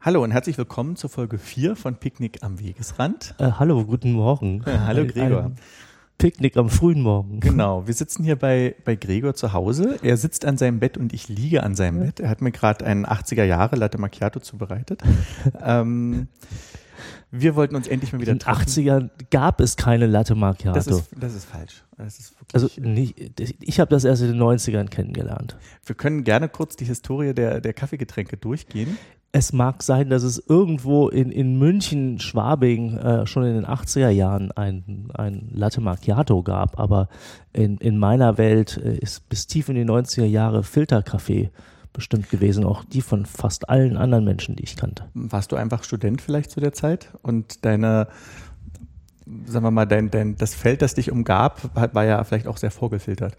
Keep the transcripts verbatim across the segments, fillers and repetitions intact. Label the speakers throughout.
Speaker 1: Hallo und herzlich willkommen zur Folge vier von Picknick am Wegesrand.
Speaker 2: Äh, hallo, guten Morgen.
Speaker 1: Ja, hallo Gregor.
Speaker 2: Ein Picknick am frühen Morgen.
Speaker 1: Genau, wir sitzen hier bei, bei Gregor zu Hause. Er sitzt an seinem Bett und ich liege an seinem Bett. Er hat mir gerade einen achtziger Jahre Latte Macchiato zubereitet. ähm, wir wollten uns endlich mal wieder
Speaker 2: In den
Speaker 1: treffen.
Speaker 2: achtzigern gab es keine Latte Macchiato.
Speaker 1: Das ist, das ist falsch. Das ist wirklich,
Speaker 2: also nicht, ich habe das erst in den neunzigern kennengelernt.
Speaker 1: Wir können gerne kurz die Historie der, der Kaffeegetränke durchgehen.
Speaker 2: Es mag sein, dass es irgendwo in, in München, Schwabing äh, schon in den achtziger Jahren ein, ein Latte Macchiato gab, aber in, in meiner Welt äh, ist bis tief in die neunziger Jahre Filterkaffee bestimmt gewesen, auch die von fast allen anderen Menschen, die ich kannte.
Speaker 1: Warst du einfach Student vielleicht zu der Zeit und deine, sagen wir mal, dein, dein, das Feld, das dich umgab, war ja vielleicht auch sehr vorgefiltert.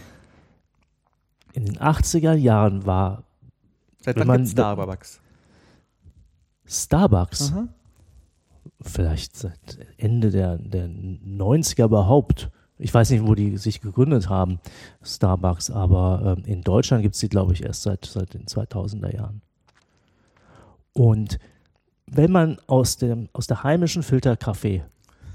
Speaker 2: In den achtziger Jahren war
Speaker 1: Seit
Speaker 2: wenn
Speaker 1: wann
Speaker 2: man
Speaker 1: gibt es Starbucks?
Speaker 2: Starbucks,
Speaker 1: Aha.
Speaker 2: vielleicht seit Ende der, der neunziger überhaupt. Ich weiß nicht, wo die sich gegründet haben, Starbucks, aber ähm, in Deutschland gibt es die, glaube ich, erst seit, seit den zweitausender Jahren. Und wenn man aus, dem, aus der heimischen Filterkaffee,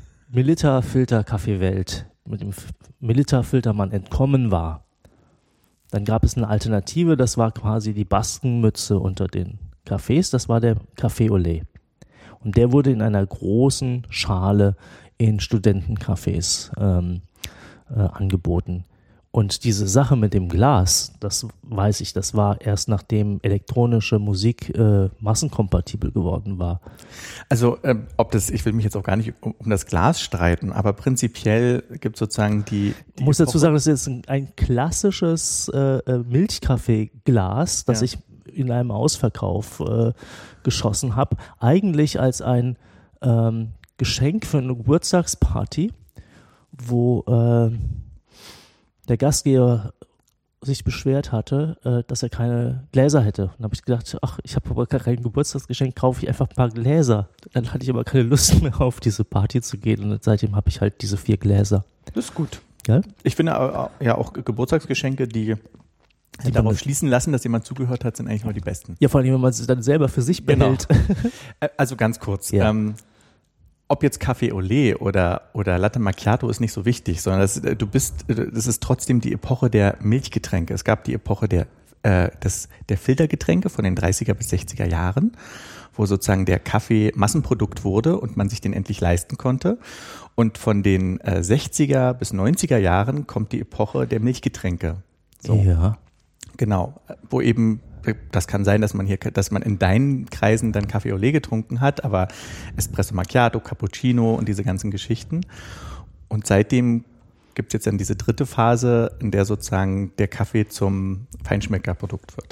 Speaker 2: Melitta-Filterkaffee-Welt, mit dem Melitta-Filtermann entkommen war, dann gab es eine Alternative, das war quasi die Baskenmütze unter den Cafés, das war der Café Olé. Und der wurde in einer großen Schale in Studentencafés ähm, äh, angeboten. Und diese Sache mit dem Glas, das weiß ich, das war erst nachdem elektronische Musik äh, massenkompatibel geworden war.
Speaker 1: Also ähm, ob das, ich will mich jetzt auch gar nicht um, um das Glas streiten, aber prinzipiell gibt es sozusagen die, die
Speaker 2: Ich muss dazu
Speaker 1: Epoche.
Speaker 2: sagen, das ist ein, ein klassisches äh, Milchkaffeeglas, das
Speaker 1: Ja.
Speaker 2: ich in einem Ausverkauf äh, geschossen habe, eigentlich als ein ähm, Geschenk für eine Geburtstagsparty, wo äh, der Gastgeber sich beschwert hatte, äh, dass er keine Gläser hätte. Und habe ich gedacht, ach, ich habe aber gar kein Geburtstagsgeschenk, kaufe ich einfach ein paar Gläser. Dann hatte ich aber keine Lust mehr auf diese Party zu gehen und seitdem habe ich halt diese vier Gläser.
Speaker 1: Das ist gut.
Speaker 2: Ja?
Speaker 1: Ich finde äh, ja auch Geburtstagsgeschenke, die, die
Speaker 2: Die
Speaker 1: darauf
Speaker 2: man-
Speaker 1: schließen lassen, dass jemand zugehört hat, sind eigentlich immer die besten.
Speaker 2: Ja, vor allem, wenn man es dann selber für sich
Speaker 1: Genau.
Speaker 2: behält.
Speaker 1: Äh, Also ganz kurz,
Speaker 2: Ja.
Speaker 1: ähm, ob jetzt Café Olé oder, oder Latte Macchiato ist nicht so wichtig, sondern das, äh, du bist, äh, das ist trotzdem die Epoche der Milchgetränke. Es gab die Epoche der, äh, des, der Filtergetränke von den dreißiger bis sechziger Jahren, wo sozusagen der Kaffee Massenprodukt wurde und man sich den endlich leisten konnte. Und von den äh, sechziger bis neunziger Jahren kommt die Epoche der Milchgetränke. So.
Speaker 2: Ja.
Speaker 1: Genau, wo eben, das kann sein, dass man hier, dass man in deinen Kreisen dann Café Olé getrunken hat, aber Espresso Macchiato, Cappuccino und diese ganzen Geschichten. Und seitdem gibt es jetzt dann diese dritte Phase, in der sozusagen der Kaffee zum Feinschmeckerprodukt wird.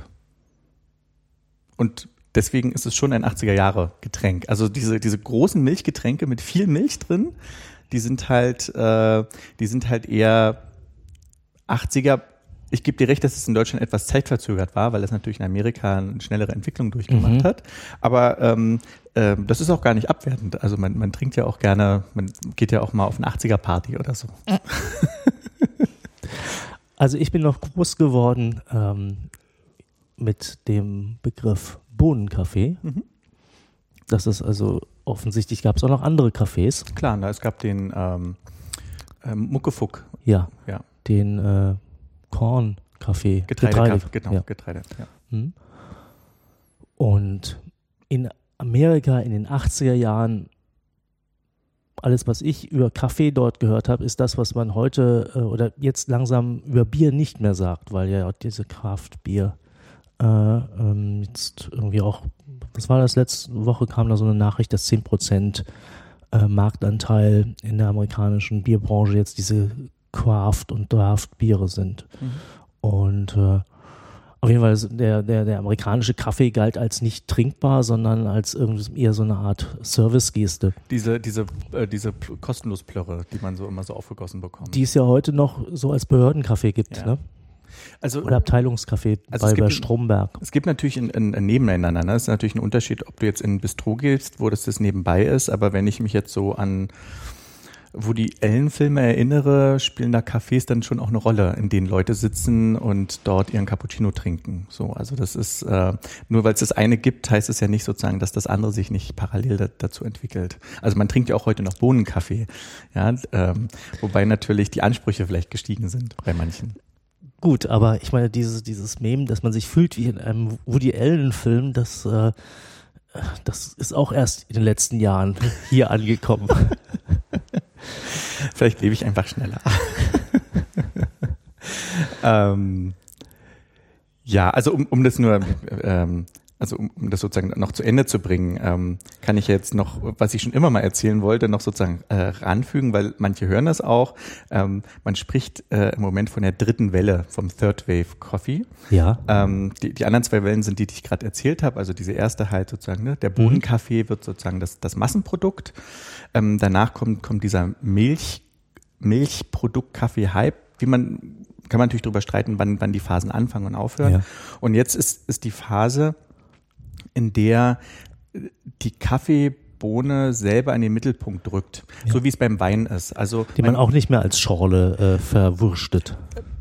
Speaker 1: Und deswegen ist es schon ein achtziger-Jahre-Getränk. Also diese, diese großen Milchgetränke mit viel Milch drin, die sind halt, äh, die sind halt eher achtziger. Ich gebe dir recht, dass es in Deutschland etwas zeitverzögert war, weil es natürlich in Amerika eine schnellere Entwicklung durchgemacht
Speaker 2: Mhm.
Speaker 1: hat. Aber ähm, äh, das ist auch gar nicht abwertend. Also man, man trinkt ja auch gerne, man geht ja auch mal auf eine achtziger-Party oder so.
Speaker 2: Also ich bin noch groß geworden ähm, mit dem Begriff Bohnenkaffee.
Speaker 1: Mhm.
Speaker 2: Das ist also offensichtlich, gab es auch noch andere Cafés.
Speaker 1: Klar, na, es gab den ähm, ähm, Muckefuck,
Speaker 2: Ja,
Speaker 1: ja,
Speaker 2: den äh, Kornkaffee.
Speaker 1: Getreidekaffee, genau,
Speaker 2: Ja.
Speaker 1: Getreide, ja.
Speaker 2: Hm. Und in Amerika in den achtziger Jahren, alles, was ich über Kaffee dort gehört habe, ist das, was man heute äh, oder jetzt langsam über Bier nicht mehr sagt, weil ja diese Craft-Bier äh, ähm, jetzt irgendwie auch, was war das, letzte Woche kam da so eine Nachricht, dass zehn Prozent äh, Marktanteil in der amerikanischen Bierbranche jetzt diese Craft- und Draft-Biere sind.
Speaker 1: Mhm.
Speaker 2: Und äh, auf jeden Fall, der, der, der amerikanische Kaffee galt als nicht trinkbar, sondern als irgendwie eher so eine Art Service-Geste.
Speaker 1: Diese, diese, äh, diese Pl- kostenlos Plörre, die man so immer so aufgegossen bekommt.
Speaker 2: Die es ja heute noch so als Behördenkaffee gibt,
Speaker 1: Ja.
Speaker 2: ne?
Speaker 1: also,
Speaker 2: Oder Abteilungskaffee
Speaker 1: Also
Speaker 2: bei,
Speaker 1: es gibt
Speaker 2: bei
Speaker 1: ein-
Speaker 2: Stromberg.
Speaker 1: Es gibt natürlich ein, ein, ein Nebeneinander. Ne? Es ist natürlich ein Unterschied, ob du jetzt in ein Bistro gehst, wo das das nebenbei ist. Aber wenn ich mich jetzt so an Woody Allen-Filme erinnere, spielen da Cafés dann schon auch eine Rolle, in denen Leute sitzen und dort ihren Cappuccino trinken. So, also das ist, äh, nur weil es das eine gibt, heißt es ja nicht sozusagen, dass das andere sich nicht parallel da, dazu entwickelt. Also man trinkt ja auch heute noch Bohnenkaffee, ja, ähm, wobei natürlich die Ansprüche vielleicht gestiegen sind bei manchen.
Speaker 2: Gut, aber ich meine, dieses, dieses Meme, dass man sich fühlt wie in einem Woody Allen-Film, das, äh, das ist auch erst in den letzten Jahren hier angekommen.
Speaker 1: Vielleicht lebe ich einfach schneller. ähm, ja, also um, um das nur, ähm, also um, um das sozusagen noch zu Ende zu bringen, ähm, kann ich jetzt noch, was ich schon immer mal erzählen wollte, noch sozusagen äh, ranfügen, weil manche hören das auch. Ähm, man spricht äh, im Moment von der dritten Welle, vom Third Wave Coffee.
Speaker 2: Ja.
Speaker 1: Ähm, die, die anderen zwei Wellen sind die, die ich gerade erzählt habe. Also diese erste halt sozusagen, ne, der Bohnenkaffee wird sozusagen das, das Massenprodukt. Ähm, danach kommt, kommt dieser Milch, Milchprodukt-Kaffee-Hype, wie man, kann man natürlich darüber streiten, wann, wann die Phasen anfangen und aufhören. Ja. Und jetzt ist, ist die Phase, in der die Kaffeebohne selber in den Mittelpunkt drückt, ja. So wie es beim Wein ist. Also
Speaker 2: die man, man auch nicht mehr als Schorle äh, verwurstet.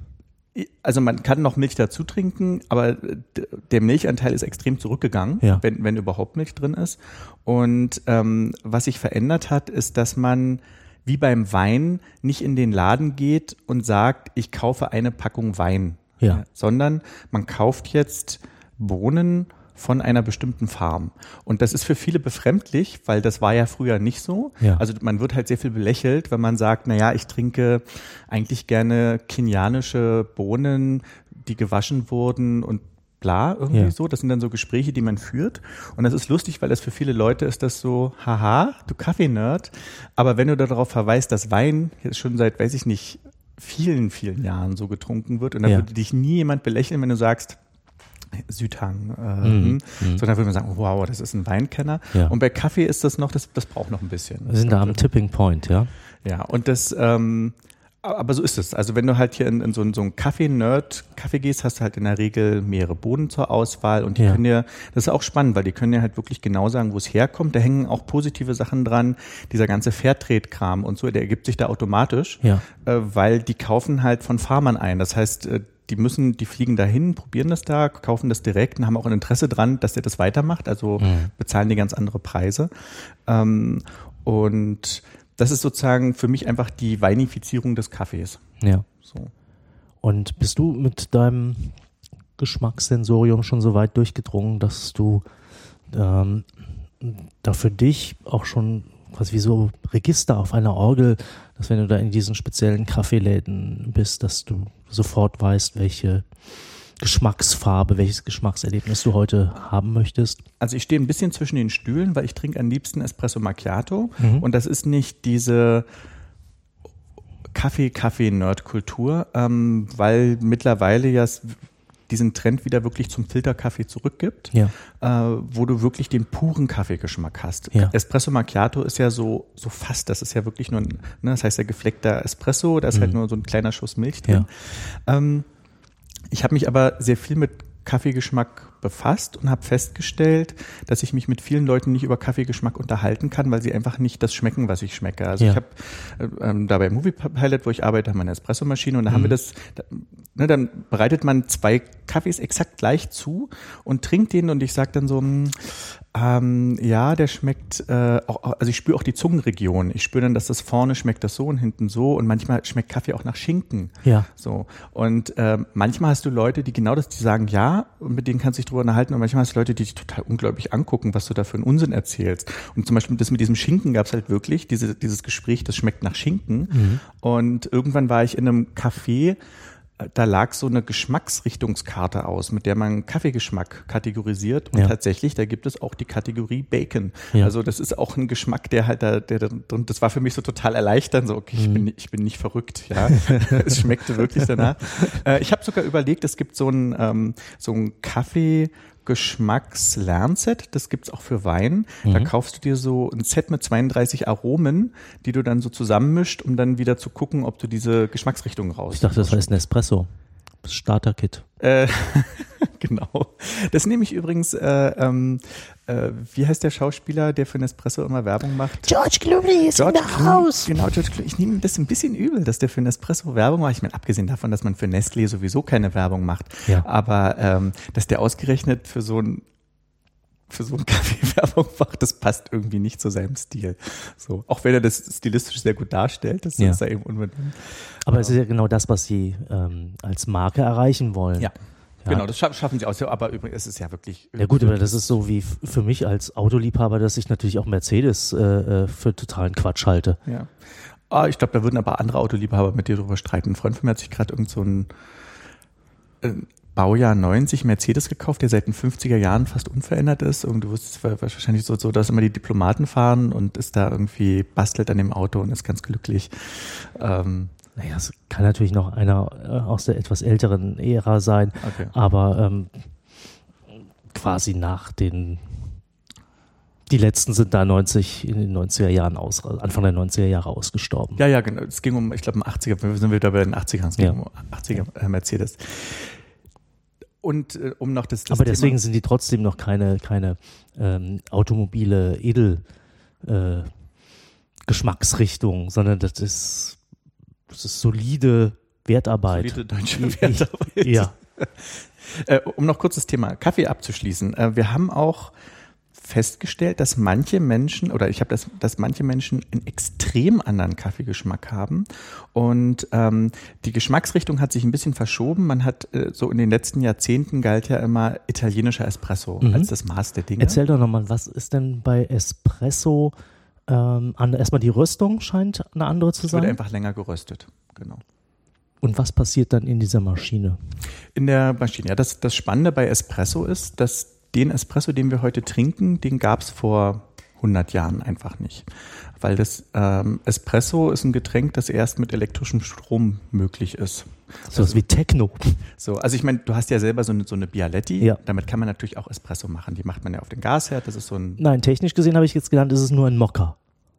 Speaker 1: Also man kann noch Milch dazu trinken, aber der Milchanteil ist extrem zurückgegangen, ja. wenn, wenn überhaupt Milch drin ist. Und ähm, was sich verändert hat, ist, dass man wie beim Wein nicht in den Laden geht und sagt, ich kaufe eine Packung Wein,
Speaker 2: ja.
Speaker 1: sondern man kauft jetzt Bohnen von einer bestimmten Farm. Und das ist für viele befremdlich, weil das war ja früher nicht so.
Speaker 2: Ja.
Speaker 1: Also man wird halt sehr viel belächelt, wenn man sagt, naja, ich trinke eigentlich gerne kenianische Bohnen, die gewaschen wurden und bla, irgendwie ja. so. Das sind dann so Gespräche, die man führt. Und das ist lustig, weil das für viele Leute ist das so, haha, du Kaffee-Nerd. Aber wenn du darauf verweist, dass Wein jetzt schon seit, weiß ich nicht, vielen, vielen Jahren so getrunken wird und dann ja. würde dich nie jemand belächeln, wenn du sagst, Südhang, äh, mhm. sondern würde man sagen, wow, das ist ein Weinkenner. Ja. Und bei Kaffee ist das noch, das, das braucht noch ein bisschen.
Speaker 2: Wir sind da am Tipping Point, ja.
Speaker 1: Ja, und das, ähm, aber so ist es. Also wenn du halt hier in, in so, in so einen Kaffee-Nerd-Kaffee gehst, hast du halt in der Regel mehrere Bohnen zur Auswahl und die ja. können dir, das ist auch spannend, weil die können dir halt wirklich genau sagen, wo es herkommt. Da hängen auch positive Sachen dran. Dieser ganze Fairtrade-Kram und so, der ergibt sich da automatisch,
Speaker 2: ja.
Speaker 1: äh, weil die kaufen halt von Farmern ein. Das heißt, äh, die müssen, die fliegen dahin, probieren das da, kaufen das direkt und haben auch ein Interesse dran, dass der das weitermacht, also mhm. bezahlen die ganz andere Preise. Ähm, und das ist sozusagen für mich einfach die Weinifizierung des Kaffees.
Speaker 2: Ja.
Speaker 1: So.
Speaker 2: Und bist du mit deinem Geschmackssensorium schon so weit durchgedrungen, dass du ähm, da für dich auch schon quasi wie so Register auf einer Orgel, dass wenn du da in diesen speziellen Kaffeeläden bist, dass du sofort weißt, welche Geschmacksfarbe, welches Geschmackserlebnis du heute haben möchtest?
Speaker 1: Also ich stehe ein bisschen zwischen den Stühlen, weil ich trinke am liebsten Espresso Macchiato
Speaker 2: mhm.
Speaker 1: und das ist nicht diese Kaffee-Kaffee-Nerd-Kultur, ähm, weil mittlerweile ja diesen Trend wieder wirklich zum Filterkaffee zurückgibt,
Speaker 2: ja.
Speaker 1: äh, wo du wirklich den puren Kaffeegeschmack hast.
Speaker 2: Ja.
Speaker 1: Espresso Macchiato ist ja so so fast, das ist ja wirklich nur, ein, ne, das heißt ja gefleckter Espresso, da ist mhm. halt nur so ein kleiner Schuss Milch drin.
Speaker 2: Ja.
Speaker 1: Ähm, ich habe mich aber sehr viel mit Kaffeegeschmack befasst und habe festgestellt, dass ich mich mit vielen Leuten nicht über Kaffeegeschmack unterhalten kann, weil sie einfach nicht das schmecken, was ich schmecke. Also
Speaker 2: ja.
Speaker 1: ich habe ähm, da bei Movie Pilot, wo ich arbeite, haben wir eine Espressomaschine und da mhm. haben wir das, da, ne, dann bereitet man zwei Kaffees exakt gleich zu und trinkt den und ich sage dann so, ähm, ja, der schmeckt, äh, auch, also ich spüre auch die Zungenregion. Ich spüre dann, dass das vorne schmeckt das so und hinten so und manchmal schmeckt Kaffee auch nach Schinken.
Speaker 2: Ja.
Speaker 1: So. Und äh, manchmal hast du Leute, die genau das, die sagen ja und mit denen kannst du dich drüber unterhalten und manchmal hast du Leute, die dich total unglaublich angucken, was du da für einen Unsinn erzählst. Und zum Beispiel das mit diesem Schinken gab es halt wirklich, diese, dieses Gespräch, das schmeckt nach Schinken.
Speaker 2: Mhm.
Speaker 1: Und irgendwann war ich in einem Café, da lag so eine Geschmacksrichtungskarte aus, mit der man Kaffeegeschmack kategorisiert und
Speaker 2: ja.
Speaker 1: tatsächlich, da gibt es auch die Kategorie Bacon.
Speaker 2: Ja.
Speaker 1: Also das ist auch ein Geschmack, der halt da, der, und das war für mich so total erleichternd, so okay, ich
Speaker 2: mhm.
Speaker 1: bin, ich bin nicht verrückt, ja, es schmeckte wirklich danach. Äh, ich habe sogar überlegt, es gibt so ein ähm, so ein Kaffee Geschmackslernset, das gibt's auch für Wein. Mhm. Da kaufst du dir so ein Set mit zweiunddreißig Aromen, die du dann so zusammenmischt, um dann wieder zu gucken, ob du diese Geschmacksrichtung raus.
Speaker 2: Ich dachte, das heißt Nespresso. Das Starter-Kit.
Speaker 1: Äh, genau. Das nehme ich übrigens äh, ähm, äh, wie heißt der Schauspieler, der für Nespresso immer Werbung macht?
Speaker 2: George Clooney ist
Speaker 1: George
Speaker 2: in der
Speaker 1: Clooney,
Speaker 2: Haus.
Speaker 1: Genau, George Clooney. Ich nehme das ein bisschen übel, dass der für Nespresso Werbung macht. Ich meine, abgesehen davon, dass man für Nestlé sowieso keine Werbung macht.
Speaker 2: Ja.
Speaker 1: Aber ähm, dass der ausgerechnet für so ein für so einen Kaffee Werbung macht, das passt irgendwie nicht zu seinem Stil. So, auch wenn er das stilistisch sehr gut darstellt, das
Speaker 2: Ja.
Speaker 1: ist ja eben unbedingt.
Speaker 2: Aber es ist ja genau das, was sie ähm, als Marke erreichen wollen.
Speaker 1: Ja,
Speaker 2: Ja.
Speaker 1: genau, das schaff, schaffen sie aus. Aber übrigens, es ist ja wirklich.
Speaker 2: Ja gut, aber das ist so wie f- für mich als Autoliebhaber, dass ich natürlich auch Mercedes äh, äh, für totalen Quatsch halte.
Speaker 1: Ja. Ah, ich glaube, da würden aber andere Autoliebhaber mit dir drüber streiten. Ein Freund von mir hat sich gerade irgend so ein äh, Baujahr neunzig Mercedes gekauft, der seit den fünfziger Jahren fast unverändert ist. Und du wusstest wahrscheinlich so, so, dass immer die Diplomaten fahren und ist da irgendwie bastelt an dem Auto und ist ganz glücklich. Ähm,
Speaker 2: Naja, es kann natürlich noch einer äh, aus der etwas älteren Ära sein,
Speaker 1: okay.
Speaker 2: aber ähm, quasi nach den, die letzten sind da neunzig, in den neunziger Jahren aus, Anfang der neunziger Jahre ausgestorben.
Speaker 1: Ja, ja, genau. Es ging um, ich glaube, um achtziger, wir sind wieder bei den achtzigern, es ging
Speaker 2: Ja.
Speaker 1: um achtziger äh, Mercedes. Und äh, um noch das, das
Speaker 2: aber deswegen
Speaker 1: Thema,
Speaker 2: sind die trotzdem noch keine, keine ähm, automobile Edel äh, Geschmacksrichtung, sondern das ist, das ist solide Wertarbeit.
Speaker 1: solide deutsche Wertarbeit.
Speaker 2: Ja.
Speaker 1: Äh, um noch kurz das Thema Kaffee abzuschließen. Äh, wir haben auch festgestellt, dass manche Menschen, oder ich habe das, dass manche Menschen einen extrem anderen Kaffeegeschmack haben. Und ähm, die Geschmacksrichtung hat sich ein bisschen verschoben. Man hat äh, so in den letzten Jahrzehnten galt ja immer italienischer Espresso
Speaker 2: Mhm.
Speaker 1: als das Maß der Dinge.
Speaker 2: Erzähl doch nochmal, was ist denn bei Espresso ähm, an, erstmal die Röstung scheint eine andere zu
Speaker 1: Es wird
Speaker 2: sein.
Speaker 1: einfach länger geröstet. Genau.
Speaker 2: Und was passiert dann in dieser Maschine?
Speaker 1: In der Maschine. Ja, das, das Spannende bei Espresso ist, dass den Espresso, den wir heute trinken, den gab es vor hundert Jahren einfach nicht. Weil das ähm, Espresso ist ein Getränk, das erst mit elektrischem Strom möglich ist.
Speaker 2: So was wie Techno.
Speaker 1: So, also ich meine, du hast ja selber so eine, so eine Bialetti.
Speaker 2: Ja.
Speaker 1: Damit kann man natürlich auch Espresso machen. Die macht man ja auf den Gasherd. Das ist so ein
Speaker 2: Nein, technisch gesehen habe ich jetzt gelernt, ist es nur ein Mokka.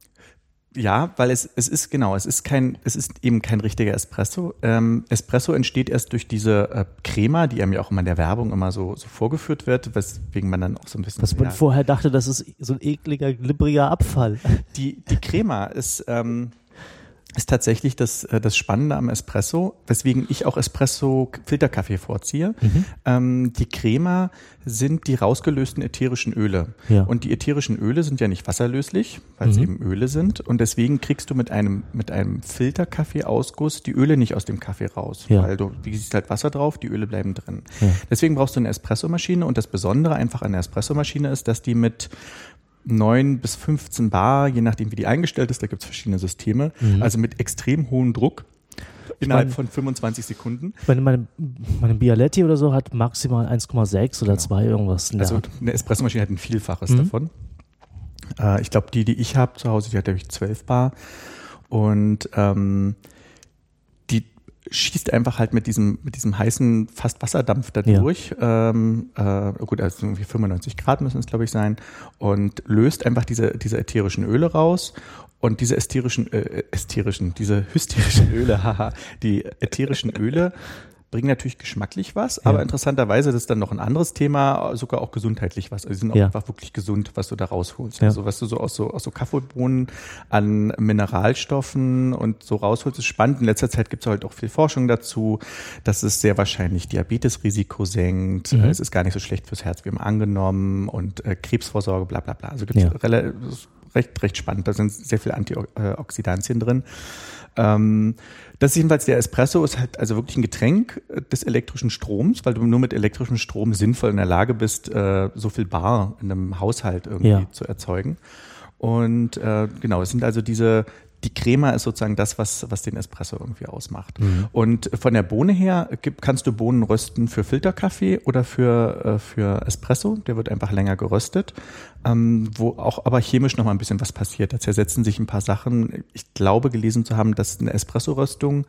Speaker 1: Ja, weil es, es ist genau, es ist kein, es ist eben kein richtiger Espresso. Ähm, Espresso entsteht erst durch diese äh, Crema, die einem ja auch immer in der Werbung immer so, so vorgeführt wird, weswegen man dann auch so ein bisschen.
Speaker 2: Was man
Speaker 1: ja,
Speaker 2: vorher dachte, das ist so ein ekliger, glibbriger Abfall.
Speaker 1: die, die Crema ist, ähm, ist tatsächlich das, äh, das Spannende am Espresso, weswegen ich auch Espresso-Filterkaffee vorziehe.
Speaker 2: Mhm.
Speaker 1: Ähm, die Crema sind die rausgelösten ätherischen Öle.
Speaker 2: Ja.
Speaker 1: Und die ätherischen Öle sind ja nicht wasserlöslich, weil es
Speaker 2: Mhm.
Speaker 1: eben Öle sind. Und deswegen kriegst du mit einem, mit einem Filterkaffee-Ausguss die Öle nicht aus dem Kaffee raus.
Speaker 2: Ja.
Speaker 1: Weil du, wie siehst halt Wasser drauf, die Öle bleiben drin.
Speaker 2: Ja.
Speaker 1: Deswegen brauchst du eine Espressomaschine. Und das Besondere einfach an der Espressomaschine ist, dass die mit neun bis fünfzehn Bar, je nachdem wie die eingestellt ist, da gibt es verschiedene Systeme,
Speaker 2: Mhm.
Speaker 1: also mit extrem hohem Druck innerhalb von fünfundzwanzig Sekunden.
Speaker 2: Ich meine, meine, meine Bialetti oder so hat maximal eins Komma sechs oder
Speaker 1: Genau.
Speaker 2: zwei irgendwas. in der
Speaker 1: Also
Speaker 2: Art.
Speaker 1: eine Espressomaschine hat ein Vielfaches
Speaker 2: Mhm.
Speaker 1: davon. Äh, ich glaube, die, die ich habe zu Hause, die hat nämlich zwölf Bar. Und ähm, die schießt einfach halt mit diesem, mit diesem heißen, fast Wasserdampf da
Speaker 2: Ja.
Speaker 1: durch. Ähm, äh, gut, also irgendwie fünfundneunzig Grad müssen es, glaube ich, sein. Und löst einfach diese, diese ätherischen Öle raus. Und diese ätherischen, äh, ätherischen, diese hysterischen Öle, haha, die ätherischen Öle bringen natürlich geschmacklich was, aber
Speaker 2: Ja.
Speaker 1: interessanterweise, das ist dann noch ein anderes Thema, sogar auch gesundheitlich was. Also die sind auch
Speaker 2: Ja.
Speaker 1: einfach wirklich gesund, was du da rausholst.
Speaker 2: Ja.
Speaker 1: Also was du so aus so aus so Kaffeebohnen an Mineralstoffen und so rausholst, ist spannend. In letzter Zeit gibt es halt auch viel Forschung dazu, dass es sehr wahrscheinlich Diabetesrisiko senkt.
Speaker 2: Mhm.
Speaker 1: Es ist gar nicht so schlecht fürs Herz, wie immer angenommen, und äh, Krebsvorsorge, bla bla bla. Also gibt es
Speaker 2: Ja.
Speaker 1: rela- recht, recht spannend. Da sind sehr viele Antioxidantien drin. Ähm, das ist jedenfalls der Espresso, ist halt also wirklich ein Getränk des elektrischen Stroms, weil du nur mit elektrischem Strom sinnvoll in der Lage bist, äh, so viel Bar in einem Haushalt irgendwie
Speaker 2: Ja.
Speaker 1: zu erzeugen. Und äh, genau, es sind also diese, die Crema ist sozusagen das, was, was den Espresso irgendwie ausmacht.
Speaker 2: Mhm.
Speaker 1: Und von der Bohne her gibt, kannst du Bohnen rösten für Filterkaffee oder für, äh, für Espresso. Der wird einfach länger geröstet, ähm, wo auch aber chemisch nochmal ein bisschen was passiert. Da zersetzen sich ein paar Sachen. Ich glaube, gelesen zu haben, dass eine Espresso-Röstung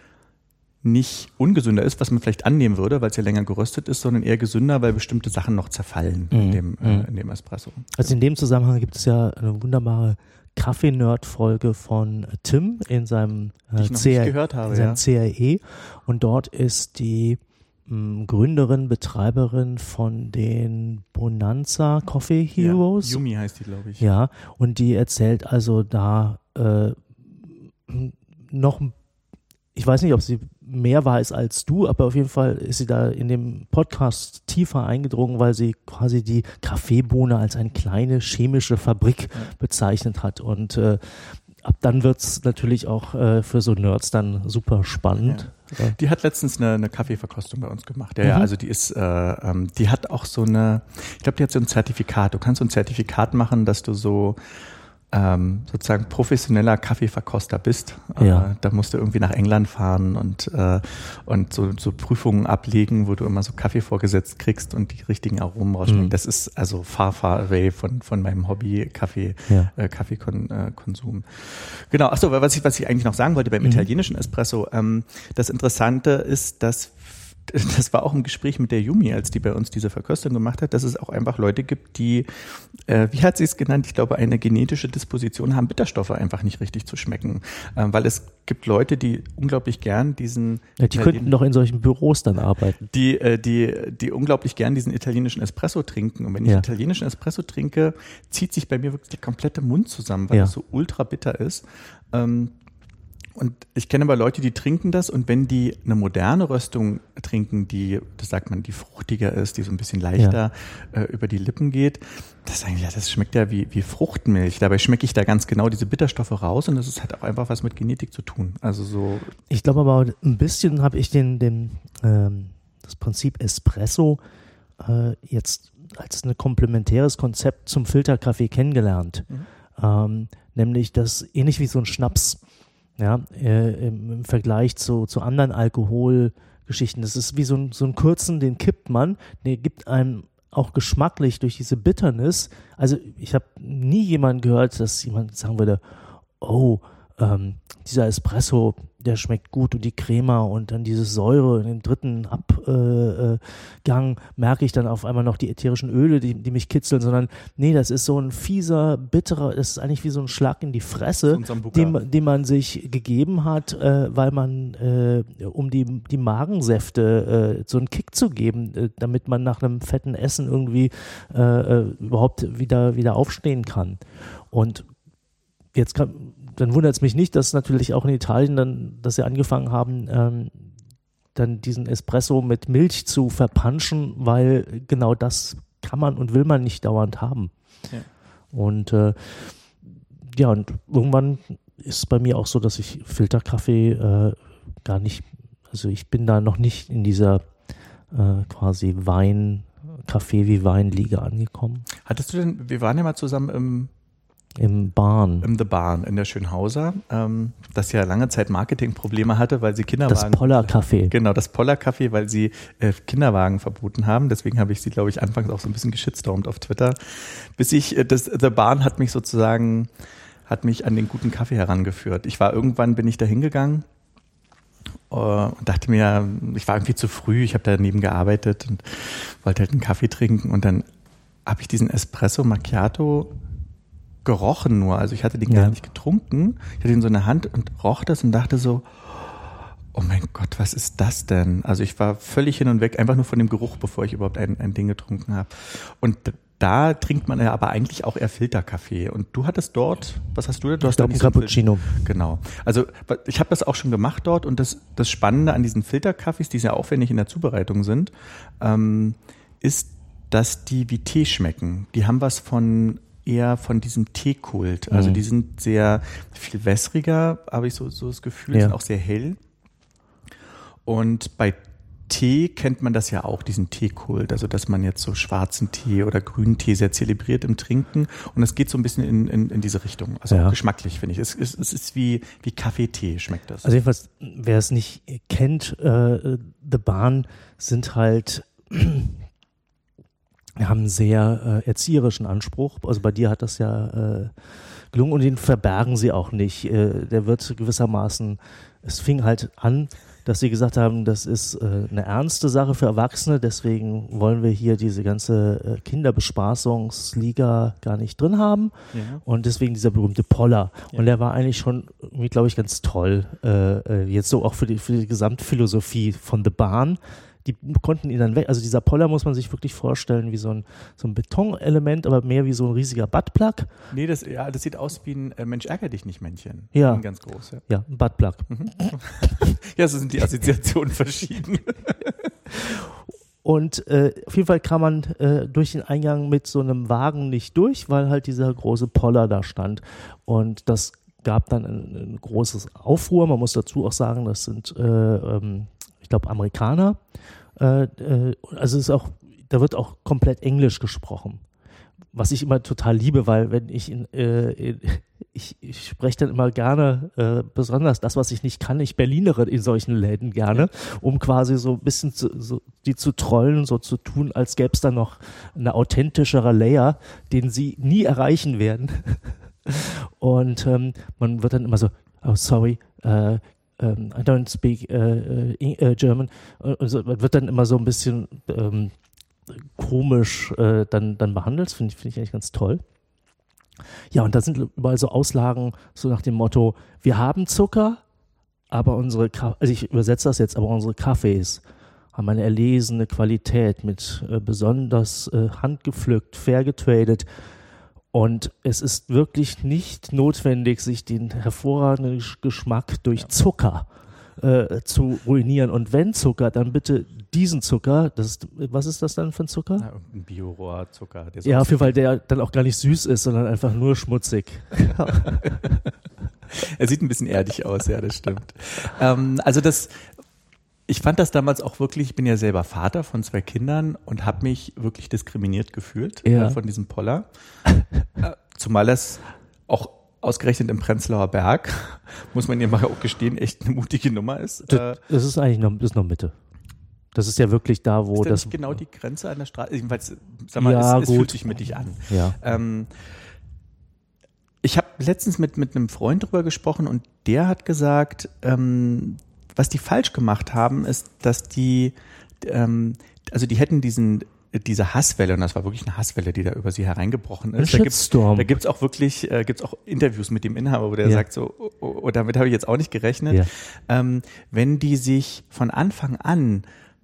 Speaker 1: nicht ungesünder ist, was man vielleicht annehmen würde, weil es ja länger geröstet ist, sondern eher gesünder, weil bestimmte Sachen noch zerfallen in,
Speaker 2: Mhm.
Speaker 1: dem, äh, in dem Espresso.
Speaker 2: Also in dem Zusammenhang gibt es ja eine wunderbare Kaffee-Nerd-Folge von Tim in seinem,
Speaker 1: Die
Speaker 2: äh,
Speaker 1: ich noch
Speaker 2: C R,
Speaker 1: nicht gehört habe,
Speaker 2: in seinem
Speaker 1: ja.
Speaker 2: C R E, und dort ist die mh, Gründerin, Betreiberin von den Bonanza Coffee Heroes.
Speaker 1: Ja, Yumi heißt die, glaube ich.
Speaker 2: Ja, und die erzählt also da äh, noch, ich weiß nicht, ob sie mehr weiß als du, aber auf jeden Fall ist sie da in dem Podcast tiefer eingedrungen, weil sie quasi die Kaffeebohne als eine kleine chemische Fabrik ja. bezeichnet hat. Und äh, ab dann wird es natürlich auch äh, für so Nerds dann super spannend.
Speaker 1: Ja. Die hat letztens eine, eine Kaffeeverkostung bei uns gemacht. Ja,
Speaker 2: mhm.
Speaker 1: ja, also die ist, äh, ähm, die hat auch so eine, ich glaube, die hat so ein Zertifikat. Du kannst so ein Zertifikat machen, dass du so ähm, sozusagen professioneller Kaffeeverkoster bist.
Speaker 2: Ja.
Speaker 1: Äh, da musst du irgendwie nach England fahren und, äh, und so, so Prüfungen ablegen, wo du immer so Kaffee vorgesetzt kriegst und die richtigen Aromen rausschmecken. Mhm. Das ist also far, far away von, von meinem Hobby Kaffee, ja. äh, Kaffeekonsum. Genau, achso, was ich, was ich eigentlich noch sagen wollte beim mhm. italienischen Espresso, ähm, das Interessante ist, dass das war auch im Gespräch mit der Yumi, als die bei uns diese Verkostung gemacht hat, dass es auch einfach Leute gibt, die, äh, wie hat sie es genannt, ich glaube, eine genetische Disposition haben, Bitterstoffe einfach nicht richtig zu schmecken. Ähm, weil es gibt Leute, die unglaublich gern diesen...
Speaker 2: Ja, die könnten doch in solchen Büros dann arbeiten.
Speaker 1: Die, äh, die, die unglaublich gern diesen italienischen Espresso trinken. Und wenn ich ja. italienischen Espresso trinke, zieht sich bei mir wirklich der komplette Mund zusammen, weil ja. es so ultra bitter ist. Ähm, Und ich kenne aber Leute, die trinken das und wenn die eine moderne Röstung trinken, die, das sagt man, die fruchtiger ist, die so ein bisschen leichter ja. äh, über die Lippen geht, das eigentlich, ja, das schmeckt ja wie, wie Fruchtmilch. Dabei schmecke ich da ganz genau diese Bitterstoffe raus und das ist halt auch einfach was mit Genetik zu tun. Also so.
Speaker 2: Ich glaube aber ein bisschen habe ich den, den ähm, das Prinzip Espresso äh, jetzt als ein komplementäres Konzept zum Filterkaffee kennengelernt. Mhm. Ähm, nämlich das ähnlich wie so ein Schnaps. Ja, äh, im, im Vergleich zu, zu anderen Alkoholgeschichten. Das ist wie so ein, so ein Kurzen, den kippt man, der gibt einem auch geschmacklich durch diese Bitternis. Also ich habe nie jemanden gehört, dass jemand sagen würde, oh, ähm, dieser Espresso, der schmeckt gut und die Crema und dann diese Säure in dem dritten Abgang äh, merke ich dann auf einmal noch die ätherischen Öle, die, die mich kitzeln, sondern nee, das ist so ein fieser, bitterer, das ist eigentlich wie so ein Schlag in die Fresse, den, den man sich gegeben hat, äh, weil man, äh, um die, die Magensäfte äh, so einen Kick zu geben, äh, damit man nach einem fetten Essen irgendwie äh, überhaupt wieder, wieder aufstehen kann. Und jetzt kann dann wundert es mich nicht, dass natürlich auch in Italien dann, dass sie angefangen haben, ähm, dann diesen Espresso mit Milch zu verpanschen, weil genau das kann man und will man nicht dauernd haben. Ja. Und äh, ja, und irgendwann ist es bei mir auch so, dass ich Filterkaffee äh, gar nicht, also ich bin da noch nicht in dieser äh, quasi Wein, Kaffee wie Wein-Liga angekommen.
Speaker 1: Hattest du denn, wir waren ja mal zusammen im
Speaker 2: Im Barn.
Speaker 1: Im The Barn in der Schönhauser, ähm, das ja lange Zeit Marketingprobleme hatte, weil sie Kinderwagen...
Speaker 2: Das Poller-Café.
Speaker 1: Genau, das Poller-Café, weil sie äh, Kinderwagen verboten haben. Deswegen habe ich sie, glaube ich, anfangs auch so ein bisschen geschitstormt auf Twitter. Bis ich, äh, das The Barn hat mich sozusagen, hat mich an den guten Kaffee herangeführt. Ich war irgendwann, bin ich da hingegangen äh, und dachte mir, ich war irgendwie zu früh, ich habe daneben gearbeitet und wollte halt einen Kaffee trinken und dann habe ich diesen Espresso Macchiato gerochen nur, also ich hatte den ja. gar nicht getrunken, ich hatte ihn so in der Hand und roch das und dachte so, oh mein Gott, was ist das denn? Also ich war völlig hin und weg, einfach nur von dem Geruch, bevor ich überhaupt ein, ein Ding getrunken habe. Und da trinkt man ja aber eigentlich auch eher Filterkaffee. Und du hattest dort, was hast du da? Du hast
Speaker 2: da einen Cappuccino.
Speaker 1: Genau. Also ich habe das auch schon gemacht dort und das, das Spannende an diesen Filterkaffees, die sehr aufwendig in der Zubereitung sind, ähm, ist, dass die wie Tee schmecken. Die haben was von eher von diesem Teekult. Also mhm. die sind sehr viel wässriger, habe ich so, so das Gefühl, ja. sind auch sehr hell. Und bei Tee kennt man das ja auch, diesen Teekult, also dass man jetzt so schwarzen Tee oder grünen Tee sehr zelebriert im Trinken und es geht so ein bisschen in, in, in diese Richtung, also ja. geschmacklich finde ich. Es, es, es ist wie, wie Kaffee-Tee schmeckt das.
Speaker 2: Also jedenfalls, wer es nicht kennt, äh, The Barn sind halt wir haben einen sehr äh, erzieherischen Anspruch. Also bei dir hat das ja äh, gelungen und den verbergen sie auch nicht. Äh, der wird gewissermaßen, es fing halt an, dass sie gesagt haben, das ist äh, eine ernste Sache für Erwachsene, deswegen wollen wir hier diese ganze äh, Kinderbespaßungsliga gar nicht drin haben. Ja. Und deswegen dieser berühmte Poller. Ja. Und der war eigentlich schon, glaube ich, ganz toll. Äh, jetzt so auch für die, für die Gesamtphilosophie von The Barn, die konnten ihn dann weg, also dieser Poller muss man sich wirklich vorstellen wie so ein, so ein Betonelement, aber mehr wie so ein riesiger Buttplug.
Speaker 1: Nee, das, ja, das sieht aus wie ein äh, Mensch ärger dich nicht Männchen.
Speaker 2: Ja.
Speaker 1: Ein ganz groß, ja.
Speaker 2: Ja, ein Buttplug.
Speaker 1: Mhm. Ja, so sind die Assoziationen verschieden.
Speaker 2: Und äh, auf jeden Fall kam man äh, durch den Eingang mit so einem Wagen nicht durch, weil halt dieser große Poller da stand. Und das gab dann ein, ein großes Aufruhr. Man muss dazu auch sagen, das sind, äh, ähm, ich glaube, Amerikaner. Äh, äh, also es ist auch, da wird auch komplett Englisch gesprochen. Was ich immer total liebe, weil wenn ich in, äh, in ich, ich spreche dann immer gerne, äh, besonders das, was ich nicht kann, ich Berlinere in solchen Läden gerne, um quasi so ein bisschen zu, so, die zu trollen, so zu tun, als gäbe es da noch eine authentischere Layer, den sie nie erreichen werden. Und ähm, man wird dann immer so, oh sorry, äh, um, I don't speak uh, uh, German. Also man wird dann immer so ein bisschen ähm, komisch äh, dann, dann behandelt. Das finde ich, find ich eigentlich ganz toll. Ja, und da sind überall so Auslagen, so nach dem Motto, wir haben Zucker, aber unsere, Ka- also ich übersetze das jetzt, aber unsere Kaffees haben eine erlesene Qualität mit äh, besonders äh, handgepflückt, fair getradet. Und es ist wirklich nicht notwendig, sich den hervorragenden Geschmack durch ja. Zucker äh, zu ruinieren. Und wenn Zucker, dann bitte diesen Zucker. Das ist, was ist das dann für ein Zucker?
Speaker 1: Ja, ein Bio-Rohrzucker.
Speaker 2: Ja, auf jeden Fall, der dann auch gar nicht süß ist, sondern einfach nur schmutzig.
Speaker 1: Er sieht ein bisschen erdig aus, ja, das stimmt. ähm, also das... Ich fand das damals auch wirklich, ich bin ja selber Vater von zwei Kindern und habe mich wirklich diskriminiert gefühlt
Speaker 2: ja.
Speaker 1: äh, von diesem Poller. äh, zumal das auch ausgerechnet im Prenzlauer Berg, muss man ja mal auch gestehen, echt eine mutige Nummer ist.
Speaker 2: Das, das ist eigentlich noch, das ist noch Mitte. Das ist ja wirklich da, wo
Speaker 1: ist
Speaker 2: das...
Speaker 1: Ist genau die Grenze an der Straße? Jedenfalls, sag mal,
Speaker 2: ja,
Speaker 1: es, es fühlt sich mittig an.
Speaker 2: Ja.
Speaker 1: Ähm, ich habe letztens mit, mit einem Freund drüber gesprochen und der hat gesagt, ähm, was die falsch gemacht haben, ist, dass die, ähm, also die hätten diesen, diese Hasswelle, und das war wirklich eine Hasswelle, die da über sie hereingebrochen ist.
Speaker 2: Ein Shitstorm.
Speaker 1: Da gibt es auch wirklich, äh, gibt's auch Interviews mit dem Inhaber, wo der
Speaker 2: ja.
Speaker 1: sagt so, oh, oh, damit habe ich jetzt auch nicht gerechnet.
Speaker 2: Ja.
Speaker 1: Ähm, wenn die sich von Anfang an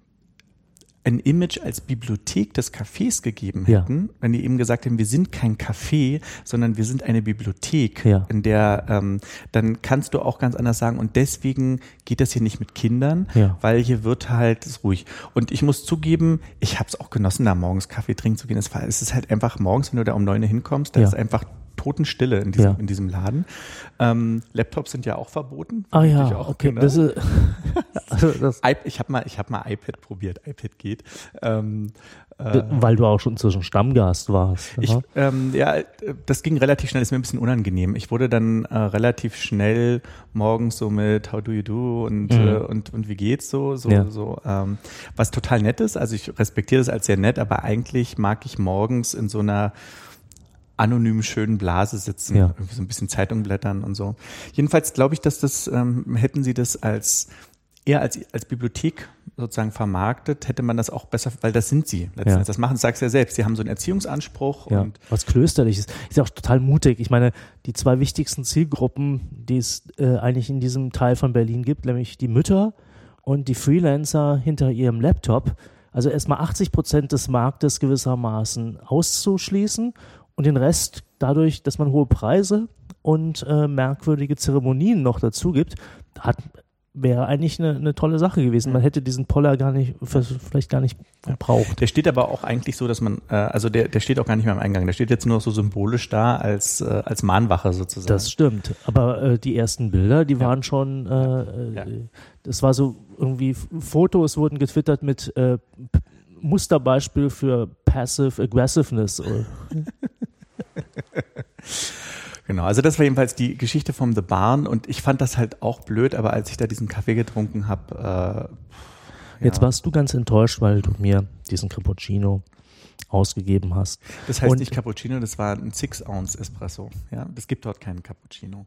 Speaker 1: ein Image als Bibliothek des Cafés gegeben hätten, ja. wenn die eben gesagt hätten, wir sind kein Café, sondern wir sind eine Bibliothek,
Speaker 2: ja.
Speaker 1: in der, ähm, dann kannst du auch ganz anders sagen, und deswegen geht das hier nicht mit Kindern,
Speaker 2: ja.
Speaker 1: weil hier wird halt es ruhig. Und ich muss zugeben, ich habe es auch genossen, da morgens Kaffee trinken zu gehen. Es war, es ist halt einfach morgens, wenn du da um neun Uhr hinkommst, da
Speaker 2: ja.
Speaker 1: ist einfach Totenstille in diesem,
Speaker 2: ja.
Speaker 1: in diesem Laden. Ähm, Laptops sind ja auch verboten.
Speaker 2: Ah ja,
Speaker 1: auch,
Speaker 2: okay.
Speaker 1: Genau.
Speaker 2: Das ist, also das
Speaker 1: ich habe mal, ich habe mal iPad probiert. iPad geht. Ähm,
Speaker 2: äh, Weil du auch schon zwischen Stammgast warst.
Speaker 1: Ich, ähm, ja, das ging relativ schnell. Ist mir ein bisschen unangenehm. Ich wurde dann äh, relativ schnell morgens so mit How do you do und mhm. äh, und und wie geht's so so
Speaker 2: ja.
Speaker 1: so. Ähm, was total nett ist. Also ich respektiere das als sehr nett, aber eigentlich mag ich morgens in so einer anonymen schönen Blase sitzen,
Speaker 2: ja.
Speaker 1: irgendwie so ein bisschen Zeitung blättern und so. Jedenfalls glaube ich, dass das, ähm, hätten sie das als eher als, als Bibliothek sozusagen vermarktet, hätte man das auch besser, weil das sind sie letztendlich. Ja. Das machen, sagst du ja selbst. Sie haben so einen Erziehungsanspruch.
Speaker 2: Ja.
Speaker 1: Und
Speaker 2: was Klösterliches. Ist ja auch total mutig. Ich meine, die zwei wichtigsten Zielgruppen, die es äh, eigentlich in diesem Teil von Berlin gibt, nämlich die Mütter und die Freelancer hinter ihrem Laptop, also erstmal achtzig Prozent des Marktes gewissermaßen auszuschließen und den Rest dadurch, dass man hohe Preise und äh, merkwürdige Zeremonien noch dazu gibt, hat, wäre eigentlich eine, eine tolle Sache gewesen. Man hätte diesen Poller gar nicht, vielleicht gar nicht gebraucht.
Speaker 1: Der steht aber auch eigentlich so, dass man, äh, also der, der steht auch gar nicht mehr am Eingang. Der steht jetzt nur so symbolisch da als, äh, als Mahnwache sozusagen.
Speaker 2: Das stimmt. Aber äh, die ersten Bilder, die ja. waren schon, äh, ja. das war so irgendwie, Fotos wurden getwittert mit äh, Musterbeispiel für Passive Aggressiveness.
Speaker 1: Genau, also das war jedenfalls die Geschichte vom The Barn und ich fand das halt auch blöd, aber als ich da diesen Kaffee getrunken habe, äh, ja.
Speaker 2: Jetzt warst du ganz enttäuscht, weil du mir diesen Cappuccino ausgegeben hast.
Speaker 1: Das heißt
Speaker 2: und
Speaker 1: nicht Cappuccino, das war ein Six-Ounce-Espresso. Ja, es gibt dort keinen Cappuccino.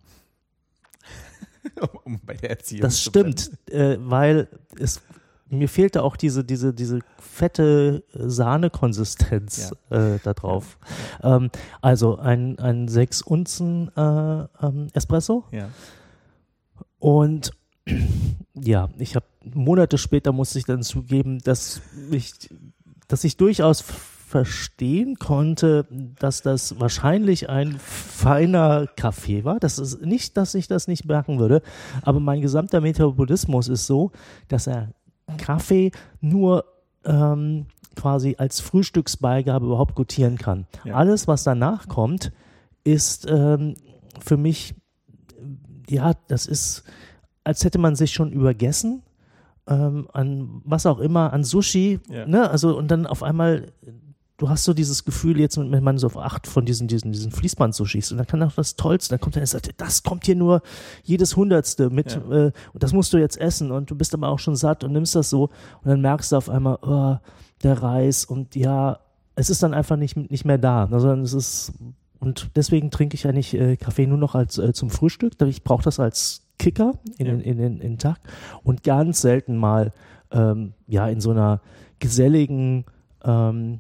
Speaker 1: um bei der Erziehung
Speaker 2: das
Speaker 1: zu
Speaker 2: stimmt, äh, weil es mir fehlte auch diese, diese, diese fette Sahnekonsistenz ja. äh, da drauf. Ja. Ähm, also ein, ein sechs Unzen äh, ähm, Espresso.
Speaker 1: Ja.
Speaker 2: Und ja, ich habe Monate später musste ich dann zugeben, dass ich, dass ich durchaus verstehen konnte, dass das wahrscheinlich ein feiner Kaffee war. Das ist nicht, dass ich das nicht merken würde, aber mein gesamter Metabolismus ist so, dass er Kaffee nur ähm, quasi als Frühstücksbeigabe überhaupt gutieren kann. Ja. Alles, was danach kommt, ist ähm, für mich, ja, das ist, als hätte man sich schon übergessen, ähm, an was auch immer, an Sushi, ja. ne, also und dann auf einmal, du hast so dieses Gefühl jetzt, wenn man so auf acht von diesen, diesen, diesen Fließband-Sushis und dann kann auch das Tollste, dann kommt er und sagt, das kommt hier nur jedes Hundertste mit, ja. äh, und das musst du jetzt essen und du bist aber auch schon satt und nimmst das so und dann merkst du auf einmal, oh, der Reis und ja, es ist dann einfach nicht, nicht mehr da, sondern es ist, und deswegen trinke ich eigentlich äh, Kaffee nur noch als äh, zum Frühstück, ich brauche das als Kicker in, ja. in, in, in, in den Tag und ganz selten mal ähm, ja in so einer geselligen ähm,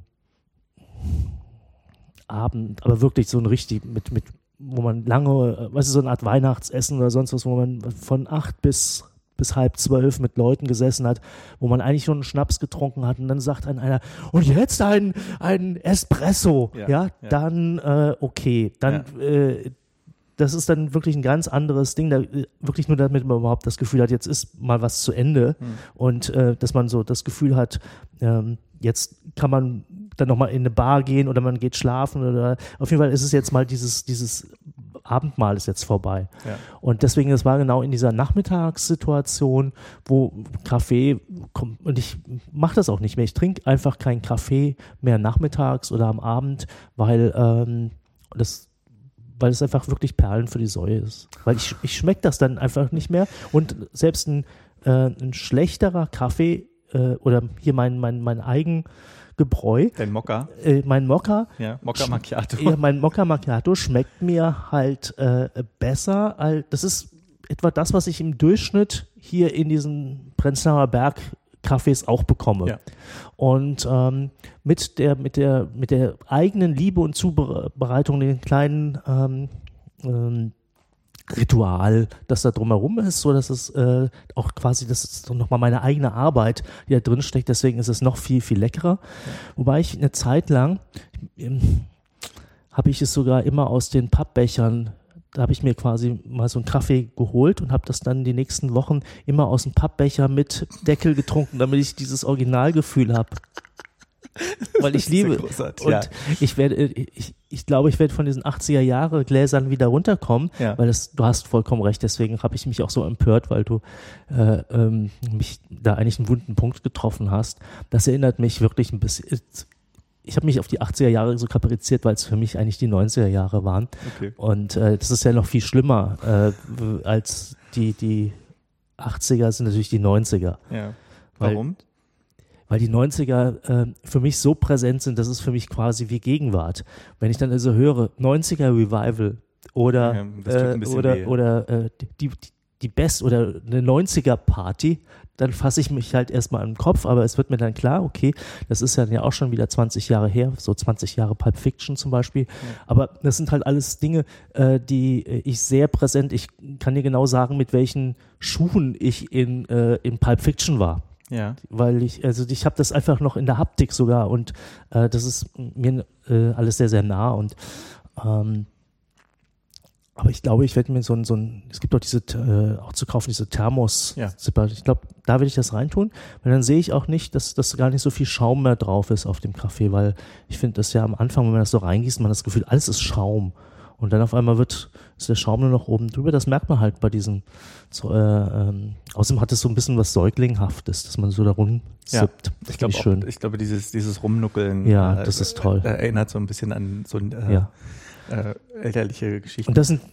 Speaker 2: Abend, aber wirklich so ein richtig mit, mit, wo man lange, weißt du, so eine Art Weihnachtsessen oder sonst was, wo man von acht bis, bis halb zwölf mit Leuten gesessen hat, wo man eigentlich schon einen Schnaps getrunken hat und dann sagt einem einer, und jetzt ein, ein Espresso, ja, ja, ja. dann äh, okay, dann ja. äh, das ist dann wirklich ein ganz anderes Ding, da, wirklich nur damit man überhaupt das Gefühl hat, jetzt ist mal was zu Ende hm. und äh, dass man so das Gefühl hat, ähm, jetzt kann man dann nochmal in eine Bar gehen oder man geht schlafen oder auf jeden Fall ist es jetzt mal dieses, dieses Abendmahl ist jetzt vorbei. Ja. Und deswegen, das war genau in dieser Nachmittagssituation, wo Kaffee kommt und ich mache das auch nicht mehr. Ich trinke einfach keinen Kaffee mehr nachmittags oder am Abend, weil ähm, das weil es einfach wirklich Perlen für die Säue ist. Weil ich, ich schmecke das dann einfach nicht mehr und selbst ein, äh, ein schlechterer Kaffee äh, oder hier mein, mein, mein Eigengebräu.
Speaker 1: Dein Mokka?
Speaker 2: Äh, mein Mokka.
Speaker 1: Ja, Mokka Macchiato.
Speaker 2: Ja, mein Mokka Macchiato schmeckt mir halt äh, besser. Als, das ist etwa das, was ich im Durchschnitt hier in diesen Prenzlauer Berg Kaffees auch bekomme. Ja. Und ähm, mit der mit der mit der eigenen Liebe und Zubereitung, den kleinen ähm, ähm, Ritual, das da drumherum ist, so dass es äh, auch quasi, das ist nochmal meine eigene Arbeit, die da drin steckt, deswegen ist es noch viel, viel leckerer. Ja. Wobei ich eine Zeit lang ähm, habe ich es sogar immer aus den Pappbechern, da habe ich mir quasi mal so einen Kaffee geholt und habe das dann die nächsten Wochen immer aus dem Pappbecher mit Deckel getrunken, damit ich dieses Originalgefühl habe. Weil ich liebe und ja. ich werde, ich, ich glaube, ich werde von diesen achtziger Jahre Gläsern wieder runterkommen, ja. weil das, du hast vollkommen recht, deswegen habe ich mich auch so empört, weil du äh, ähm, mich da eigentlich einen wunden Punkt getroffen hast. Das erinnert mich wirklich ein bisschen, ich habe mich auf die achtziger Jahre so kapriziert, weil es für mich eigentlich die neunziger Jahre waren. Okay. Und äh, das ist ja noch viel schlimmer äh, als die, die achtziger sind natürlich die neunziger.
Speaker 1: Ja. Warum?
Speaker 2: Weil, weil die neunziger äh, für mich so präsent sind, das ist für mich quasi wie Gegenwart. Wenn ich dann also höre, neunziger Revival oder, ja, das tut ein bisschen äh, oder, weh. oder äh, die, die, die Best- oder eine neunziger Party, dann fasse ich mich halt erstmal an den Kopf, aber es wird mir dann klar, okay, das ist ja auch schon wieder zwanzig Jahre her, so zwanzig Jahre Pulp Fiction zum Beispiel, ja. aber das sind halt alles Dinge, äh, die ich sehr präsent, ich kann dir genau sagen, mit welchen Schuhen ich in, äh, in Pulp Fiction war.
Speaker 1: Ja.
Speaker 2: Weil ich, also ich habe das einfach noch in der Haptik sogar und äh, das ist mir äh, alles sehr, sehr nah und ähm, aber ich glaube, ich werde mir so ein, so ein, es gibt auch diese, äh, auch zu kaufen, diese Thermos-Zipper. Ja. Ich glaube, da werde ich das reintun, weil dann sehe ich auch nicht, dass, dass gar nicht so viel Schaum mehr drauf ist auf dem Kaffee, weil ich finde das ja am Anfang, wenn man das so reingießt, man hat das Gefühl, alles ist Schaum. Und dann auf einmal wird, ist der Schaum nur noch oben drüber. Das merkt man halt bei diesem, so, äh, ähm, außerdem hat es so ein bisschen was Säuglinghaftes, dass man so da rumsippt.
Speaker 1: Ja, ich glaube, schön. Ich glaube, dieses, dieses Rumnuckeln,
Speaker 2: ja, das äh, ist toll.
Speaker 1: Äh, erinnert so ein bisschen an so ein, äh,
Speaker 2: ja.
Speaker 1: Äh, elterliche Geschichten.
Speaker 2: Und das sind,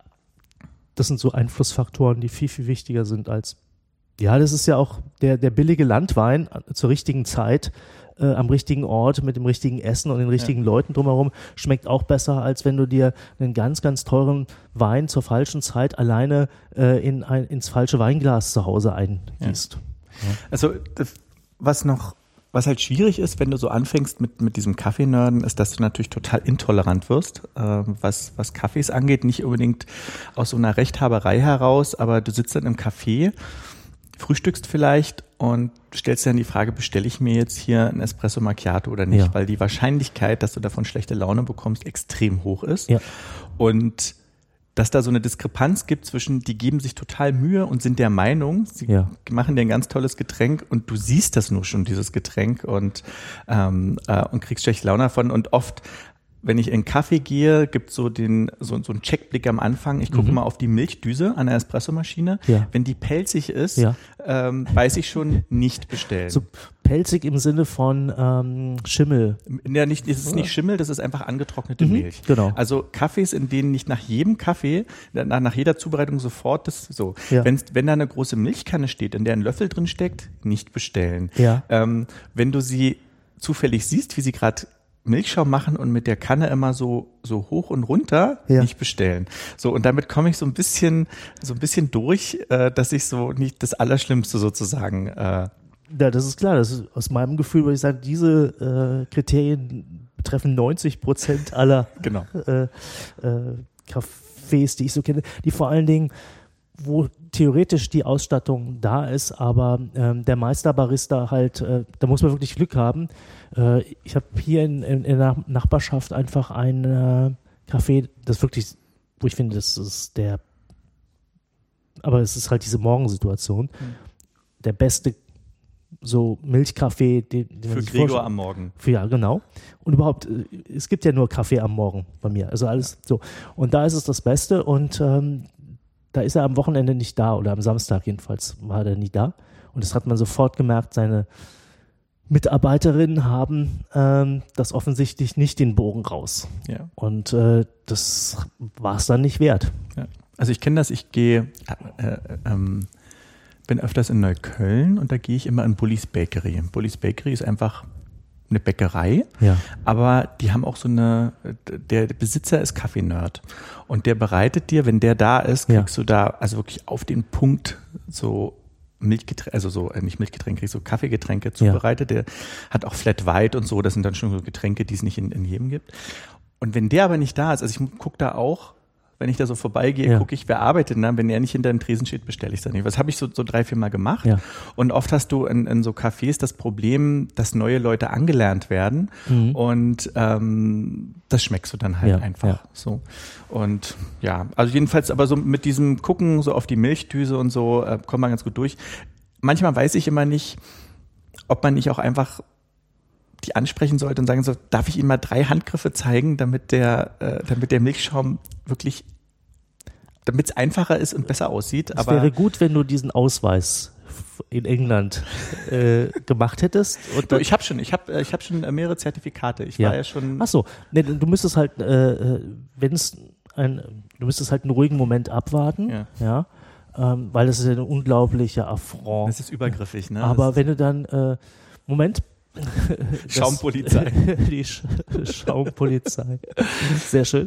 Speaker 2: das sind so Einflussfaktoren, die viel, viel wichtiger sind als, ja, das ist ja auch der, der billige Landwein zur richtigen Zeit, äh, am richtigen Ort, mit dem richtigen Essen und den richtigen ja. Leuten drumherum, schmeckt auch besser, als wenn du dir einen ganz, ganz teuren Wein zur falschen Zeit alleine äh, in ein, ins falsche Weinglas zu Hause eingießt.
Speaker 1: Ja. Ja. Also, das, was noch Was halt schwierig ist, wenn du so anfängst mit, mit diesem Kaffeenörden, ist, dass du natürlich total intolerant wirst, äh, was, was Kaffees angeht. Nicht unbedingt aus so einer Rechthaberei heraus, aber du sitzt dann im Café, frühstückst vielleicht und stellst dir dann die Frage, bestelle ich mir jetzt hier ein Espresso Macchiato oder nicht?
Speaker 2: Ja.
Speaker 1: Weil die Wahrscheinlichkeit, dass du davon schlechte Laune bekommst, extrem hoch ist.
Speaker 2: Ja.
Speaker 1: Und dass da so eine Diskrepanz gibt zwischen, die geben sich total Mühe und sind der Meinung, sie
Speaker 2: Ja.
Speaker 1: machen dir ein ganz tolles Getränk und du siehst das nur schon, dieses Getränk und, ähm, äh, und kriegst schlechte Laune davon. Und oft, wenn ich in einen Kaffee gehe, gibt so den so, so einen Checkblick am Anfang. Ich gucke
Speaker 2: Mhm.
Speaker 1: mal auf die Milchdüse an der Espressomaschine.
Speaker 2: Ja.
Speaker 1: Wenn die pelzig ist,
Speaker 2: Ja.
Speaker 1: ähm, weiß ich schon, nicht bestellen.
Speaker 2: So pelzig im Sinne von ähm, Schimmel.
Speaker 1: Ja, nicht, das ist nicht Schimmel, das ist einfach angetrocknete
Speaker 2: Mhm,
Speaker 1: Milch.
Speaker 2: genau.
Speaker 1: Also Kaffees, in denen nicht nach jedem Kaffee, nach, nach jeder Zubereitung sofort das so.
Speaker 2: Ja.
Speaker 1: Wenn's, wenn da eine große Milchkanne steht, in der ein Löffel drin steckt, nicht bestellen.
Speaker 2: Ja.
Speaker 1: Ähm, wenn du sie zufällig siehst, wie sie gerade Milchschaum machen und mit der Kanne immer so so hoch und runter,
Speaker 2: Ja.
Speaker 1: nicht bestellen. So, und damit komme ich so ein bisschen so ein bisschen durch, äh, dass ich so nicht das Allerschlimmste sozusagen äh,
Speaker 2: Ja, das ist klar. Das ist, aus meinem Gefühl würde ich sagen, diese äh, Kriterien betreffen neunzig Prozent aller
Speaker 1: genau.
Speaker 2: äh, äh, Cafés, die ich so kenne, die vor allen Dingen, wo theoretisch die Ausstattung da ist, aber ähm, der Meisterbarista halt, äh, da muss man wirklich Glück haben. Äh, ich habe hier in, in, in der Nachbarschaft einfach ein äh, Café, das wirklich, wo ich finde, das ist der, aber es ist halt diese Morgensituation,
Speaker 1: Mhm.
Speaker 2: der beste so Milchkaffee, den, den man
Speaker 1: Für
Speaker 2: sich
Speaker 1: Gregor
Speaker 2: vorstellt.
Speaker 1: am Morgen.
Speaker 2: Für, ja, genau. Und überhaupt, äh, es gibt ja nur Kaffee am Morgen bei mir. Also alles so. Und da ist es das Beste und ähm, da ist er am Wochenende nicht da oder am Samstag jedenfalls war er nie da. Und das hat man sofort gemerkt, seine Mitarbeiterinnen haben ähm, das offensichtlich nicht den Bogen raus.
Speaker 1: Ja.
Speaker 2: Und äh, das war es dann nicht wert.
Speaker 1: Ja. Also ich kenne das, ich gehe, äh, ähm, bin öfters in Neukölln und da gehe ich immer in Bullis Bakery. Bullis Bakery ist einfach eine Bäckerei,
Speaker 2: Ja.
Speaker 1: aber die haben auch so eine, der Besitzer ist Kaffee-Nerd und der bereitet dir, wenn der da ist, kriegst
Speaker 2: Ja.
Speaker 1: du da also wirklich auf den Punkt so Milchgetränke, also so, äh, nicht Milchgetränke, kriegst so Kaffeegetränke zubereitet. Der hat auch Flat White und so, das sind dann schon so Getränke, die es nicht in, in jedem gibt. Und wenn der aber nicht da ist, also ich gucke da auch, wenn ich da so vorbeigehe,
Speaker 2: Ja.
Speaker 1: gucke ich, wer arbeitet denn da? Wenn er nicht hinter dem Tresen steht, bestelle ich es dann nicht. Das habe ich so, so drei, vier Mal gemacht.
Speaker 2: Ja.
Speaker 1: Und oft hast du in, in so Cafés das Problem, dass neue Leute angelernt werden.
Speaker 2: Mhm.
Speaker 1: Und ähm, das schmeckst du dann halt
Speaker 2: Ja,
Speaker 1: einfach
Speaker 2: ja.
Speaker 1: so. Und ja, also jedenfalls aber so mit diesem Gucken so auf die Milchdüse und so äh, kommt man ganz gut durch. Manchmal weiß ich immer nicht, ob man nicht auch einfach die ansprechen sollte und sagen so, darf ich Ihnen mal drei Handgriffe zeigen, damit der, äh, damit der Milchschaum wirklich, damit es einfacher ist und besser aussieht.
Speaker 2: Es
Speaker 1: Aber
Speaker 2: wäre gut, wenn du diesen Ausweis in England äh, gemacht hättest. Und
Speaker 1: du,
Speaker 2: dann,
Speaker 1: ich habe schon, ich habe, ich habe schon mehrere Zertifikate. Ich
Speaker 2: Ja.
Speaker 1: war ja schon.
Speaker 2: Ach so, nee, du müsstest halt, äh, wenn es ein, du müsstest halt einen ruhigen Moment abwarten,
Speaker 1: Ja.
Speaker 2: ja, ähm, weil das ist ja ein unglaublicher Affront.
Speaker 1: Das ist übergriffig, ne?
Speaker 2: Aber
Speaker 1: das
Speaker 2: wenn du dann, äh, Moment.
Speaker 1: ist Schaumpolizei.
Speaker 2: Das, die Sch Schaumpolizei. Sehr schön.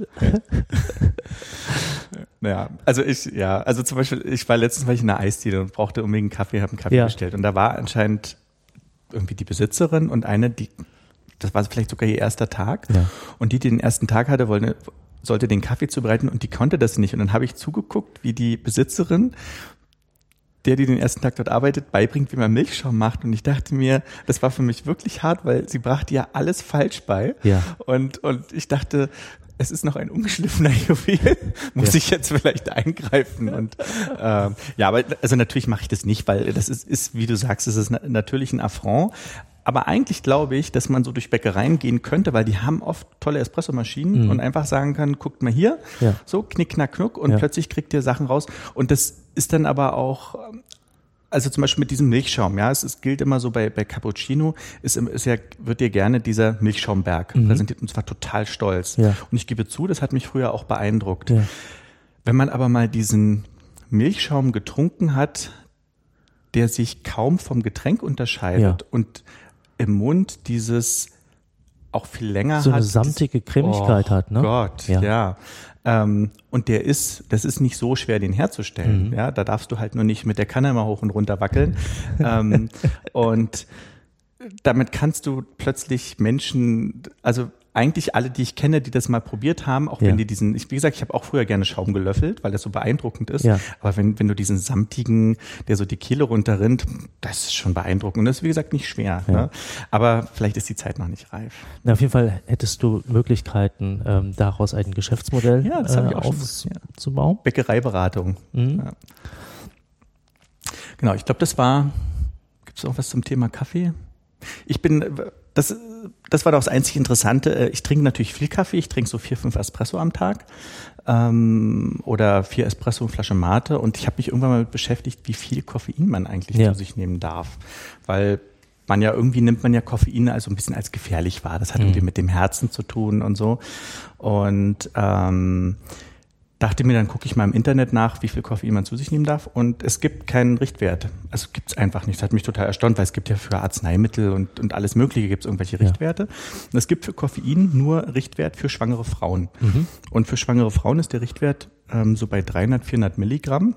Speaker 1: Ja, also ich, ja, also zum Beispiel, ich war letztens war ich in einer Eisdiele und brauchte unbedingt einen Kaffee, habe einen Kaffee
Speaker 2: Ja.
Speaker 1: bestellt und da war anscheinend irgendwie die Besitzerin und eine, die, das war vielleicht sogar ihr erster Tag
Speaker 2: Ja.
Speaker 1: und die, die den ersten Tag hatte, wollte, sollte den Kaffee zubereiten und die konnte das nicht und dann habe ich zugeguckt, wie die Besitzerin, der, die den ersten Tag dort arbeitet, beibringt, wie man Milchschaum macht und ich dachte mir, das war für mich wirklich hart, weil sie brachte ja alles falsch bei
Speaker 2: Ja.
Speaker 1: und, und ich dachte, es ist noch ein ungeschliffener Juwel, muss
Speaker 2: Ja.
Speaker 1: ich jetzt vielleicht eingreifen und ähm, ja, aber also natürlich mache ich das nicht, weil das ist, ist wie du sagst, es ist na- natürlich ein Affront, aber eigentlich glaube ich, dass man so durch Bäckereien gehen könnte, weil die haben oft tolle Espressomaschinen
Speaker 2: Mhm.
Speaker 1: und einfach sagen kann, guckt mal hier,
Speaker 2: Ja.
Speaker 1: so knick, knack, knuck und
Speaker 2: Ja.
Speaker 1: plötzlich kriegt ihr Sachen raus und das ist dann aber auch also zum Beispiel mit diesem Milchschaum, ja, es, es gilt immer so bei, bei Cappuccino, ist, im- ist ja, wird dir gerne dieser Milchschaumberg
Speaker 2: Mhm.
Speaker 1: präsentiert und zwar total stolz.
Speaker 2: Ja.
Speaker 1: Und ich gebe zu, das hat mich früher auch beeindruckt.
Speaker 2: Ja.
Speaker 1: Wenn man aber mal diesen Milchschaum getrunken hat, der sich kaum vom Getränk unterscheidet
Speaker 2: Ja.
Speaker 1: und im Mund dieses auch viel länger
Speaker 2: So
Speaker 1: hat.
Speaker 2: eine samtige Cremigkeit
Speaker 1: oh
Speaker 2: hat, ne?
Speaker 1: Gott,
Speaker 2: Ja.
Speaker 1: ja. Ähm, und der ist, das ist nicht so schwer, den herzustellen.
Speaker 2: Mhm.
Speaker 1: Ja, da darfst du halt nur nicht mit der Kanne immer hoch und runter wackeln. ähm, und damit kannst du plötzlich Menschen, also eigentlich alle, die ich kenne, die das mal probiert haben, auch
Speaker 2: Ja.
Speaker 1: wenn die diesen, ich, wie gesagt, ich habe auch früher gerne Schaum gelöffelt, weil das so beeindruckend ist.
Speaker 2: Ja.
Speaker 1: Aber wenn, wenn du diesen samtigen, der so die Kehle runterrinnt, das ist schon beeindruckend. Und das ist, wie gesagt, nicht schwer.
Speaker 2: Ja.
Speaker 1: Ne? Aber vielleicht ist die Zeit noch nicht reif.
Speaker 2: Na, auf jeden Fall hättest du Möglichkeiten, ähm, daraus ein Geschäftsmodell
Speaker 1: Ja, das habe
Speaker 2: äh,
Speaker 1: ich auch schon.
Speaker 2: aufzubauen.
Speaker 1: Bäckereiberatung.
Speaker 2: Mhm.
Speaker 1: Ja. Genau, ich glaube, das war, gibt es auch was zum Thema Kaffee? Ich bin, das, das war doch das einzig Interessante. Ich trinke natürlich viel Kaffee. Ich trinke so vier, fünf Espresso am Tag ähm, oder vier Espresso und Flasche Mate. Und ich habe mich irgendwann mal mit beschäftigt, wie viel Koffein man eigentlich
Speaker 2: Ja.
Speaker 1: zu sich nehmen darf. Weil man ja irgendwie nimmt man ja Koffein also ein bisschen als gefährlich wahr. Das hat
Speaker 2: Mhm.
Speaker 1: irgendwie mit dem Herzen zu tun und so. Und ähm, dachte mir, dann gucke ich mal im Internet nach, wie viel Koffein man zu sich nehmen darf. Und es gibt keinen Richtwert. Also gibt es einfach nicht. Das hat mich total erstaunt, weil es gibt ja für Arzneimittel und, und alles Mögliche gibt es irgendwelche Richtwerte. Und es gibt für Koffein nur Richtwert für schwangere Frauen.
Speaker 2: Mhm.
Speaker 1: Und für schwangere Frauen ist der Richtwert ähm, so bei dreihundert, vierhundert Milligramm.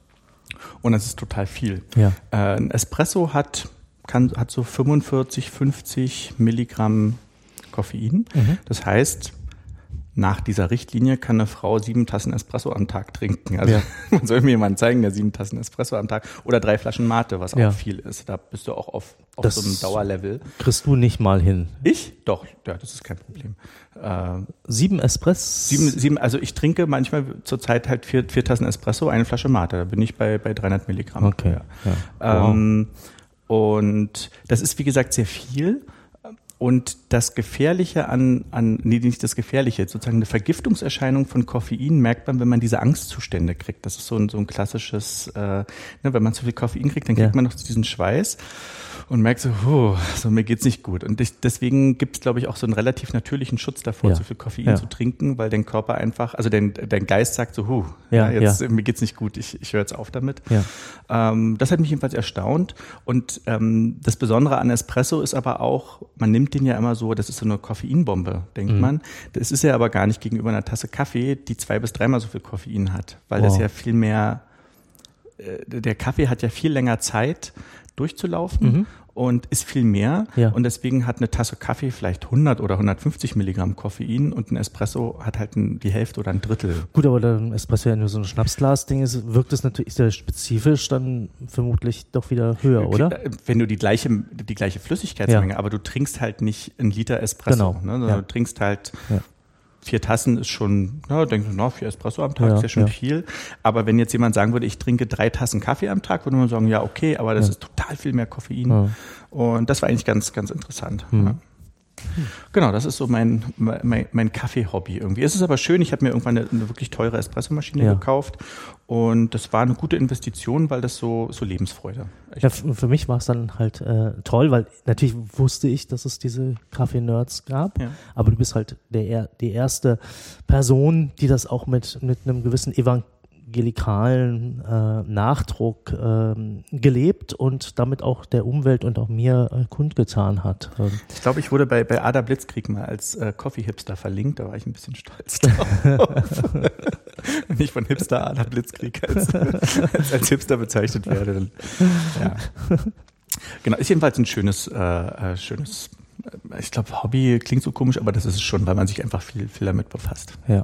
Speaker 1: Und das ist total viel.
Speaker 2: Ja.
Speaker 1: Äh, ein Espresso hat, kann, hat so fünfundvierzig, fünfzig Milligramm Koffein.
Speaker 2: Mhm.
Speaker 1: Das heißt, nach dieser Richtlinie kann eine Frau sieben Tassen Espresso am Tag trinken. Also
Speaker 2: Ja.
Speaker 1: man soll mir jemanden zeigen, der sieben Tassen Espresso am Tag oder drei Flaschen Mate, was
Speaker 2: Ja.
Speaker 1: auch viel ist. Da bist du auch auf, auf
Speaker 2: Das
Speaker 1: so einem Dauerlevel.
Speaker 2: Kriegst du nicht mal hin.
Speaker 1: Ich? Doch, ja, das ist kein Problem. Äh,
Speaker 2: Sieben Espresso?
Speaker 1: sieben, sieben, also ich trinke manchmal zurzeit halt vier, vier Tassen Espresso, eine Flasche Mate. Da bin ich bei, bei dreihundert Milligramm.
Speaker 2: Okay.
Speaker 1: Ja.
Speaker 2: Ja. Wow.
Speaker 1: Ähm, und das ist, wie gesagt, sehr viel. Und das Gefährliche an, an, nee, nicht das Gefährliche, sozusagen eine Vergiftungserscheinung von Koffein merkt man, wenn man diese Angstzustände kriegt. Das ist so ein, so ein klassisches, äh, ne, wenn man zu viel Koffein kriegt, dann kriegt
Speaker 2: Ja.
Speaker 1: man noch diesen Schweiß und merkt so, huh, so mir geht's nicht gut. Und ich, deswegen gibt's, glaube ich, auch so einen relativ natürlichen Schutz davor,
Speaker 2: Ja.
Speaker 1: zu viel Koffein
Speaker 2: Ja.
Speaker 1: zu trinken, weil dein Körper einfach, also dein, dein Geist sagt so, huh,
Speaker 2: Ja,
Speaker 1: ja, jetzt,
Speaker 2: ja.
Speaker 1: mir geht's nicht gut, ich, ich höre jetzt auf damit.
Speaker 2: Ja.
Speaker 1: Ähm, das hat mich jedenfalls erstaunt. Und ähm, das Besondere an Espresso ist aber auch, man nimmt den ja immer so, das ist so eine Koffeinbombe, denkt
Speaker 2: Mhm.
Speaker 1: man. Das ist ja aber gar nicht gegenüber einer Tasse Kaffee, die zwei bis dreimal so viel Koffein hat, weil das
Speaker 2: Wow.
Speaker 1: ja viel mehr, äh, der Kaffee hat ja viel länger Zeit durchzulaufen.
Speaker 2: Mhm.
Speaker 1: Und ist viel mehr.
Speaker 2: Ja.
Speaker 1: Und deswegen hat eine Tasse Kaffee vielleicht hundert oder hundertfünfzig Milligramm Koffein und ein Espresso hat halt ein, die Hälfte oder ein Drittel.
Speaker 2: Gut, aber der Espresso ja nur so ein Schnapsglas-Ding ist, wirkt es natürlich sehr spezifisch dann vermutlich doch wieder höher, oder?
Speaker 1: Wenn du die gleiche, die gleiche Flüssigkeitsmenge, aber du trinkst halt nicht einen Liter Espresso,
Speaker 2: Genau.
Speaker 1: ne, sondern
Speaker 2: Ja.
Speaker 1: du trinkst halt
Speaker 2: Ja.
Speaker 1: vier Tassen ist schon, na, denkst du, na, vier Espresso am Tag
Speaker 2: Ja,
Speaker 1: ist ja schon
Speaker 2: ja.
Speaker 1: viel. Aber wenn jetzt jemand sagen würde, ich trinke drei Tassen Kaffee am Tag, würde man sagen, ja, okay, aber das
Speaker 2: Ja.
Speaker 1: ist total viel mehr Koffein.
Speaker 2: Ja.
Speaker 1: Und das war eigentlich ganz, ganz interessant.
Speaker 2: Mhm.
Speaker 1: Ja. Genau, das ist so mein, mein, mein Kaffee-Hobby irgendwie. Es ist aber schön, ich habe mir irgendwann eine, eine wirklich teure Espressomaschine
Speaker 2: Ja.
Speaker 1: gekauft und das war eine gute Investition, weil das so, so Lebensfreude. Ich,
Speaker 2: Ja, f- für mich war es dann halt äh, toll, weil natürlich wusste ich, dass es diese Kaffee-Nerds gab,
Speaker 1: Ja.
Speaker 2: aber du bist halt der, er- die erste Person, die das auch mit, mit einem gewissen evangelikalen äh, Nachdruck ähm, gelebt und damit auch der Umwelt und auch mir äh, kundgetan hat. Ähm,
Speaker 1: ich glaube, ich wurde bei, bei Ada Blitzkrieg mal als äh, Coffee-Hipster verlinkt, da war ich ein bisschen stolz drauf. Wenn ich von Hipster Ada Blitzkrieg als, als, als Hipster bezeichnet werde, dann, ja. Genau, ist jedenfalls ein schönes, äh, äh, schönes, äh, ich glaube, Hobby klingt so komisch, aber das ist es schon, weil man sich einfach viel, viel damit befasst.
Speaker 2: ja.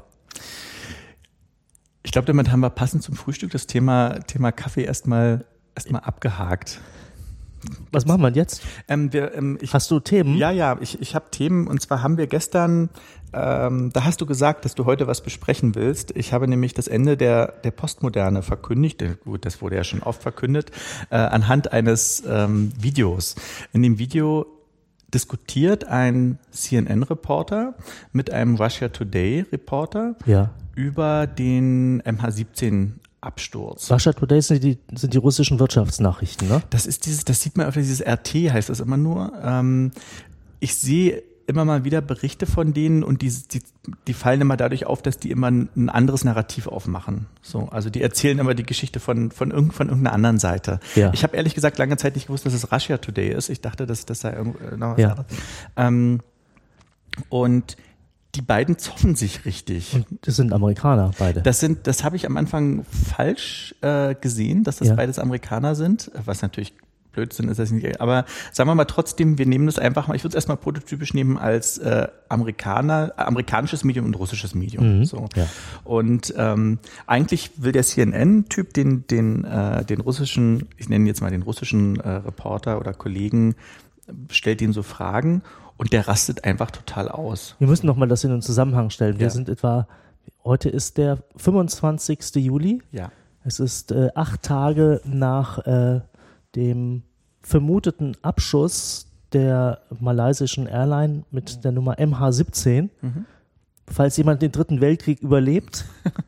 Speaker 1: Ich glaube, damit haben wir passend zum Frühstück das Thema, Thema Kaffee erstmal erstmal abgehakt.
Speaker 2: Was machen wir denn jetzt?
Speaker 1: Ähm, wir, ähm, ich,
Speaker 2: Hast du Themen?
Speaker 1: Ja, ja, ich, ich habe Themen und zwar haben wir gestern, ähm, da hast du gesagt, dass du heute was besprechen willst. Ich habe nämlich das Ende der, der Postmoderne verkündigt, äh, gut, das wurde ja schon oft verkündet, äh, anhand eines ähm, Videos. In dem Video diskutiert ein C N N-Reporter mit einem Russia Today-Reporter
Speaker 2: Ja.
Speaker 1: über den M H siebzehn Absturz.
Speaker 2: Russia Today sind die, sind die russischen Wirtschaftsnachrichten, ne?
Speaker 1: Das ist dieses, das sieht man öfter, dieses R T heißt das immer nur. Ähm, ich sehe immer mal wieder Berichte von denen und die, die, die fallen immer dadurch auf, dass die immer ein anderes Narrativ aufmachen. So, also die erzählen immer die Geschichte von, von, irgend, von irgendeiner anderen Seite.
Speaker 2: Ja.
Speaker 1: Ich habe ehrlich gesagt lange Zeit nicht gewusst, dass es Russia Today ist. Ich dachte, dass das sei irgendwo noch was
Speaker 2: Ja.
Speaker 1: anderes. Ähm, und die beiden zoffen sich richtig.
Speaker 2: Und das sind Amerikaner, beide.
Speaker 1: Das sind, das habe ich am Anfang falsch äh, gesehen, dass das
Speaker 2: Ja.
Speaker 1: beides Amerikaner sind, was natürlich Blödsinn ist das nicht. Aber sagen wir mal trotzdem, wir nehmen das einfach mal, ich würde es erstmal prototypisch nehmen als äh, Amerikaner, äh, amerikanisches Medium und russisches Medium.
Speaker 2: Mhm,
Speaker 1: so.
Speaker 2: ja.
Speaker 1: Und ähm, eigentlich will der C N N-Typ den, den, äh, den russischen, ich nenne jetzt mal den russischen äh, Reporter oder Kollegen, stellt ihm so Fragen und der rastet einfach total aus.
Speaker 2: Wir müssen nochmal das in den Zusammenhang stellen. Wir
Speaker 1: Ja.
Speaker 2: sind etwa, heute ist der fünfundzwanzigsten Juli.
Speaker 1: Ja.
Speaker 2: Es ist äh, acht Tage nach äh, dem vermuteten Abschuss der malaysischen Airline mit der Nummer M H siebzehn.
Speaker 1: Mhm.
Speaker 2: Falls jemand den Dritten Weltkrieg überlebt,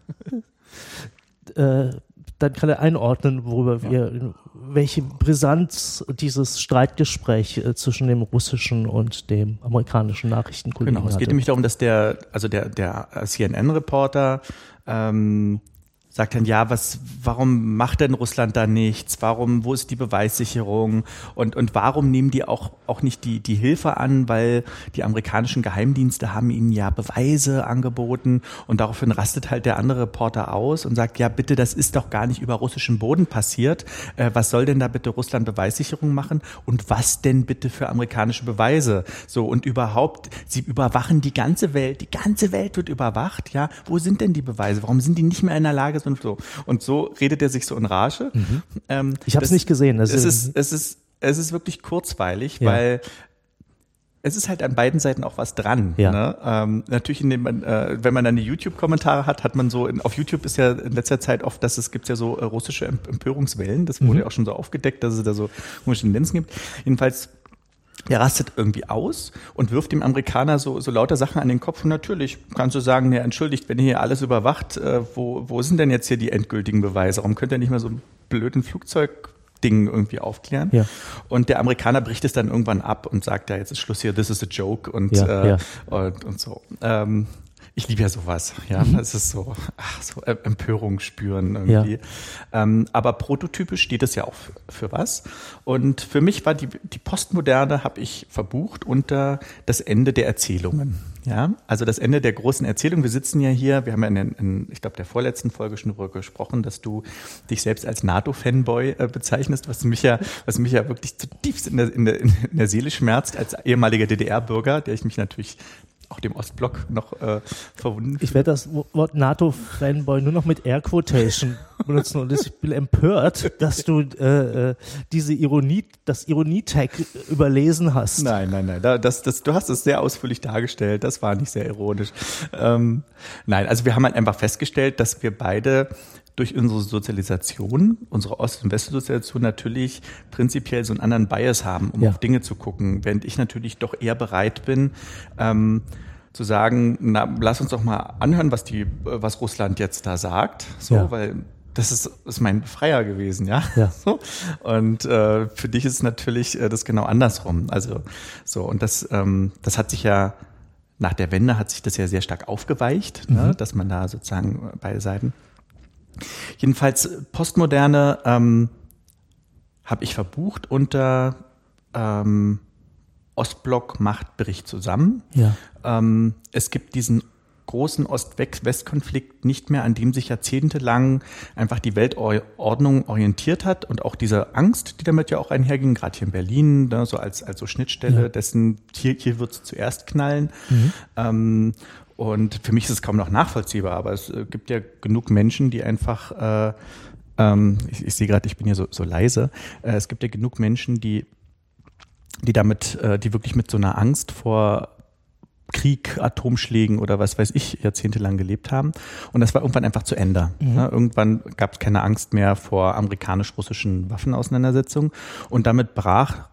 Speaker 2: äh, dann kann er einordnen, worüber
Speaker 1: Ja.
Speaker 2: wir, welche Brisanz dieses Streitgespräch äh, zwischen dem russischen und dem amerikanischen Nachrichtenkollegen
Speaker 1: Genau, es geht
Speaker 2: hatte.
Speaker 1: nämlich darum, dass der, also der, der C N N-Reporter ähm, sagt dann, ja, was, warum macht denn Russland da nichts? Warum, wo ist die Beweissicherung? Und, und warum nehmen die auch, auch nicht die, die Hilfe an? Weil die amerikanischen Geheimdienste haben ihnen ja Beweise angeboten und daraufhin rastet halt der andere Reporter aus und sagt, ja, bitte, das ist doch gar nicht über russischem Boden passiert. Äh, was soll denn da bitte Russland Beweissicherung machen? Und was denn bitte für amerikanische Beweise? So, und überhaupt, sie überwachen die ganze Welt, die ganze Welt wird überwacht, ja. Wo sind denn die Beweise? Warum sind die nicht mehr in der Lage, und so. Und so redet er sich so in Rage.
Speaker 2: Mhm.
Speaker 1: Ähm,
Speaker 2: Ich habe es nicht gesehen. Das
Speaker 1: es ist, es ist, es ist wirklich kurzweilig,
Speaker 2: Ja.
Speaker 1: weil es ist halt an beiden Seiten auch was dran.
Speaker 2: Ja.
Speaker 1: Ne? Ähm, natürlich, indem man, äh, wenn man dann die YouTube-Kommentare hat, hat man so, in, auf YouTube ist ja in letzter Zeit oft, dass es gibt ja so äh, russische Empörungswellen. Das wurde
Speaker 2: Mhm.
Speaker 1: ja auch schon so aufgedeckt, dass es da so komische Tendenzen gibt. Jedenfalls der rastet irgendwie aus und wirft dem Amerikaner so, so lauter Sachen an den Kopf. Und natürlich kannst du sagen, ja, entschuldigt, wenn ihr hier alles überwacht, äh, wo, wo sind denn jetzt hier die endgültigen Beweise? Warum könnt ihr nicht mal so einen blöden Flugzeugding irgendwie aufklären?
Speaker 2: Ja.
Speaker 1: Und der Amerikaner bricht es dann irgendwann ab und sagt, ja, jetzt ist Schluss hier, this is a joke und,
Speaker 2: Ja,
Speaker 1: äh,
Speaker 2: ja.
Speaker 1: und, und so. Ähm, ich liebe ja sowas, ja,
Speaker 2: Mhm.
Speaker 1: das ist so, ach, so Empörung spüren irgendwie. Ja. Ähm, aber prototypisch steht es ja auch für, für was. Und für mich war die, die Postmoderne, habe ich verbucht unter das Ende der Erzählungen. Ja, also das Ende der großen Erzählung. Wir sitzen ja hier, wir haben ja in, in ich glaube, der vorletzten Folge schon darüber gesprochen, dass du dich selbst als NATO-Fanboy äh, bezeichnest, was mich ja, was mich ja wirklich zutiefst in der, in der, in der Seele schmerzt als ehemaliger D D R-Bürger, der ich mich natürlich auch dem Ostblock noch äh, verwunden.
Speaker 2: Ich werde das Wort NATO-Fanboy nur noch mit Air-Quotation benutzen und ich bin empört, dass du äh, äh, diese Ironie, das Ironie-Tag überlesen hast.
Speaker 1: Nein, nein, nein. Da, das, das, du hast es sehr ausführlich dargestellt. Das war nicht sehr ironisch. Ähm, nein, also wir haben halt einfach festgestellt, dass wir beide durch unsere Sozialisation, unsere Ost- und Westsozialisation natürlich prinzipiell so einen anderen Bias haben, um
Speaker 2: Ja.
Speaker 1: auf Dinge zu gucken, während ich natürlich doch eher bereit bin, ähm, zu sagen, na, lass uns doch mal anhören, was die, was Russland jetzt da sagt, so,
Speaker 2: Ja.
Speaker 1: weil das ist, ist mein Befreier gewesen, ja.
Speaker 2: Ja.
Speaker 1: So. Und äh, für dich ist es natürlich äh, das genau andersrum. Also so, und das, ähm, das hat sich ja nach der Wende hat sich das ja sehr stark aufgeweicht,
Speaker 2: Mhm.
Speaker 1: ne, dass man da sozusagen beide Seiten. Jedenfalls Postmoderne ähm, habe ich verbucht unter ähm, Ostblock macht Bericht zusammen.
Speaker 2: Ja.
Speaker 1: Ähm, es gibt diesen großen Ost-West-Konflikt nicht mehr, an dem sich jahrzehntelang einfach die Weltordnung orientiert hat und auch diese Angst, die damit ja auch einherging, gerade hier in Berlin, ne, so als, als so Schnittstelle
Speaker 2: Ja.
Speaker 1: dessen, hier, hier wird es zuerst knallen.
Speaker 2: Mhm.
Speaker 1: Ähm, und für mich ist es kaum noch nachvollziehbar, aber es äh, gibt ja genug Menschen, die einfach, äh, ähm, ich, ich sehe gerade, ich bin hier so, so leise, äh, es gibt ja genug Menschen, die, die damit, äh, die wirklich mit so einer Angst vor Krieg, Atomschlägen oder was weiß ich, jahrzehntelang gelebt haben. Und das war irgendwann einfach zu Ende.
Speaker 2: Mhm.
Speaker 1: Ne? Irgendwann gab es keine Angst mehr vor amerikanisch-russischen Waffenauseinandersetzungen. Und damit brach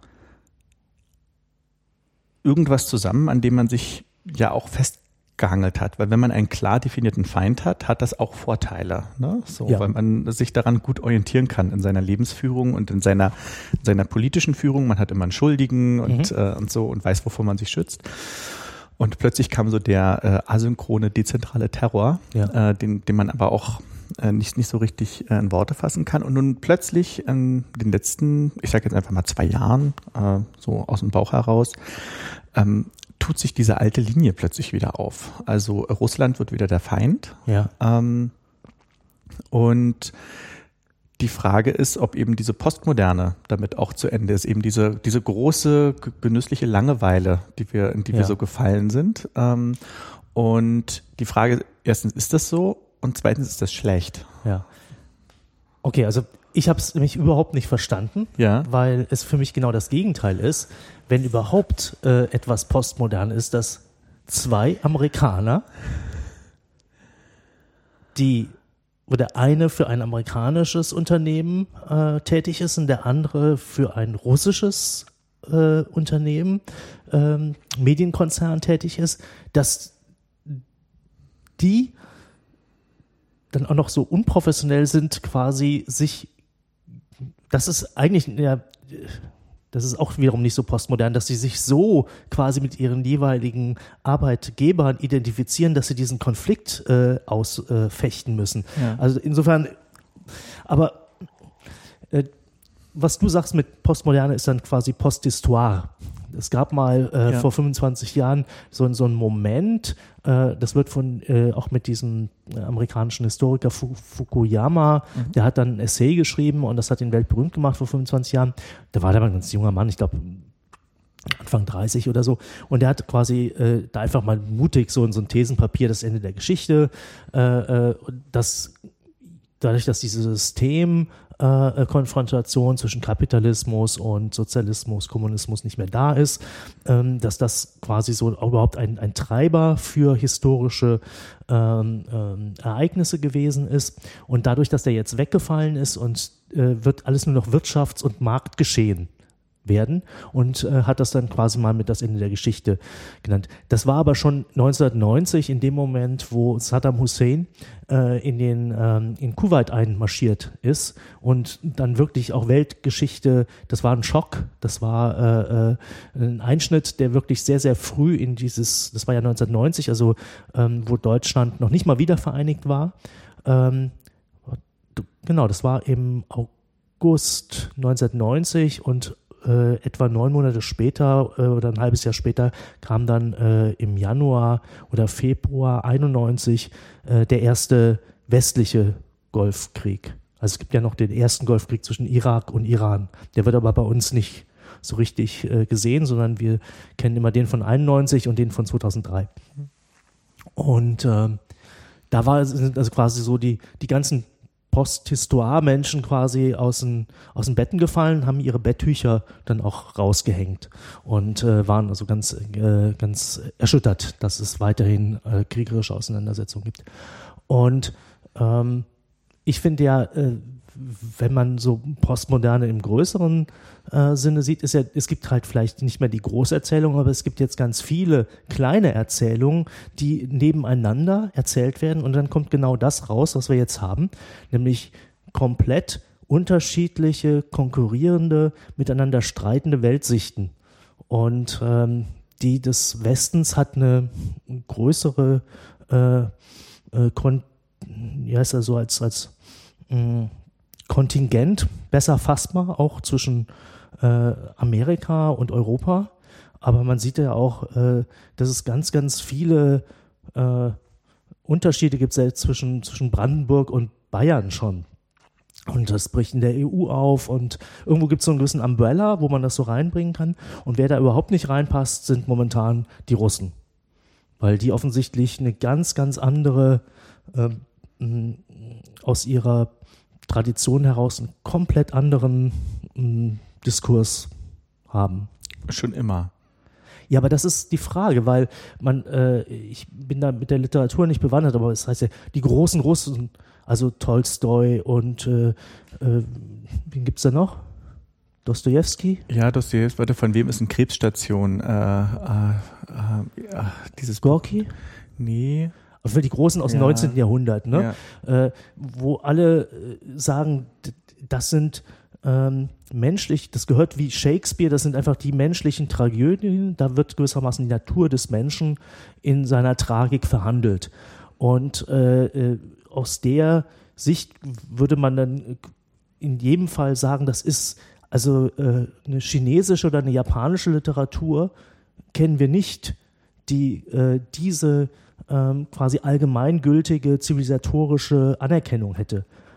Speaker 1: irgendwas zusammen, an dem man sich ja auch festgehangelt hat. Weil wenn man einen klar definierten Feind hat, hat das auch Vorteile. Ne? So,
Speaker 2: Ja.
Speaker 1: weil man sich daran gut orientieren kann in seiner Lebensführung und in seiner, in seiner politischen Führung. Man hat immer einen Schuldigen und,
Speaker 2: Mhm.
Speaker 1: äh, und so und weiß, wovor man sich schützt. Und plötzlich kam so der äh, asynchrone, dezentrale Terror,
Speaker 2: Ja.
Speaker 1: äh, den, den man aber auch äh, nicht, nicht so richtig äh, in Worte fassen kann. Und nun plötzlich in den letzten, ich sage jetzt einfach mal zwei Jahren, äh, so aus dem Bauch heraus, ähm, tut sich diese alte Linie plötzlich wieder auf. Also Russland wird wieder der Feind.
Speaker 2: Ja.
Speaker 1: Ähm, und die Frage ist, ob eben diese Postmoderne damit auch zu Ende ist, eben diese, diese große, genüssliche Langeweile, die wir, in die ja. wir so gefallen sind. Ähm, und die Frage, erstens, ist das so? Und zweitens, ist das schlecht?
Speaker 2: Ja. Okay, also ich habe es nämlich überhaupt nicht verstanden,
Speaker 1: ja.
Speaker 2: weil es für mich genau das Gegenteil ist. Wenn überhaupt äh, etwas postmodern ist, dass zwei Amerikaner, die, wo der eine für ein amerikanisches Unternehmen äh, tätig ist und der andere für ein russisches äh, Unternehmen, ähm, Medienkonzern tätig ist, dass die dann auch noch so unprofessionell sind, quasi sich, das ist eigentlich, ja, das ist auch wiederum nicht so postmodern, dass sie sich so quasi mit ihren jeweiligen Arbeitgebern identifizieren, dass sie diesen Konflikt äh, ausfechten äh, müssen.
Speaker 1: Ja.
Speaker 2: Also insofern, aber äh, was du sagst mit Postmoderne ist dann quasi Posthistoire. Es gab mal äh, ja. vor fünfundzwanzig Jahren so, so einen Moment, äh, das wird von äh, auch mit diesem äh, amerikanischen Historiker Fu- Fukuyama, mhm. der hat dann ein Essay geschrieben und das hat ihn weltberühmt gemacht vor fünfundzwanzig Jahren. Da war der mal ein ganz junger Mann, ich glaube Anfang dreißig oder so. Und der hat quasi äh, da einfach mal mutig so in so ein Thesenpapier das Ende der Geschichte, äh, äh, das dadurch, dass dieses System Äh, Konfrontation zwischen Kapitalismus und Sozialismus, Kommunismus nicht mehr da ist, ähm, dass das quasi so überhaupt ein, ein Treiber für historische ähm, ähm, Ereignisse gewesen ist. Und dadurch, dass der jetzt weggefallen ist und äh, wird alles nur noch Wirtschafts- und Marktgeschehen werden und äh, hat das dann quasi mal mit das Ende der Geschichte genannt. Das war aber schon neunzehnhundertneunzig, in dem Moment, wo Saddam Hussein äh, in den ähm, in Kuwait einmarschiert ist und dann wirklich auch Weltgeschichte, das war ein Schock, das war äh, äh, ein Einschnitt, der wirklich sehr, sehr früh in dieses, das war ja neunzehnhundertneunzig, also ähm, wo Deutschland noch nicht mal wiedervereinigt war. Ähm, genau, das war im August neunzehnhundertneunzig und Äh, etwa neun Monate später äh, oder ein halbes Jahr später kam dann äh, im Januar oder Februar einundneunzig äh, der erste westliche Golfkrieg. Also es gibt ja noch den ersten Golfkrieg zwischen Irak und Iran. Der wird aber bei uns nicht so richtig äh, gesehen, sondern wir kennen immer den von einundneunzig und den von zweitausenddrei. Und äh, da war sind also quasi so die, die ganzen Posthistoire-Menschen quasi aus den, aus den Betten gefallen, haben ihre Betttücher dann auch rausgehängt und äh, waren also ganz, äh, ganz erschüttert, dass es weiterhin äh, kriegerische Auseinandersetzungen gibt. Und ähm, ich finde ja, äh, wenn man so Postmoderne im größeren äh, Sinne sieht, ist ja, es gibt halt vielleicht nicht mehr die Großerzählung, aber es gibt jetzt ganz viele kleine Erzählungen, die nebeneinander erzählt werden und dann kommt genau das raus, was wir jetzt haben, nämlich komplett unterschiedliche, konkurrierende, miteinander streitende Weltsichten. Und ähm, die des Westens hat eine größere äh, äh, Kon- wie heißt das so als, als mh, Kontingent, besser fassbar, auch zwischen äh, Amerika und Europa. Aber man sieht ja auch, äh, dass es ganz, ganz viele äh, Unterschiede gibt, selbst zwischen, zwischen Brandenburg und Bayern schon. Und das bricht in der E U auf und irgendwo gibt es so einen gewissen Umbrella, wo man das so reinbringen kann. Und wer da überhaupt nicht reinpasst, sind momentan die Russen. Weil die offensichtlich eine ganz, ganz andere, äh, mh, aus ihrer Tradition heraus einen komplett anderen mh, Diskurs haben.
Speaker 1: Schon immer.
Speaker 2: Ja, aber das ist die Frage, weil man, äh, ich bin da mit der Literatur nicht bewandert, aber es heißt ja, die großen Russen, also Tolstoi und äh, äh, wen gibt's da noch? Dostojewski?
Speaker 1: Ja, Dostojewski, warte, von wem ist eine Krebsstation? Äh, äh, äh, dieses
Speaker 2: Gorki?
Speaker 1: Nee.
Speaker 2: Also die Großen aus dem ja. neunzehnten Jahrhundert, ne? Ja. Äh, wo alle äh, sagen, d- das sind ähm, menschlich, das gehört wie Shakespeare, das sind einfach die menschlichen Tragödien, da wird gewissermaßen die Natur des Menschen in seiner Tragik verhandelt. Und äh, äh, aus der Sicht würde man dann in jedem Fall sagen, das ist also äh, eine chinesische oder eine japanische Literatur, kennen wir nicht, die äh, diese ähm, quasi allgemeingültige zivilisatorische Anerkennung hätte.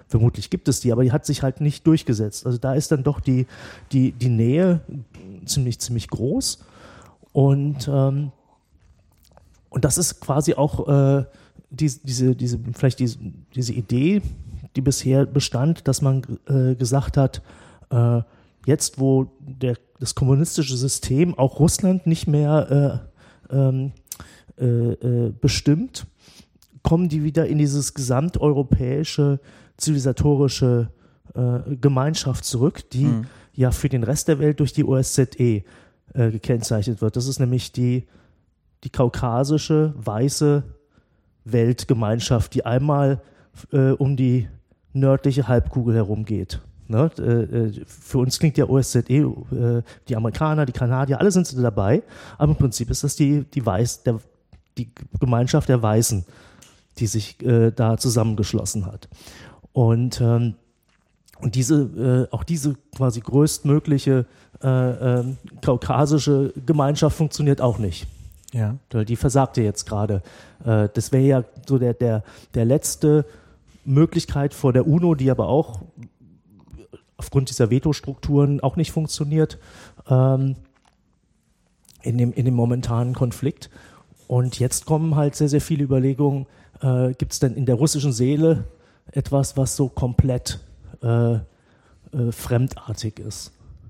Speaker 2: Vermutlich gibt es die, aber die hat sich halt nicht durchgesetzt. Also da ist dann doch die, die, die Nähe ziemlich, ziemlich groß. Und, ähm, und das ist quasi auch äh, die, diese, diese, vielleicht diese, diese Idee, die bisher bestand, dass man äh, gesagt hat, äh, jetzt wo der, das kommunistische System auch Russland nicht mehr äh, ähm, äh, äh, bestimmt, kommen die wieder in dieses gesamteuropäische zivilisatorische äh, Gemeinschaft zurück, die mhm. ja für den Rest der Welt durch die O S Z E äh, gekennzeichnet wird. Das ist nämlich die, die kaukasische, weiße Weltgemeinschaft, die einmal äh, um die nördliche Halbkugel herumgeht. Ne? Äh, für uns klingt ja O S Z E, äh, die Amerikaner, die Kanadier, alle sind dabei, aber im Prinzip ist das die, die, Weiß, der, die Gemeinschaft der Weißen, die sich äh, da zusammengeschlossen hat. Und, ähm, und diese, äh, auch diese quasi größtmögliche äh, äh, kaukasische Gemeinschaft funktioniert auch nicht.
Speaker 1: Ja.
Speaker 2: Die versagte jetzt gerade. Äh, das wäre ja so der, der, der letzte Möglichkeit vor der UNO, die aber auch aufgrund dieser Vetostrukturen auch nicht funktioniert ähm, in, dem, in dem momentanen Konflikt. Und jetzt kommen halt sehr, sehr viele Überlegungen, äh, gibt es denn in der russischen Seele etwas, was so komplett äh, äh, fremdartig ist?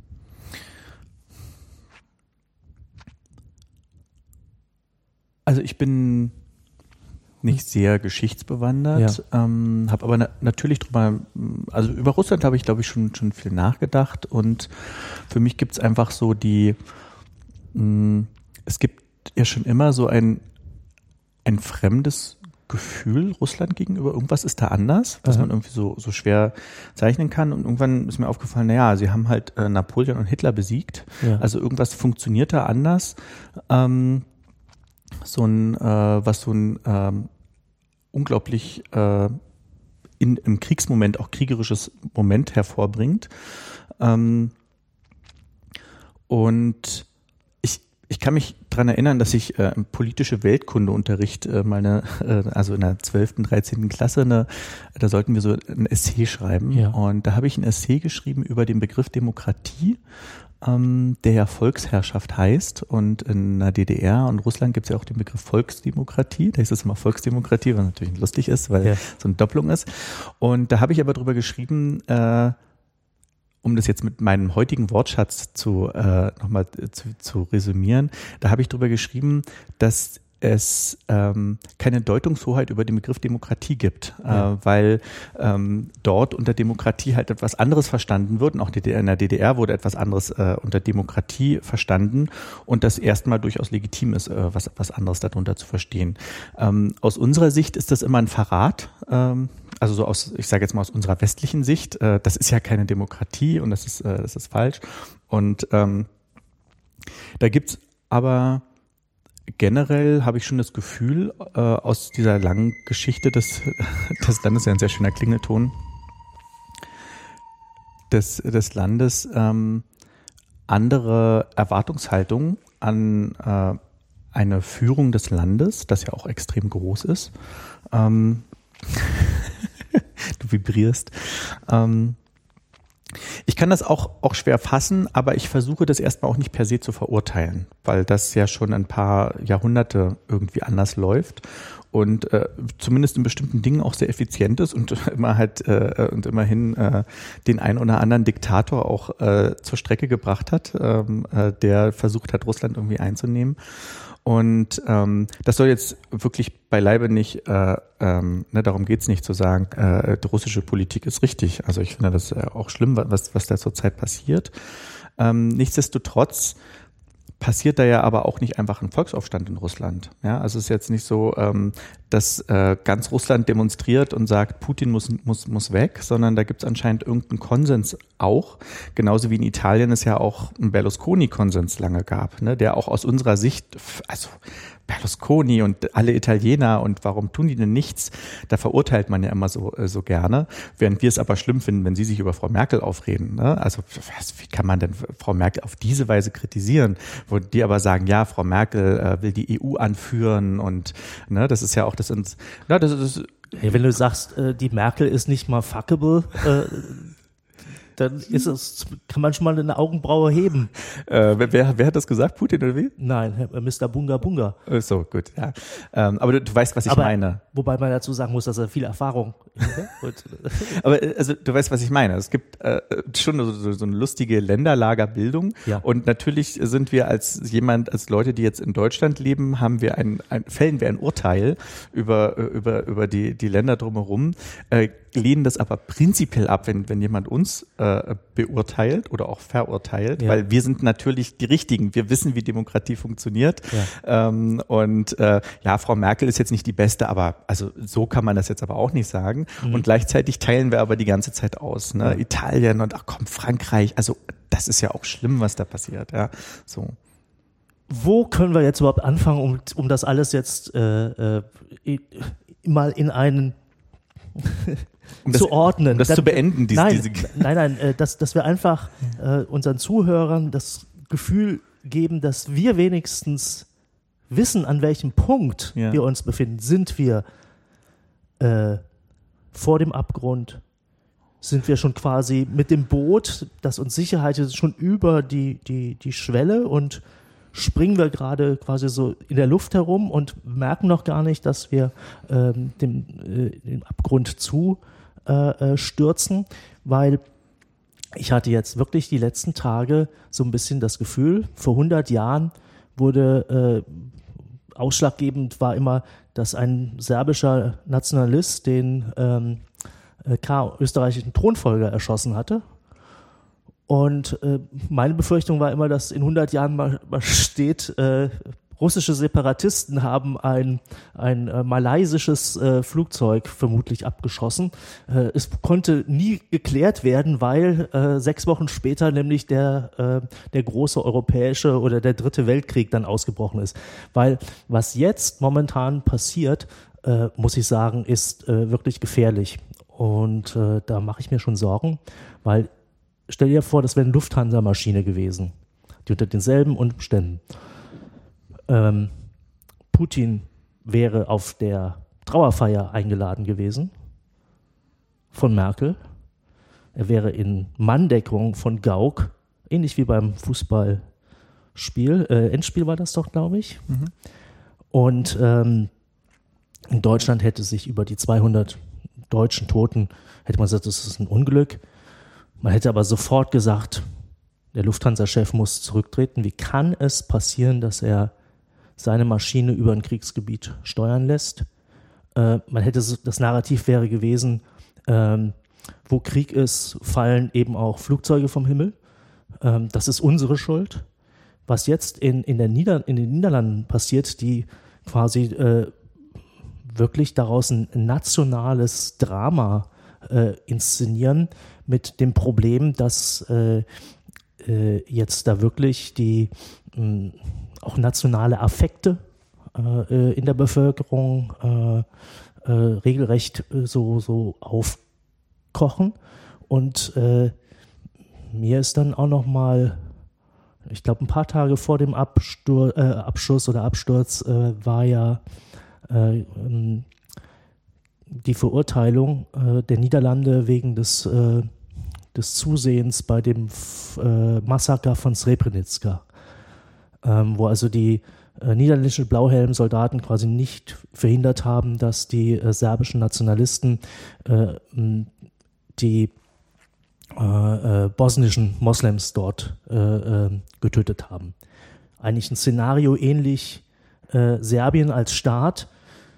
Speaker 1: Also ich bin nicht sehr geschichtsbewandert, ja. ähm, habe aber na- natürlich drüber, also über Russland habe ich glaube ich schon, schon viel nachgedacht und für mich gibt es einfach so die, mh, es gibt ja schon immer so ein, ein fremdes Gefühl Russland gegenüber, irgendwas ist da anders, was Aha. man irgendwie so, so schwer zeichnen kann und irgendwann ist mir aufgefallen, naja, sie haben halt äh, Napoleon und Hitler besiegt, ja. also irgendwas funktioniert da anders, ähm, so ein, äh, was so ein ähm, unglaublich äh, in, im Kriegsmoment auch kriegerisches Moment hervorbringt. Ähm, und ich, ich kann mich daran erinnern, dass ich äh, im politische Weltkundeunterricht äh, mal eine, äh, also in der zwölften, dreizehnten Klasse, eine, da sollten wir so ein Essay schreiben. Ja. Und da habe ich ein Essay geschrieben über den Begriff Demokratie, ähm, der ja Volksherrschaft heißt. Und in der D D R und Russland gibt es ja auch den Begriff Volksdemokratie. Da ist es immer Volksdemokratie, was natürlich lustig ist, weil ja. so eine Doppelung ist. Und da habe ich aber drüber geschrieben, äh, um das jetzt mit meinem heutigen Wortschatz zu äh, nochmal zu, zu resümieren, da habe ich drüber geschrieben, dass es ähm, keine Deutungshoheit über den Begriff Demokratie gibt, ja. äh, weil ähm, dort unter Demokratie halt etwas anderes verstanden wird und auch in der D D R wurde etwas anderes äh, unter Demokratie verstanden und das erstmal durchaus legitim ist, äh, was, was anderes darunter zu verstehen. Ähm, aus unserer Sicht ist das immer ein Verrat, ähm, also so aus, ich sage jetzt mal aus unserer westlichen Sicht, äh, das ist ja keine Demokratie und das ist, äh, das ist falsch und ähm, da gibt's aber generell habe ich schon das Gefühl, äh, aus dieser langen Geschichte des, des Landes, ja ein sehr schöner Klingelton, des, des Landes, ähm, andere Erwartungshaltung an äh, eine Führung des Landes, das ja auch extrem groß ist. Ähm, du vibrierst. Ähm, Ich kann das auch, auch schwer fassen, aber ich versuche das erstmal auch nicht per se zu verurteilen, weil das ja schon ein paar Jahrhunderte irgendwie anders läuft und äh, zumindest in bestimmten Dingen auch sehr effizient ist und immer halt äh, und immerhin äh, den ein oder anderen Diktator auch äh, zur Strecke gebracht hat, ähm, äh, der versucht hat, Russland irgendwie einzunehmen. Und ähm, das soll jetzt wirklich beileibe nicht, äh, ähm, ne, darum geht's nicht zu sagen, äh, die russische Politik ist richtig. Also ich finde das äh, auch schlimm, was, was da zurzeit passiert. Ähm, nichtsdestotrotz passiert da ja aber auch nicht einfach ein Volksaufstand in Russland. Ja, also es ist jetzt nicht so, ähm, dass äh, ganz Russland demonstriert und sagt, Putin muss muss muss weg, sondern da gibt es anscheinend irgendeinen Konsens auch, genauso wie in Italien es ja auch einen Berlusconi-Konsens lange gab, ne, der auch aus unserer Sicht, also Berlusconi und alle Italiener und warum tun die denn nichts? Da verurteilt man ja immer so so gerne, während wir es aber schlimm finden, wenn sie sich über Frau Merkel aufreden. Ne? Also was, wie kann man denn Frau Merkel auf diese Weise kritisieren? Wo die aber sagen, ja, Frau Merkel äh, will die E U anführen und ne, das ist ja auch das, ja, das ist
Speaker 2: Hey, wenn du sagst, äh, die Merkel ist nicht mal fuckable, äh, dann ist es, kann man schon mal eine Augenbraue heben.
Speaker 1: Äh, wer, wer hat das gesagt? Putin oder wie?
Speaker 2: Nein, Mister Bunga Bunga.
Speaker 1: So, gut, ja. Ähm, aber du, du weißt, was ich
Speaker 2: aber,
Speaker 1: meine.
Speaker 2: Wobei man dazu sagen muss, dass er viel Erfahrung hat.
Speaker 1: Aber also du weißt, was ich meine. Es gibt äh, schon so, so eine lustige Länderlagerbildung.
Speaker 2: Ja.
Speaker 1: Und natürlich sind wir als jemand, als Leute, die jetzt in Deutschland leben, haben wir ein, ein fällen wir ein Urteil über, über, über die, die Länder drumherum, äh, lehnen das aber prinzipiell ab, wenn, wenn jemand uns äh, beurteilt oder auch verurteilt,
Speaker 2: ja.
Speaker 1: weil wir sind natürlich die Richtigen. Wir wissen, wie Demokratie funktioniert. Ja. Ähm, und äh, ja, Frau Merkel ist jetzt nicht die Beste, aber also so kann man das jetzt aber auch nicht sagen. Mhm. Und gleichzeitig teilen wir aber die ganze Zeit aus. Ne? Ja. Italien und ach komm, Frankreich. Also das ist ja auch schlimm, was da passiert. Ja, so.
Speaker 2: Wo können wir jetzt überhaupt anfangen, um, um das alles jetzt äh, äh, mal in einen
Speaker 1: Um das,
Speaker 2: zu ordnen.
Speaker 1: Um das
Speaker 2: dann,
Speaker 1: zu beenden. Diese,
Speaker 2: nein,
Speaker 1: diese
Speaker 2: nein, nein, äh, dass, dass wir einfach äh, unseren Zuhörern das Gefühl geben, dass wir wenigstens wissen, an welchem Punkt ja. wir uns befinden. Sind wir äh, vor dem Abgrund? Sind wir schon quasi mit dem Boot, das uns Sicherheit ist, schon über die, die, die Schwelle und springen wir gerade quasi so in der Luft herum und merken noch gar nicht, dass wir ähm, dem, äh, dem Abgrund zu äh, äh, stürzen, weil ich hatte jetzt wirklich die letzten Tage so ein bisschen das Gefühl, vor hundert Jahren wurde äh, ausschlaggebend war immer, dass ein serbischer Nationalist den ähm, äh, K- österreichischen Thronfolger erschossen hatte. Und äh, meine Befürchtung war immer, dass in hundert Jahren mal, mal steht, äh, russische Separatisten haben ein, ein äh, malaysisches äh, Flugzeug vermutlich abgeschossen. Äh, es konnte nie geklärt werden, weil äh, sechs Wochen später nämlich der, äh, der große europäische oder der dritte Weltkrieg dann ausgebrochen ist. Weil was jetzt momentan passiert, äh, muss ich sagen, ist äh, wirklich gefährlich. Und äh, da mache ich mir schon Sorgen, weil stell dir vor, das wäre eine Lufthansa-Maschine gewesen, die unter denselben Umständen. Ähm, Putin wäre auf der Trauerfeier eingeladen gewesen von Merkel. Er wäre in Manndeckung von Gauck, ähnlich wie beim Fußballspiel. Äh, Endspiel war das doch, glaube ich. Mhm. Und ähm, in Deutschland hätte sich über die zweihundert deutschen Toten, hätte man gesagt, das ist ein Unglück. Man hätte aber sofort gesagt, der Lufthansa-Chef muss zurücktreten. Wie kann es passieren, dass er seine Maschine über ein Kriegsgebiet steuern lässt? Äh, man hätte, das Narrativ wäre gewesen, ähm, wo Krieg ist, fallen eben auch Flugzeuge vom Himmel. Ähm, das ist unsere Schuld. Was jetzt in, in, der Nieder-, in den Niederlanden passiert, die quasi äh, wirklich daraus ein nationales Drama äh, inszenieren, mit dem Problem, dass äh, äh, jetzt da wirklich die mh, auch nationale Affekte äh, in der Bevölkerung äh, äh, regelrecht äh, so, so aufkochen. Und äh, mir ist dann auch noch mal, ich glaube ein paar Tage vor dem Abstur- äh, Abschuss oder Absturz äh, war ja äh, ähm, die Verurteilung äh, der Niederlande wegen des äh, des Zusehens bei dem äh, Massaker von Srebrenica, ähm, wo also die äh, niederländischen Blauhelm-Soldaten quasi nicht verhindert haben, dass die äh, serbischen Nationalisten äh, die äh, äh, bosnischen Moslems dort äh, äh, getötet haben. Eigentlich ein Szenario ähnlich äh, Serbien als Staat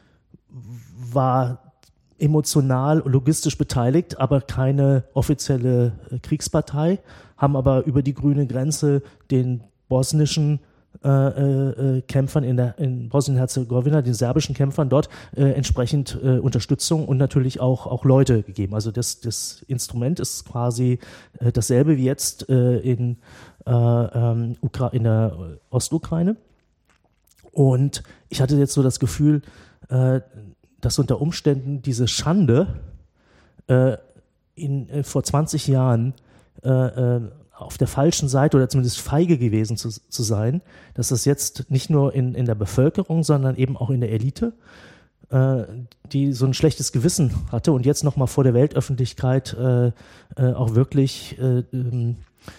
Speaker 2: war emotional, logistisch beteiligt, aber keine offizielle äh, Kriegspartei, haben aber über die grüne Grenze den bosnischen äh, äh, Kämpfern in, der, in Bosnien-Herzegowina, den serbischen Kämpfern dort äh, entsprechend äh, Unterstützung und natürlich auch, auch Leute gegeben. Also das, das Instrument ist quasi äh, dasselbe wie jetzt äh, in, äh, ähm, Ukra- in der Ostukraine. Und ich hatte jetzt so das Gefühl, äh, dass unter Umständen diese Schande äh, in, äh, vor zwanzig Jahren äh, äh, auf der falschen Seite oder zumindest feige gewesen zu, zu sein, dass das jetzt nicht nur in, in der Bevölkerung, sondern eben auch in der Elite äh, die so ein schlechtes Gewissen hatte und jetzt nochmal vor der Weltöffentlichkeit äh, äh, auch wirklich äh, ähm,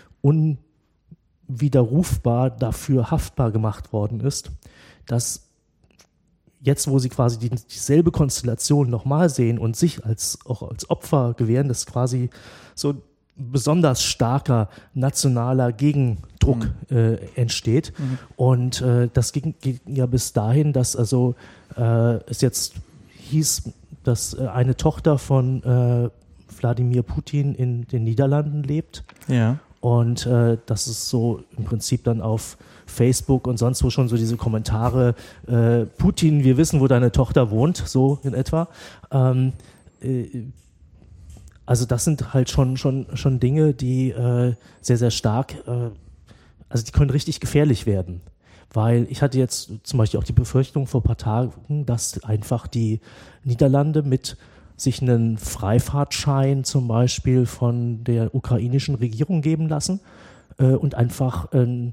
Speaker 2: unwiderrufbar dafür haftbar gemacht worden ist, dass jetzt, wo sie quasi die, dieselbe Konstellation nochmal sehen und sich als auch als Opfer gewähren, dass quasi so ein besonders starker nationaler Gegendruck mhm. äh, entsteht. Mhm. Und äh, das ging, ging ja bis dahin, dass also äh, es jetzt hieß, dass äh, eine Tochter von äh, Wladimir Putin in den Niederlanden lebt.
Speaker 1: Ja.
Speaker 2: Und äh, das ist so im Prinzip dann auf Facebook und sonst wo schon so diese Kommentare, äh, Putin, wir wissen, wo deine Tochter wohnt, so in etwa. Ähm, äh, also das sind halt schon, schon, schon Dinge, die äh, sehr, sehr stark, äh, also die können richtig gefährlich werden. Weil ich hatte jetzt zum Beispiel auch die Befürchtung vor ein paar Tagen, dass einfach die Niederlande mit sich einen Freifahrtschein zum Beispiel von der ukrainischen Regierung geben lassen äh, und einfach ein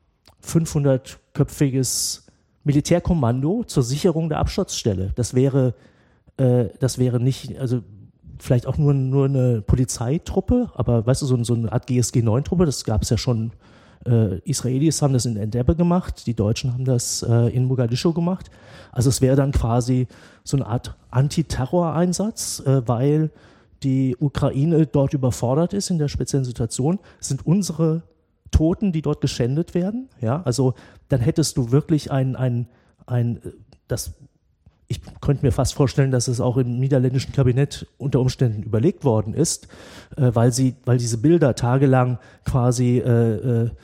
Speaker 2: fünfhundertköpfiges Militärkommando zur Sicherung der Absturzstelle. Das wäre, äh, das wäre nicht, also vielleicht auch nur, nur eine Polizeitruppe, aber weißt du, so, so eine Art G S G neun Truppe, das gab es ja schon. Äh, Israelis haben das in Entebbe gemacht, die Deutschen haben das äh, in Mogadischu gemacht. Also es wäre dann quasi so eine Art Antiterror-Einsatz, äh, weil die Ukraine dort überfordert ist in der speziellen Situation. Es sind unsere Toten, die dort geschändet werden. Ja, also dann hättest du wirklich ein, ein, ein das, ich könnte mir fast vorstellen, dass es auch im niederländischen Kabinett unter Umständen überlegt worden ist, äh, weil sie, weil diese Bilder tagelang quasi äh, äh,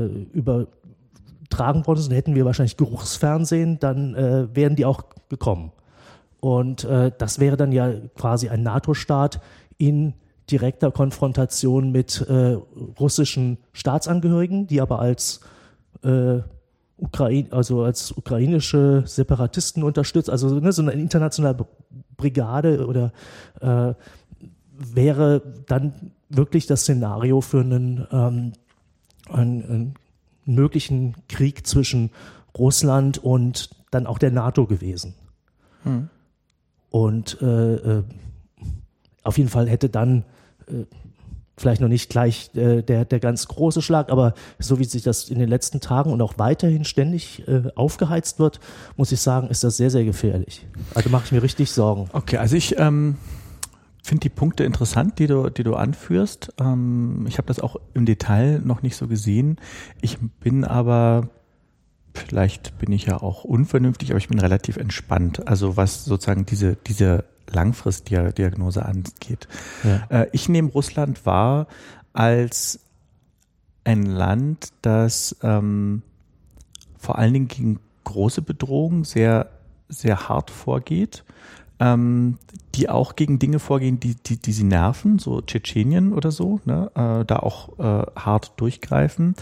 Speaker 2: übertragen worden sind, hätten wir wahrscheinlich Geruchsfernsehen, dann äh, wären die auch gekommen. Und äh, das wäre dann ja quasi ein NATO-Staat in direkter Konfrontation mit äh, russischen Staatsangehörigen, die aber als äh, Ukraine, also als ukrainische Separatisten unterstützt, also ne, so eine internationale Brigade oder äh, wäre dann wirklich das Szenario für einen, ähm, einen, einen möglichen Krieg zwischen Russland und dann auch der NATO gewesen. Hm. Und äh, äh, auf jeden Fall hätte dann äh, vielleicht noch nicht gleich äh, der, der ganz große Schlag, aber so wie sich das in den letzten Tagen und auch weiterhin ständig äh, aufgeheizt wird, muss ich sagen, ist das sehr, sehr gefährlich. Also mache ich mir richtig Sorgen.
Speaker 1: Okay, also ich ähm, finde die Punkte interessant, die du, die du anführst. Ähm, ich habe das auch im Detail noch nicht so gesehen. Ich bin aber, vielleicht bin ich ja auch unvernünftig, aber ich bin relativ entspannt. Also was sozusagen diese, diese Langfristdiagnose angeht. Ja. Äh, ich nehme Russland wahr als ein Land, das ähm, vor allen Dingen gegen große Bedrohungen sehr, sehr hart vorgeht, ähm, die auch gegen Dinge vorgehen, die, die, die sie nerven, so Tschetschenien oder so, ne, äh, da auch äh, hart durchgreifen.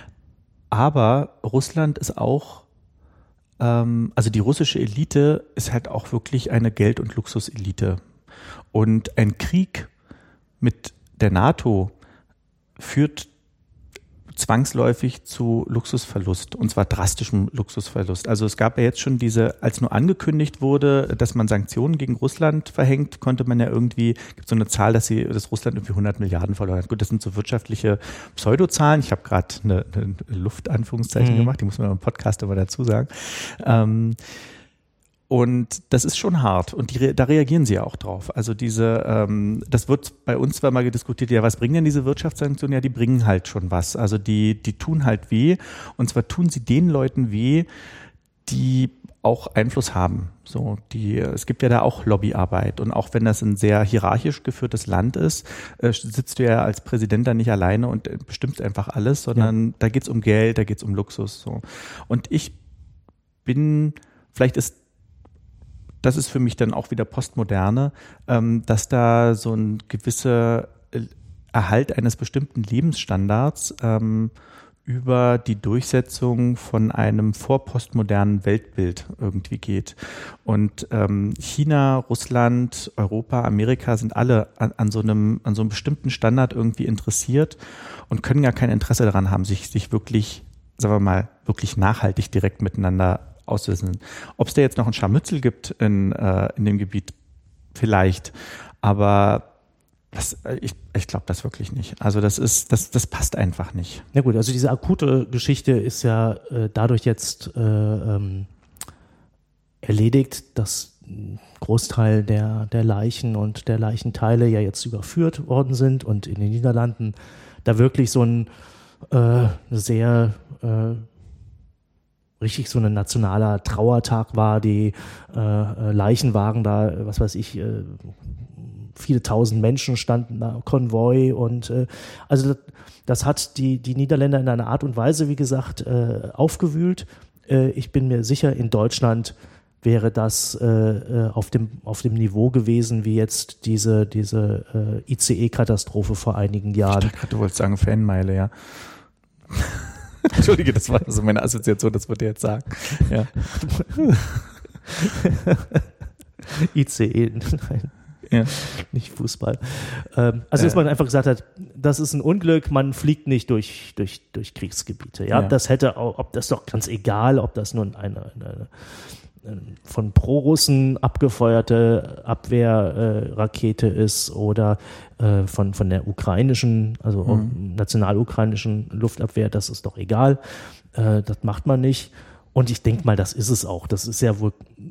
Speaker 1: Aber Russland ist auch also die russische Elite ist halt auch wirklich eine Geld- und Luxuselite. Und ein Krieg mit der NATO führt zwangsläufig zu Luxusverlust, und zwar drastischem Luxusverlust. Also es gab ja jetzt schon diese, als nur angekündigt wurde, dass man Sanktionen gegen Russland verhängt, konnte man ja irgendwie, gibt so eine Zahl, dass sie, dass Russland irgendwie hundert Milliarden verloren hat. Gut, das sind so wirtschaftliche Pseudozahlen. Ich habe gerade eine, eine Luft-Anführungszeichen mhm. gemacht, die muss man im Podcast aber dazu sagen. Ähm, Und das ist schon hart und die, da reagieren sie ja auch drauf. Also diese, ähm, das wird bei uns zwar mal diskutiert, ja, was bringen denn diese Wirtschaftssanktionen? Ja, die bringen halt schon was. Also die, die tun halt weh, und zwar tun sie den Leuten weh, die auch Einfluss haben. So, die, es gibt ja da auch Lobbyarbeit, und auch wenn das ein sehr hierarchisch geführtes Land ist, äh, sitzt du ja als Präsident da nicht alleine und äh, bestimmst einfach alles, sondern ja. Da geht's um Geld, da geht's um Luxus. So. Und ich bin, vielleicht ist das ist für mich dann auch wieder Postmoderne, ähm, dass da so ein gewisser Erhalt eines bestimmten Lebensstandards ähm, über die Durchsetzung von einem vorpostmodernen Weltbild irgendwie geht. Und ähm, China, Russland, Europa, Amerika sind alle an, an so einem, an so einem bestimmten Standard irgendwie interessiert und können gar kein Interesse daran haben, sich, sich wirklich, sagen wir mal, wirklich nachhaltig direkt miteinander auslösen. Ob es da jetzt noch ein Scharmützel gibt in, äh, in dem Gebiet, vielleicht, aber das, ich, ich glaube das wirklich nicht. Also das ist, das, das passt einfach nicht.
Speaker 2: Na gut, also diese akute Geschichte ist ja äh, dadurch jetzt äh, ähm, erledigt, dass ein Großteil der, der Leichen und der Leichenteile ja jetzt überführt worden sind und in den Niederlanden da wirklich so ein äh, sehr äh, richtig so ein nationaler Trauertag war, die äh, Leichenwagen da, was weiß ich, äh, viele tausend Menschen standen da, Konvoi und äh, also das, das hat die, die Niederländer in einer Art und Weise, wie gesagt, äh, aufgewühlt. Äh, ich bin mir sicher, in Deutschland wäre das äh, auf dem, auf dem Niveau gewesen, wie jetzt diese, diese äh, I C E-Katastrophe vor einigen Jahren.
Speaker 1: Ich dachte, du wolltest sagen Fanmeile, ja. Entschuldige, das war also meine Assoziation, das wollte ich jetzt sagen. Ja.
Speaker 2: I C E, nein.
Speaker 1: Ja.
Speaker 2: Nicht Fußball. Ähm, also, dass man einfach gesagt hat, das ist ein Unglück, man fliegt nicht durch, durch, durch Kriegsgebiete. Ja? ja, das hätte auch, ob das doch ganz egal, ob das nun eine, eine, eine von Pro-Russen abgefeuerte Abwehrrakete äh, ist oder äh, von, von der ukrainischen, also mhm. national-ukrainischen Luftabwehr, das ist doch egal. Äh, das macht man nicht. Und ich denke mal, das ist es auch. Das ist ja wohl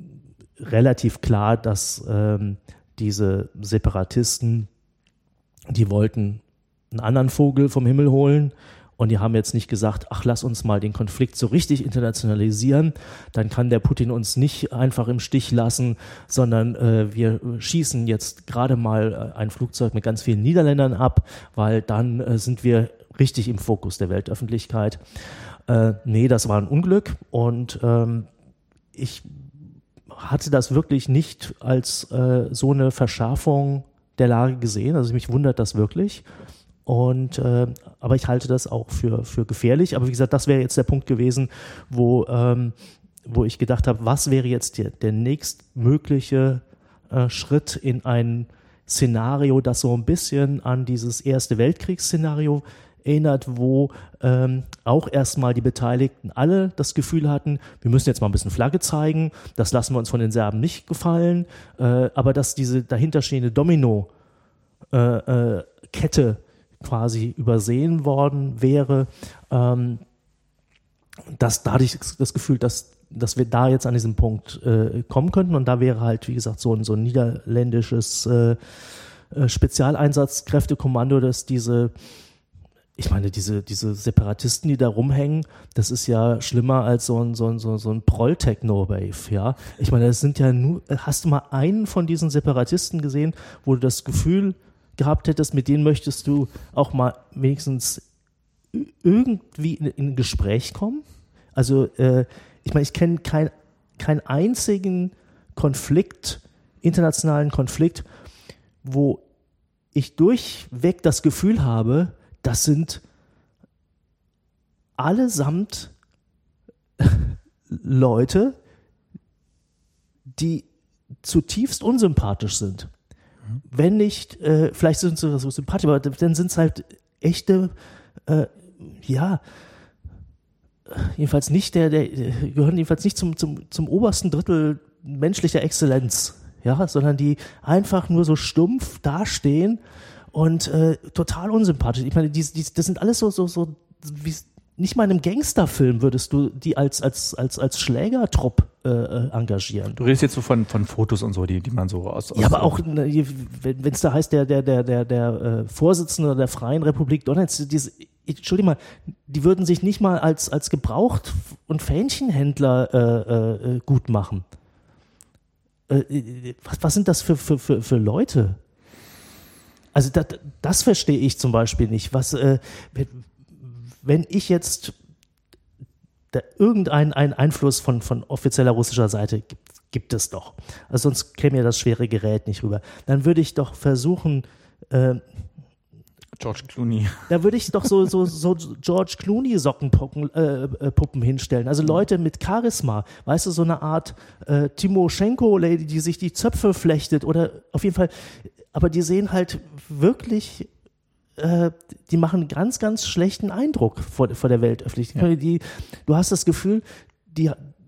Speaker 2: relativ klar, dass ähm, diese Separatisten, die wollten einen anderen Vogel vom Himmel holen und die haben jetzt nicht gesagt, ach, lass uns mal den Konflikt so richtig internationalisieren, dann kann der Putin uns nicht einfach im Stich lassen, sondern äh, wir schießen jetzt gerade mal ein Flugzeug mit ganz vielen Niederländern ab, weil dann äh, sind wir richtig im Fokus der Weltöffentlichkeit. Äh, nee, das war ein Unglück und ähm, ich hatte das wirklich nicht als äh, so eine Verschärfung der Lage gesehen. Also mich wundert das wirklich. Und äh, aber ich halte das auch für, für gefährlich. Aber wie gesagt, das wäre jetzt der Punkt gewesen, wo, ähm, wo ich gedacht habe, was wäre jetzt der, der nächstmögliche äh, Schritt in ein Szenario, das so ein bisschen an dieses Erste Weltkriegsszenario erinnert, wo ähm, auch erstmal die Beteiligten alle das Gefühl hatten, wir müssen jetzt mal ein bisschen Flagge zeigen, das lassen wir uns von den Serben nicht gefallen, äh, aber dass diese dahinterstehende Domino-Kette äh, äh, quasi übersehen worden wäre, ähm, dass dadurch das Gefühl, dass, dass wir da jetzt an diesem Punkt äh, kommen könnten und da wäre halt, wie gesagt, so ein, so ein niederländisches äh, äh, Spezialeinsatzkräftekommando, das diese Ich meine, diese, diese Separatisten, die da rumhängen, das ist ja schlimmer als so ein, so ein, so ein, so ein Proll-Techno-Wave, ja. Ich meine, das sind ja nur, hast du mal einen von diesen Separatisten gesehen, wo du das Gefühl gehabt hättest, mit denen möchtest du auch mal wenigstens irgendwie in, in ein Gespräch kommen? Also, äh, ich meine, ich kenne kein, keinen einzigen Konflikt, internationalen Konflikt, wo ich durchweg das Gefühl habe, das sind allesamt Leute, die zutiefst unsympathisch sind. Mhm. Wenn nicht, äh, vielleicht sind sie so sympathisch, aber dann sind es halt echte, äh, ja, jedenfalls nicht der, der gehören jedenfalls nicht zum, zum, zum obersten Drittel menschlicher Exzellenz, ja, sondern die einfach nur so stumpf dastehen und äh, total unsympathisch. Ich meine, die, die, das sind alles so, so, so wie, nicht mal in einem Gangsterfilm würdest du die als, als, als, als Schlägertrupp äh, engagieren.
Speaker 1: Du redest jetzt so von, von Fotos und so, die, die man so aus. aus
Speaker 2: ja, aber auch, wenn es da heißt, der, der, der, der, der äh, Vorsitzende der Freien Republik Donetsk, diese, Entschuldigung mal, die würden sich nicht mal als, als Gebraucht- und Fähnchenhändler äh, äh, gut machen. Äh, was, was sind das für, für, für, für Leute? Also das, das verstehe ich zum Beispiel nicht. Was, äh, wenn ich jetzt da irgendeinen einen Einfluss von, von offizieller russischer Seite gibt, gibt es doch. Also sonst käme ja das schwere Gerät nicht rüber. Dann würde ich doch versuchen, äh,
Speaker 1: George Clooney.
Speaker 2: Da würde ich doch so, so, so George Clooney Sockenpuppen äh, Puppen hinstellen. Also Leute mit Charisma. Weißt du, so eine Art äh, Timoschenko-Lady, die sich die Zöpfe flechtet oder auf jeden Fall. Aber die sehen halt wirklich, äh, die machen einen ganz, ganz schlechten Eindruck vor, vor der Weltöffentlichkeit. Ja. Die, du hast das Gefühl, die,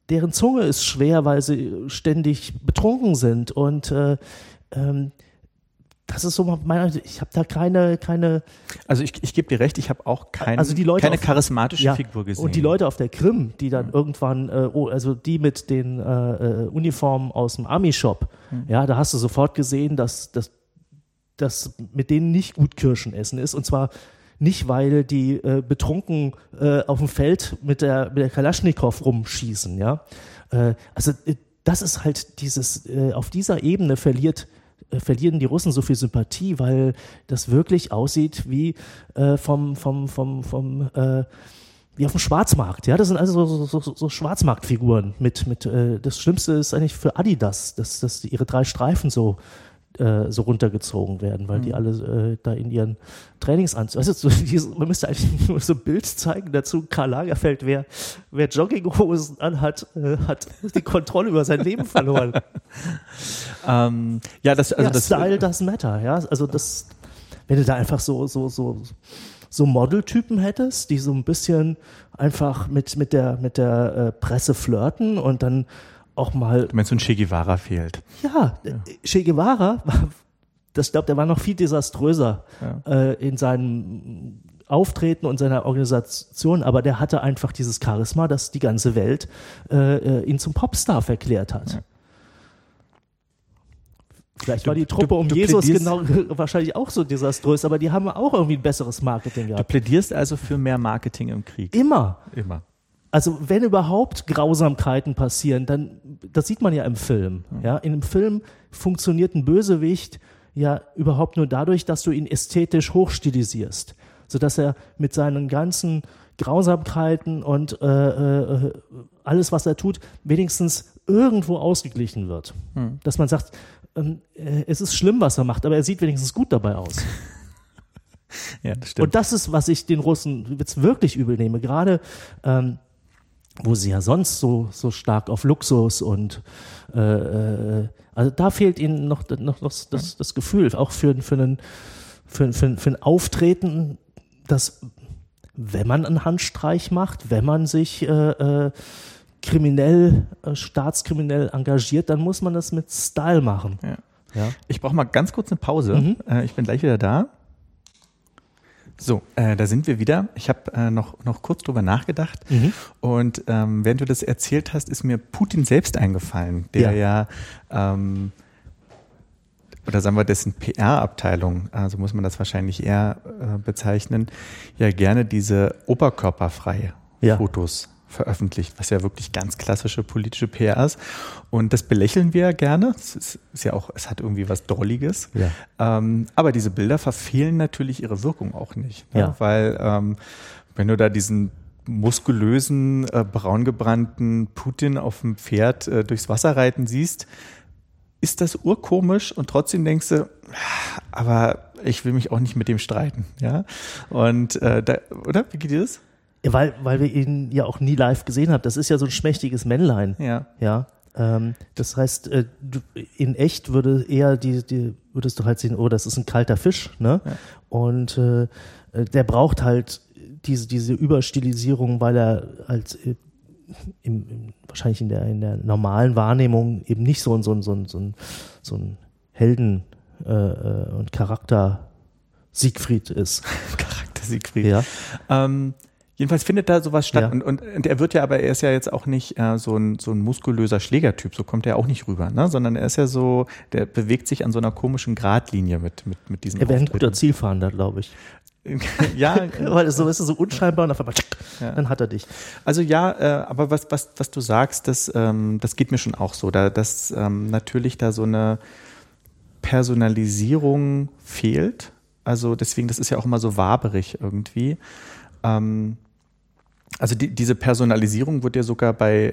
Speaker 2: deren Zunge ist schwer, weil sie ständig betrunken sind und äh, ähm, das ist so meine, ich habe da keine, keine.
Speaker 1: Also ich, ich gebe dir recht, ich habe auch kein,
Speaker 2: also die Leute
Speaker 1: keine
Speaker 2: auf,
Speaker 1: charismatische
Speaker 2: ja,
Speaker 1: Figur gesehen.
Speaker 2: Und die Leute auf der Krim, die dann mhm. irgendwann, äh, oh, also die mit den äh, Uniformen aus dem Army-Shop, mhm. ja, da hast du sofort gesehen, dass, dass, dass mit denen nicht gut Kirschen essen ist. Und zwar nicht, weil die äh, betrunken äh, auf dem Feld mit der, mit der Kalaschnikow rumschießen, ja. Äh, also äh, das ist halt dieses, äh, auf dieser Ebene verliert verlieren die Russen so viel Sympathie, weil das wirklich aussieht wie äh, vom, vom, vom, vom äh, wie auf dem Schwarzmarkt. Ja, das sind also so, so, so, so Schwarzmarktfiguren mit, mit äh, das Schlimmste ist eigentlich für Adidas, dass, dass ihre drei Streifen so äh, so runtergezogen werden, weil mhm. die alle äh, da in ihren Trainingsanzügen, also so, man müsste eigentlich nur so ein Bild zeigen dazu, Karl Lagerfeld, wer, wer Jogginghosen anhat, äh, hat die Kontrolle über sein Leben verloren.
Speaker 1: ähm, ja, das, also
Speaker 2: ja,
Speaker 1: das
Speaker 2: Style does matter, ja, also das, wenn du da einfach so, so, so, so Modeltypen hättest, die so ein bisschen einfach mit, mit der, mit der äh, Presse flirten und dann auch mal.
Speaker 1: Du meinst, so ein Che Guevara fehlt?
Speaker 2: Ja, ja. Che Guevara, das glaube, der war noch viel desaströser ja. äh, in seinem Auftreten und seiner Organisation, aber der hatte einfach dieses Charisma, dass die ganze Welt äh, ihn zum Popstar verklärt hat. Ja. Vielleicht war die Truppe du, um du Jesus genau wahrscheinlich auch so desaströs, aber die haben auch irgendwie ein besseres Marketing gehabt.
Speaker 1: Du plädierst also für mehr Marketing im Krieg?
Speaker 2: Immer.
Speaker 1: Immer.
Speaker 2: Also wenn überhaupt Grausamkeiten passieren, dann, das sieht man ja im Film. Ja, in einem Film funktioniert ein Bösewicht ja überhaupt nur dadurch, dass du ihn ästhetisch hochstilisierst, sodass er mit seinen ganzen Grausamkeiten und äh, äh, alles, was er tut, wenigstens irgendwo ausgeglichen wird. Hm. Dass man sagt, ähm, äh, es ist schlimm, was er macht, aber er sieht wenigstens gut dabei aus.
Speaker 1: Ja, das stimmt.
Speaker 2: Und das ist, was ich den Russen jetzt wirklich übel nehme. Gerade ähm, wo sie ja sonst so, so stark auf Luxus und äh, äh, also da fehlt ihnen noch, noch das, das, das Gefühl, auch für, für, einen, für, für, für ein Auftreten, dass wenn man einen Handstreich macht, wenn man sich äh, äh, kriminell, äh, staatskriminell engagiert, dann muss man das mit Style machen.
Speaker 1: Ja.
Speaker 2: Ja.
Speaker 1: Ich brauche mal ganz kurz eine Pause. Mhm. Äh, ich bin gleich wieder da. So, äh, da sind wir wieder. Ich habe äh, noch, noch kurz drüber nachgedacht mhm. und ähm, während du das erzählt hast, ist mir Putin selbst eingefallen, der ja, ja ähm, oder sagen wir dessen P R-Abteilung, also muss man das wahrscheinlich eher äh, bezeichnen, ja gerne diese oberkörperfreie ja. Fotos veröffentlicht, was ja wirklich ganz klassische politische P R ist. Und das belächeln wir gerne. Es ist, ist ja auch, es hat irgendwie was Drolliges. Ja. Ähm, aber diese Bilder verfehlen natürlich ihre Wirkung auch nicht. Ne?
Speaker 2: Ja.
Speaker 1: Weil ähm, wenn du da diesen muskulösen, äh, braungebrannten Putin auf dem Pferd äh, durchs Wasser reiten siehst, ist das urkomisch und trotzdem denkst du, aber ich will mich auch nicht mit dem streiten. Ja. Und äh, da, oder? Wie geht dir das?
Speaker 2: Ja, weil, weil wir ihn ja auch nie live gesehen haben. Das ist ja so ein schmächtiges Männlein.
Speaker 1: Ja.
Speaker 2: Ja. Ähm, das heißt, äh, du, in echt würde eher die, die, würdest du halt sehen, oh, das ist ein kalter Fisch, ne? Ja. Und äh, der braucht halt diese, diese Überstilisierung, weil er als äh, im, im, wahrscheinlich in der, in der normalen Wahrnehmung eben nicht so ein, so ein, so ein, so ein, so ein Helden äh, und Charakter Siegfried ist.
Speaker 1: Charakter Siegfried.
Speaker 2: Ja.
Speaker 1: Ähm, Jedenfalls findet da sowas statt.
Speaker 2: Ja.
Speaker 1: Und, und, und er wird ja, aber er ist ja jetzt auch nicht äh, so ein so ein muskulöser Schlägertyp, so kommt er auch nicht rüber, ne? Sondern er ist ja so, der bewegt sich an so einer komischen Gradlinie mit mit mit diesen.
Speaker 2: Er wäre ein guter Zielfahnder, glaube ich.
Speaker 1: Ja,
Speaker 2: weil so ist er so unscheinbar und auf einmal tschick, ja. Dann hat er dich.
Speaker 1: Also ja, äh, aber was was was du sagst, das ähm, das geht mir schon auch so, da dass ähm, natürlich da so eine Personalisierung fehlt. Also deswegen, das ist ja auch immer so waberig irgendwie. Ähm, Also die, diese Personalisierung wird ja sogar bei,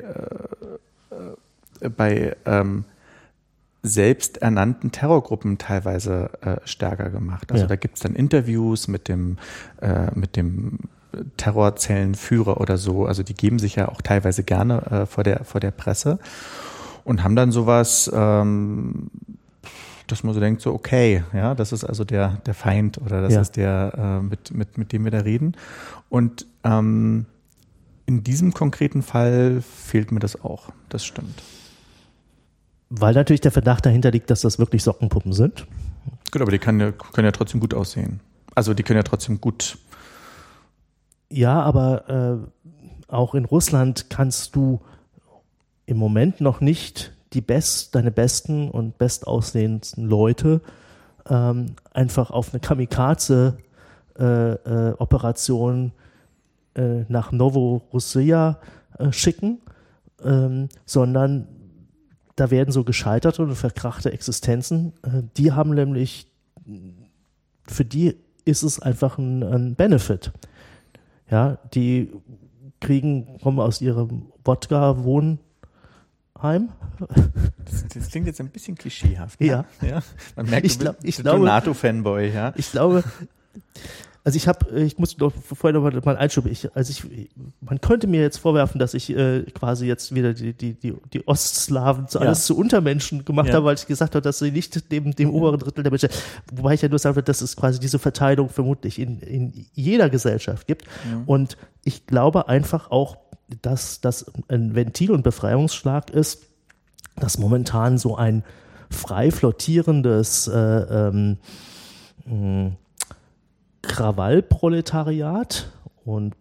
Speaker 1: äh, bei ähm, selbsternannten Terrorgruppen teilweise äh, stärker gemacht. Also ja. Da gibt es dann Interviews mit dem, äh, mit dem Terrorzellenführer oder so. Also die geben sich ja auch teilweise gerne äh, vor der, vor der Presse und haben dann sowas, ähm, dass man so denkt, so okay, ja, das ist also der, der Feind oder das
Speaker 2: ja.
Speaker 1: ist der, äh, mit, mit, mit dem wir da reden. Und ähm, in diesem konkreten Fall fehlt mir das auch. Das stimmt.
Speaker 2: Weil natürlich der Verdacht dahinter liegt, dass das wirklich Sockenpuppen sind.
Speaker 1: Gut, aber die können ja, können ja trotzdem gut aussehen. Also die können ja trotzdem gut.
Speaker 2: Ja, aber äh, auch in Russland kannst du im Moment noch nicht die best, deine besten und bestaussehendsten Leute ähm, einfach auf eine Kamikaze-Operation äh, äh, nach Novorossia äh, schicken, ähm, sondern da werden so gescheiterte und verkrachte Existenzen, äh, die haben nämlich, für die ist es einfach ein, ein Benefit. Ja, die kriegen, kommen aus ihrem Wodka-Wohnheim.
Speaker 1: Das, das klingt jetzt ein bisschen klischeehaft. Ne?
Speaker 2: Ja.
Speaker 1: ja. Man merkt,
Speaker 2: ich
Speaker 1: du
Speaker 2: glaub,
Speaker 1: bist
Speaker 2: ich glaube,
Speaker 1: NATO-Fanboy, ja.
Speaker 2: Ich glaube, also ich habe, ich muss noch vorher noch mal einen Einschub. Ich, also ich, man könnte mir jetzt vorwerfen, dass ich äh, quasi jetzt wieder die die die, die Ostslawen zu alles ja. zu Untermenschen gemacht ja. habe, weil ich gesagt habe, dass sie nicht neben dem ja. oberen Drittel der Menschen. Wobei ich ja nur sagen würde, dass es quasi diese Verteilung vermutlich in in jeder Gesellschaft gibt. Ja. Und ich glaube einfach auch, dass das ein Ventil und Befreiungsschlag ist, dass momentan so ein frei flottierendes äh, ähm, mh, Krawallproletariat und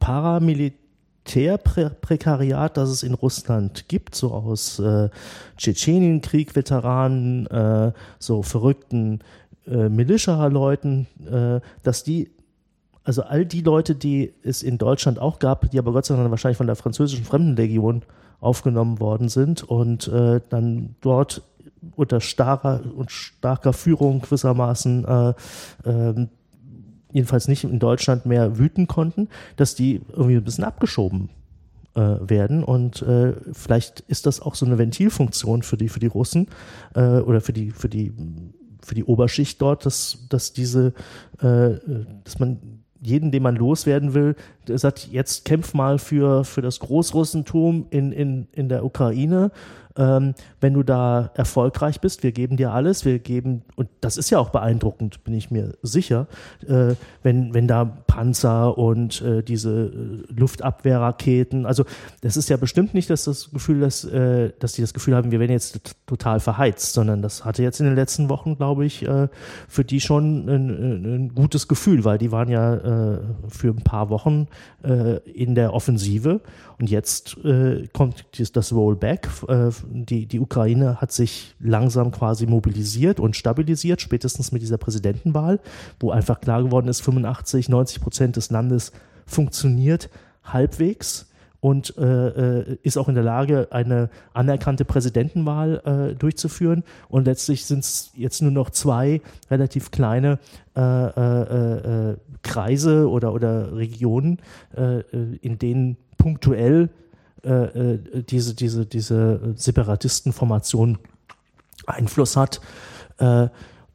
Speaker 2: Paramilitärprekariat, das es in Russland gibt, so aus äh, Tschetschenienkrieg-Veteranen, äh, so verrückten äh, Militia-Leuten, äh, dass die, also all die Leute, die es in Deutschland auch gab, die aber Gott sei Dank wahrscheinlich von der französischen Fremdenlegion aufgenommen worden sind und äh, dann dort unter starrer und starker Führung gewissermaßen äh, äh, jedenfalls nicht in Deutschland mehr wüten konnten, dass die irgendwie ein bisschen abgeschoben äh, werden und äh, vielleicht ist das auch so eine Ventilfunktion für die für die Russen äh, oder für die für die für die Oberschicht dort, dass dass diese äh, dass man jeden, den man loswerden will, der sagt, jetzt kämpf mal für für das Großrussentum in in in der Ukraine. Ähm, wenn du da erfolgreich bist, wir geben dir alles, wir geben, und das ist ja auch beeindruckend, bin ich mir sicher, äh, wenn, wenn da Panzer und äh, diese äh, Luftabwehrraketen, also das ist ja bestimmt nicht dass das Gefühl, dass, äh, dass die das Gefühl haben, wir werden jetzt t- total verheizt, sondern das hatte jetzt in den letzten Wochen, glaube ich, äh, für die schon ein, ein gutes Gefühl, weil die waren ja äh, für ein paar Wochen äh, in der Offensive und jetzt äh, kommt das Rollback. Äh, die, die Ukraine hat sich langsam quasi mobilisiert und stabilisiert, spätestens mit dieser Präsidentenwahl, wo einfach klar geworden ist, fünfundachtzig, neunzig Prozent des Landes funktioniert halbwegs und äh, ist auch in der Lage, eine anerkannte Präsidentenwahl äh, durchzuführen. Und letztlich sind es jetzt nur noch zwei relativ kleine äh, äh, äh, Kreise oder, oder Regionen, äh, in denen punktuell äh, diese, diese, diese Separatistenformation Einfluss hat, äh,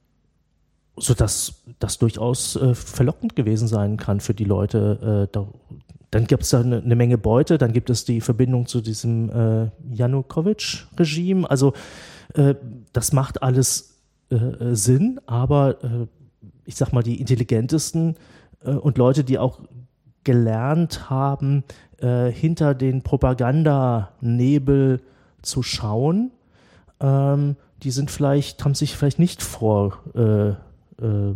Speaker 2: sodass das durchaus äh, verlockend gewesen sein kann für die Leute. Äh, da, dann gibt es da eine, eine Menge Beute, dann gibt es die Verbindung zu diesem äh, Janukowitsch-Regime. Also äh, das macht alles äh, Sinn, aber äh, ich sag mal, die intelligentesten äh, und Leute, die auch gelernt haben, äh, hinter den Propagandanebel zu schauen, ähm, die sind vielleicht, haben sich vielleicht nicht vor äh, äh,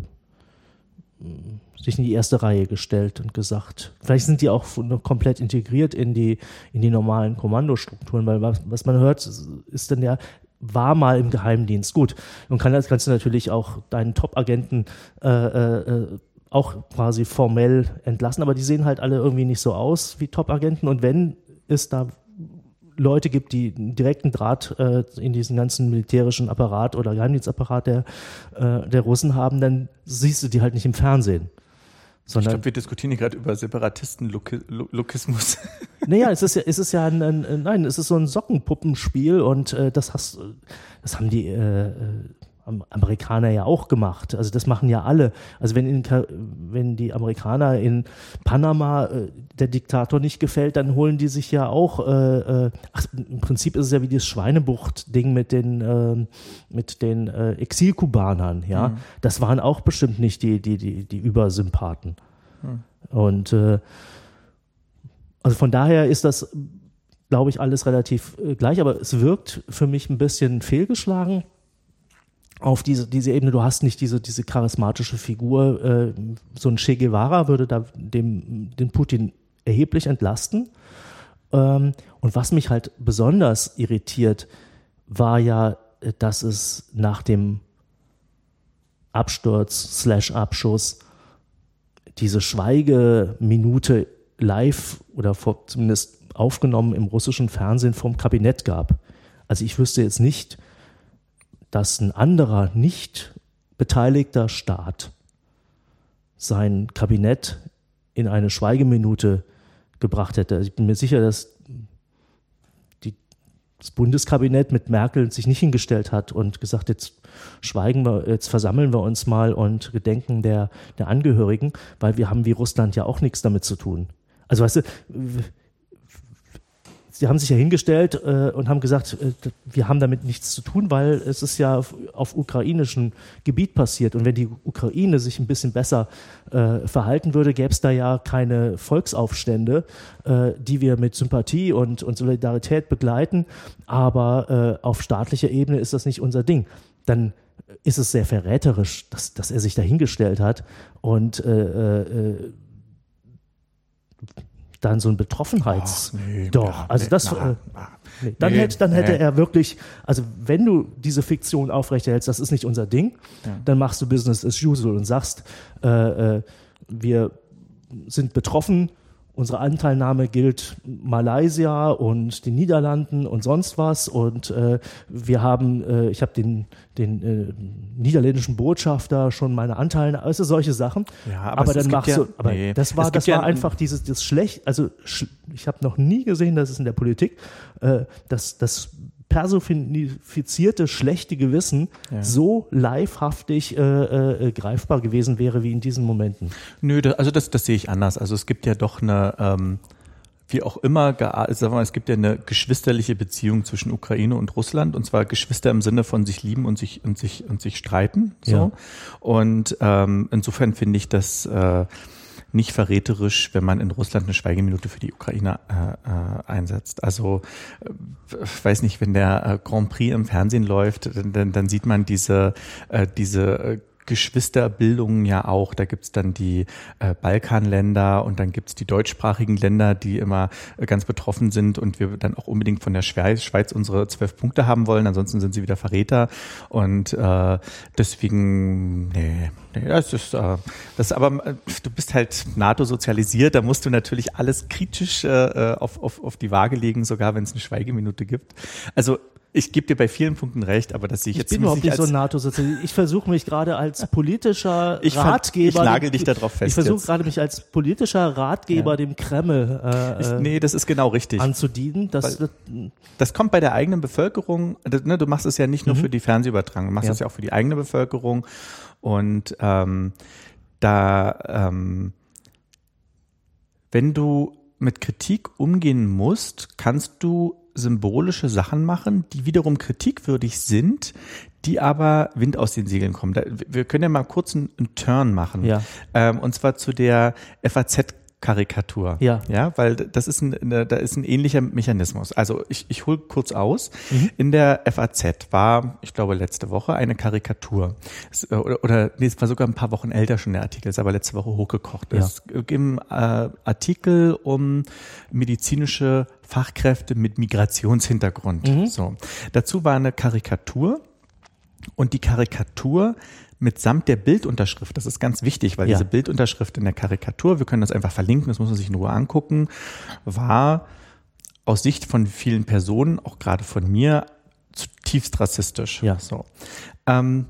Speaker 2: sich in die erste Reihe gestellt und gesagt, vielleicht sind die auch noch komplett integriert in die, in die normalen Kommandostrukturen, weil was, was man hört, ist dann ja, war mal im Geheimdienst. Gut, und kann, das kannst du natürlich auch deinen Top-Agenten äh, äh, auch quasi formell entlassen, aber die sehen halt alle irgendwie nicht so aus wie Top-Agenten und wenn es da Leute gibt, die einen direkten Draht äh, in diesen ganzen militärischen Apparat oder Geheimdienstapparat der, äh, der Russen haben, dann siehst du die halt nicht im Fernsehen. Sondern,
Speaker 1: ich glaube, wir diskutieren hier gerade über Separatisten-Lokismus.
Speaker 2: Naja, es ist ja, es ist ja ein, ein, nein, es ist so ein Sockenpuppenspiel und äh, das hast, das haben die äh, Amerikaner ja auch gemacht. Also das machen ja alle. Also wenn, in, wenn die Amerikaner in Panama äh, der Diktator nicht gefällt, dann holen die sich ja auch, äh, äh, ach, im Prinzip ist es ja wie dieses Schweinebucht-Ding mit den, äh, mit den äh, Exilkubanern, ja. Mhm. Das waren auch bestimmt nicht die, die, die, die Übersympathen. Mhm. Und äh, Also von daher ist das, glaube ich, alles relativ äh, gleich, aber es wirkt für mich ein bisschen fehlgeschlagen auf diese, diese Ebene. Du hast nicht diese, diese charismatische Figur, äh, so ein Che Guevara würde da dem, den Putin erheblich entlasten. Ähm, und was mich halt besonders irritiert, war ja, dass es nach dem Absturz slash Abschuss diese Schweigeminute live oder vor, zumindest aufgenommen im russischen Fernsehen vom Kabinett gab. Also ich wüsste jetzt nicht, dass ein anderer nicht beteiligter Staat sein Kabinett in eine Schweigeminute gebracht hätte. Also ich bin mir sicher, dass die, das Bundeskabinett mit Merkel sich nicht hingestellt hat und gesagt, jetzt schweigen wir, jetzt versammeln wir uns mal und gedenken der, der Angehörigen, weil wir haben wie Russland ja auch nichts damit zu tun. Also weißt du, sie haben sich ja hingestellt äh, und haben gesagt, äh, wir haben damit nichts zu tun, weil es ist ja auf, auf ukrainischem Gebiet passiert. Und wenn die Ukraine sich ein bisschen besser äh, verhalten würde, gäbe es da ja keine Volksaufstände, äh, die wir mit Sympathie und, und Solidarität begleiten. Aber äh, auf staatlicher Ebene ist das nicht unser Ding. Dann ist es sehr verräterisch, dass, dass er sich da hingestellt hat und äh, äh, dann so ein Betroffenheits...
Speaker 1: Ach, nee,
Speaker 2: Doch,
Speaker 1: ja,
Speaker 2: also
Speaker 1: nee,
Speaker 2: das...
Speaker 1: na,
Speaker 2: äh,
Speaker 1: na.
Speaker 2: nee, dann
Speaker 1: Nee,
Speaker 2: hätte, dann hätte
Speaker 1: nee.
Speaker 2: er wirklich... Also wenn du diese Fiktion aufrechterhältst, das ist nicht unser Ding,
Speaker 1: Ja.
Speaker 2: dann machst du Business as usual und sagst, äh, äh, wir sind betroffen, unsere Anteilnahme gilt Malaysia und den Niederlanden und sonst was und äh, wir haben, äh, ich habe den, den äh, niederländischen Botschafter schon meine Anteilnahme, also solche Sachen.
Speaker 1: Ja, aber
Speaker 2: aber
Speaker 1: es-
Speaker 2: dann
Speaker 1: es
Speaker 2: machst
Speaker 1: gibt
Speaker 2: du,
Speaker 1: ja-
Speaker 2: aber
Speaker 1: nee.
Speaker 2: das war,
Speaker 1: Es gibt
Speaker 2: das
Speaker 1: ja
Speaker 2: war
Speaker 1: ein-
Speaker 2: einfach dieses, das schlecht, also sch, ich habe noch nie gesehen, dass es in der Politik, äh, dass das personifizierte schlechte Gewissen
Speaker 1: Ja.
Speaker 2: so livehaftig äh, äh, greifbar gewesen wäre wie in diesen Momenten.
Speaker 1: Nö, da, also das, das sehe ich anders. Also es gibt ja doch eine, ähm, wie auch immer, gea- sagen wir mal, es gibt ja eine geschwisterliche Beziehung zwischen Ukraine und Russland, und zwar Geschwister im Sinne von sich lieben und sich und sich und sich streiten. So.
Speaker 2: Ja.
Speaker 1: Und ähm, insofern finde ich das äh, nicht verräterisch, wenn man in Russland eine Schweigeminute für die Ukraine äh, äh, einsetzt. Also äh, ich weiß nicht, wenn der äh, Grand Prix im Fernsehen läuft, dann, dann sieht man diese äh, diese äh, Geschwisterbildungen ja auch. Da gibt's dann die äh, Balkanländer und dann gibt's die deutschsprachigen Länder, die immer äh, ganz betroffen sind und wir dann auch unbedingt von der Schweiz, Schweiz unsere zwölf Punkte haben wollen, ansonsten sind sie wieder Verräter. Und äh, deswegen, nee, nee, das ist, äh, das ist aber, äh, du bist halt NATO-sozialisiert, da musst du natürlich alles kritisch äh, auf, auf, auf die Waage legen, sogar wenn es eine Schweigeminute gibt. Also ich gebe dir bei vielen Punkten recht, aber das sehe ich,
Speaker 2: Ich
Speaker 1: jetzt
Speaker 2: bin überhaupt nicht
Speaker 1: als,
Speaker 2: so NATO-Sozialist. Ich versuche mich gerade als politischer
Speaker 1: Ich fand-
Speaker 2: Ratgeber.
Speaker 1: ich nagel dich da drauf fest
Speaker 2: Ich versuche
Speaker 1: jetzt.
Speaker 2: gerade mich als politischer Ratgeber
Speaker 1: Ja.
Speaker 2: dem Kreml äh,
Speaker 1: Ich, nee, das ist genau richtig.
Speaker 2: anzudienen. Das, das,
Speaker 1: Das kommt bei der eigenen Bevölkerung, das, ne, du machst es ja nicht nur
Speaker 2: Mhm.
Speaker 1: für die Fernsehübertragung, du machst
Speaker 2: Ja.
Speaker 1: es ja auch für die eigene Bevölkerung. Und ähm, da, ähm, wenn du mit Kritik umgehen musst, kannst du symbolische Sachen machen, die wiederum kritikwürdig sind, die aber Wind aus den Segeln kommen. Da, wir können ja mal kurz einen, einen Turn machen.
Speaker 2: Ja.
Speaker 1: Ähm, und zwar zu der F A Z Karikatur.
Speaker 2: Ja.
Speaker 1: Ja, weil das ist ein, eine, da ist ein ähnlicher Mechanismus. Also ich, ich hole kurz aus.
Speaker 2: Mhm.
Speaker 1: In der F A Z war, ich glaube, letzte Woche eine Karikatur. Es, äh, oder, oder nee, es war sogar ein paar Wochen älter schon der Artikel, ist aber letzte Woche hochgekocht.
Speaker 2: Ja.
Speaker 1: Es ging äh, Artikel um medizinische Fachkräfte mit Migrationshintergrund.
Speaker 2: Mhm.
Speaker 1: So. Dazu war eine Karikatur und die Karikatur mitsamt der Bildunterschrift, das ist ganz wichtig, weil
Speaker 2: Ja.
Speaker 1: diese Bildunterschrift in der Karikatur, wir können das einfach verlinken, das muss man sich in Ruhe angucken, war aus Sicht von vielen Personen, auch gerade von mir, zutiefst rassistisch.
Speaker 2: Ja.
Speaker 1: So. Ähm,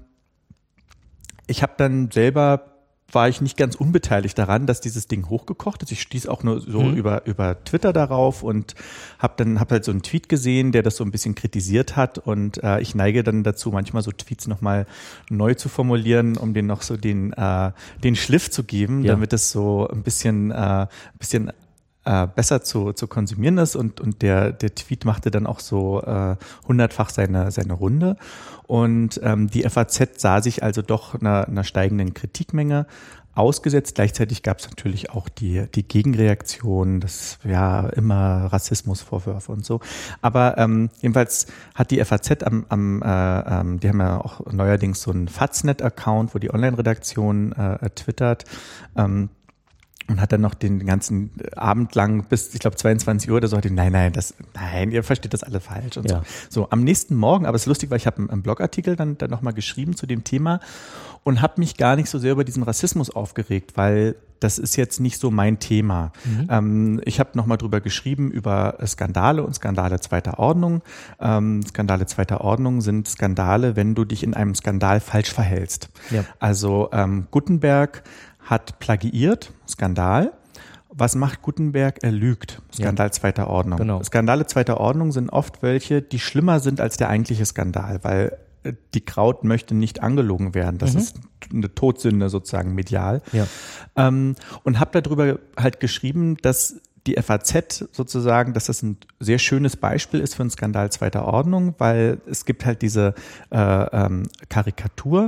Speaker 1: ich habe dann selber, war ich nicht ganz unbeteiligt daran, dass dieses Ding hochgekocht ist. Ich stieß auch nur so
Speaker 2: Mhm.
Speaker 1: über über Twitter darauf und habe dann hab halt so einen Tweet gesehen, der das so ein bisschen kritisiert hat, und äh, ich neige dann dazu, manchmal so Tweets nochmal neu zu formulieren, um denen noch so den äh, den Schliff zu geben,
Speaker 2: Ja.
Speaker 1: damit es so ein bisschen äh, ein bisschen äh, besser zu, zu konsumieren ist und, und der, der Tweet machte dann auch so äh, hundertfach seine, seine Runde und ähm, die F A Z sah sich also doch einer, einer steigenden Kritikmenge ausgesetzt. Gleichzeitig gab es natürlich auch die, die Gegenreaktion, das ja immer Rassismusvorwürfe und so. Aber ähm, jedenfalls hat die F A Z am, am äh, ähm, die haben ja auch neuerdings so einen Faznet-Account, wo die Online-Redaktion äh, twittert, ähm, und hat dann noch den ganzen Abend lang bis, ich glaube, zweiundzwanzig Uhr oder so, hat die, nein, nein, das, nein, ihr versteht das alle falsch und
Speaker 2: ja.
Speaker 1: so. So, am nächsten Morgen, aber es ist lustig, weil ich habe einen, einen Blogartikel dann, dann nochmal geschrieben zu dem Thema und habe mich gar nicht so sehr über diesen Rassismus aufgeregt, weil das ist jetzt nicht so mein Thema. Mhm. Ähm, ich habe nochmal drüber geschrieben über Skandale und Skandale zweiter Ordnung. Ähm, Skandale zweiter Ordnung sind Skandale, wenn du dich in einem Skandal falsch verhältst. Ja. Also ähm, Gutenberg hat plagiiert, Skandal. Was macht Gutenberg? Er lügt. Skandal ja. zweiter Ordnung. Genau. Skandale zweiter Ordnung sind oft welche, die schlimmer sind als der eigentliche Skandal, weil die Kraut möchte nicht angelogen werden. Das mhm. ist eine Todsünde sozusagen medial. Ja. Ähm, und habe darüber halt geschrieben, dass die F A Z sozusagen, dass das ein sehr schönes Beispiel ist für einen Skandal zweiter Ordnung, weil es gibt halt diese äh, ähm, Karikatur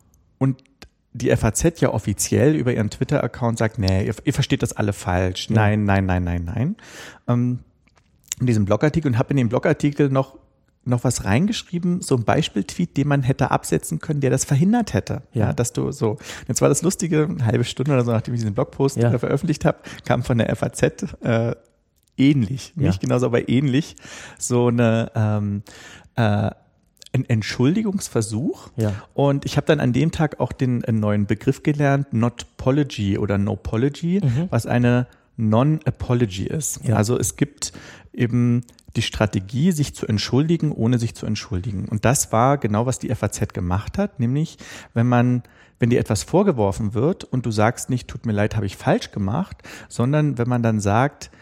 Speaker 1: und die F A Z ja offiziell über ihren Twitter-Account sagt, nee, ihr, ihr versteht das alle falsch. Ja. Nein, nein, nein, nein, nein. Ähm, in diesem Blogartikel und habe in dem Blogartikel noch noch was reingeschrieben, so ein Beispieltweet, den man hätte absetzen können, der das verhindert hätte. Ja, ja dass du so, jetzt war das Lustige, eine halbe Stunde oder so, nachdem ich diesen Blogpost ja. veröffentlicht habe, kam von der F A Z äh, ähnlich, nicht ja. genauso, aber ähnlich, so eine ähm, äh, ein Entschuldigungsversuch. Ja. Und ich habe dann an dem Tag auch den einen neuen Begriff gelernt, Notpology oder Nopology, mhm. was eine Non-Apology ist. Ja. Also es gibt eben die Strategie, sich zu entschuldigen, ohne sich zu entschuldigen. Und das war genau, was die F A Z gemacht hat, nämlich wenn man, wenn dir etwas vorgeworfen wird und du sagst nicht, tut mir leid, habe ich falsch gemacht, sondern wenn man dann sagt,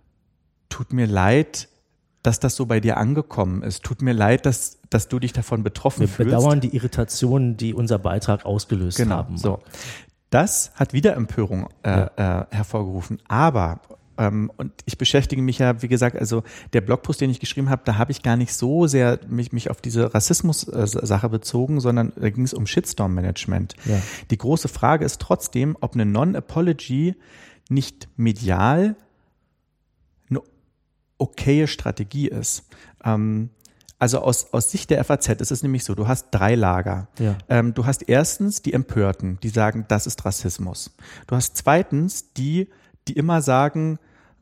Speaker 1: tut mir leid, dass das so bei dir angekommen ist. Tut mir leid, dass, dass du dich davon betroffen
Speaker 2: Wir
Speaker 1: fühlst.
Speaker 2: Wir bedauern die Irritationen, die unser Beitrag ausgelöst
Speaker 1: genau,
Speaker 2: haben.
Speaker 1: So. Das hat wieder Empörung äh, ja. äh, hervorgerufen. Aber, ähm, und ich beschäftige mich ja, wie gesagt, also der Blogpost, den ich geschrieben habe, da habe ich gar nicht so sehr mich, mich auf diese Rassismus-Sache bezogen, sondern da ging es um Shitstorm-Management. Ja. Die große Frage ist trotzdem, ob eine Non-Apology nicht medial eine okaye Strategie ist. Ähm, also aus, aus Sicht der F A Z ist es nämlich so, du hast drei Lager. Ja. Ähm, du hast erstens die Empörten, die sagen, das ist Rassismus. Du hast zweitens die, die immer sagen,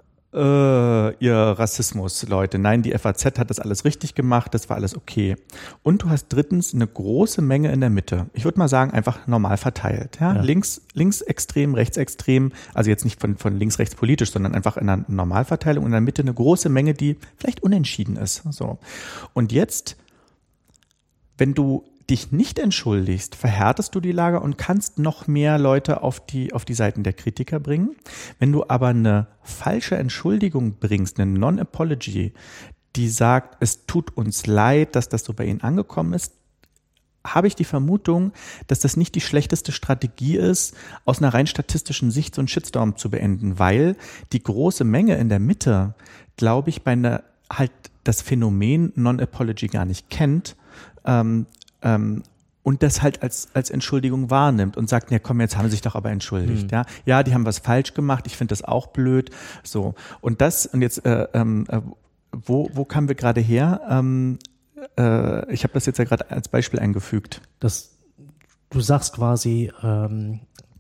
Speaker 1: äh, ihr Rassismus, Leute, nein, die F A Z hat das alles richtig gemacht, das war alles okay. Und du hast drittens eine große Menge in der Mitte. Ich würde mal sagen, einfach normal verteilt. Ja? Ja. Links, linksextrem, rechtsextrem, also jetzt nicht von, von links, rechts politisch, sondern einfach in einer Normalverteilung, in der Mitte eine große Menge, die vielleicht unentschieden ist. So. Und jetzt, wenn du dich nicht entschuldigst, verhärtest du die Lage und kannst noch mehr Leute auf die, auf die Seiten der Kritiker bringen. Wenn du aber eine falsche Entschuldigung bringst, eine Non-Apology, die sagt, es tut uns leid, dass das so bei Ihnen angekommen ist, habe ich die Vermutung, dass das nicht die schlechteste Strategie ist, aus einer rein statistischen Sicht so einen Shitstorm zu beenden, weil die große Menge in der Mitte, glaube ich, bei einer halt das Phänomen Non-Apology gar nicht kennt, ähm, Ähm, und das halt als als Entschuldigung wahrnimmt und sagt, ja komm, jetzt haben sie sich doch aber entschuldigt. Mhm. Ja, ja, die haben was falsch gemacht, ich finde das auch blöd. So, und das, und jetzt, äh, äh, wo, wo kamen wir gerade her? Ähm, äh, ich habe das jetzt ja gerade als Beispiel eingefügt.
Speaker 2: Das, du sagst quasi, ähm,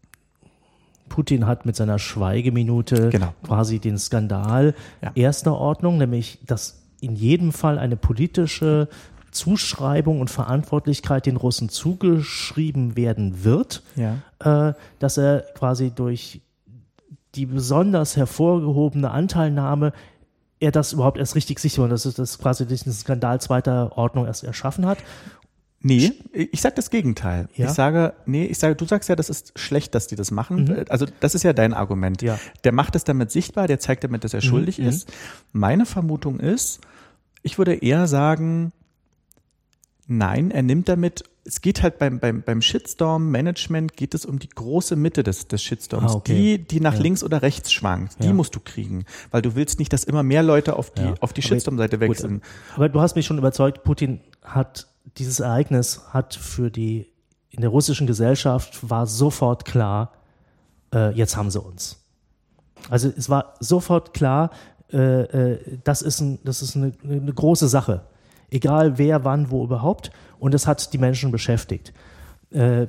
Speaker 2: Putin hat mit seiner Schweigeminute genau. quasi den Skandal ja. erster Ordnung, nämlich dass in jedem Fall eine politische Zuschreibung und Verantwortlichkeit den Russen zugeschrieben werden wird, ja. äh, dass er quasi durch die besonders hervorgehobene Anteilnahme er das überhaupt erst richtig sicher und dass es das quasi diesen Skandal zweiter Ordnung erst erschaffen hat.
Speaker 1: Nee, ich sage das Gegenteil. Ja? Ich sage, nee, ich sage, du sagst ja, das ist schlecht, dass die das machen. Mhm. Also das ist ja dein Argument. Ja. Der macht es damit sichtbar, der zeigt damit, dass er mhm. schuldig mhm. ist. Meine Vermutung ist, ich würde eher sagen, nein, er nimmt damit es geht halt beim, beim, beim Shitstorm-Management geht es um die große Mitte des, des Shitstorms.
Speaker 2: Ah, okay.
Speaker 1: Die, die nach
Speaker 2: ja.
Speaker 1: links oder rechts schwankt, die
Speaker 2: ja.
Speaker 1: musst du kriegen. Weil du willst nicht, dass immer mehr Leute auf die,
Speaker 2: ja.
Speaker 1: auf die Shitstorm-Seite wechseln.
Speaker 2: Aber du hast mich schon überzeugt, Putin hat dieses Ereignis hat für die, in der russischen Gesellschaft war sofort klar, äh, jetzt haben sie uns. Also es war sofort klar, äh, äh, das ist, ein, das ist eine, eine große Sache. Egal wer, wann, wo überhaupt. Und es hat die Menschen beschäftigt. Äh,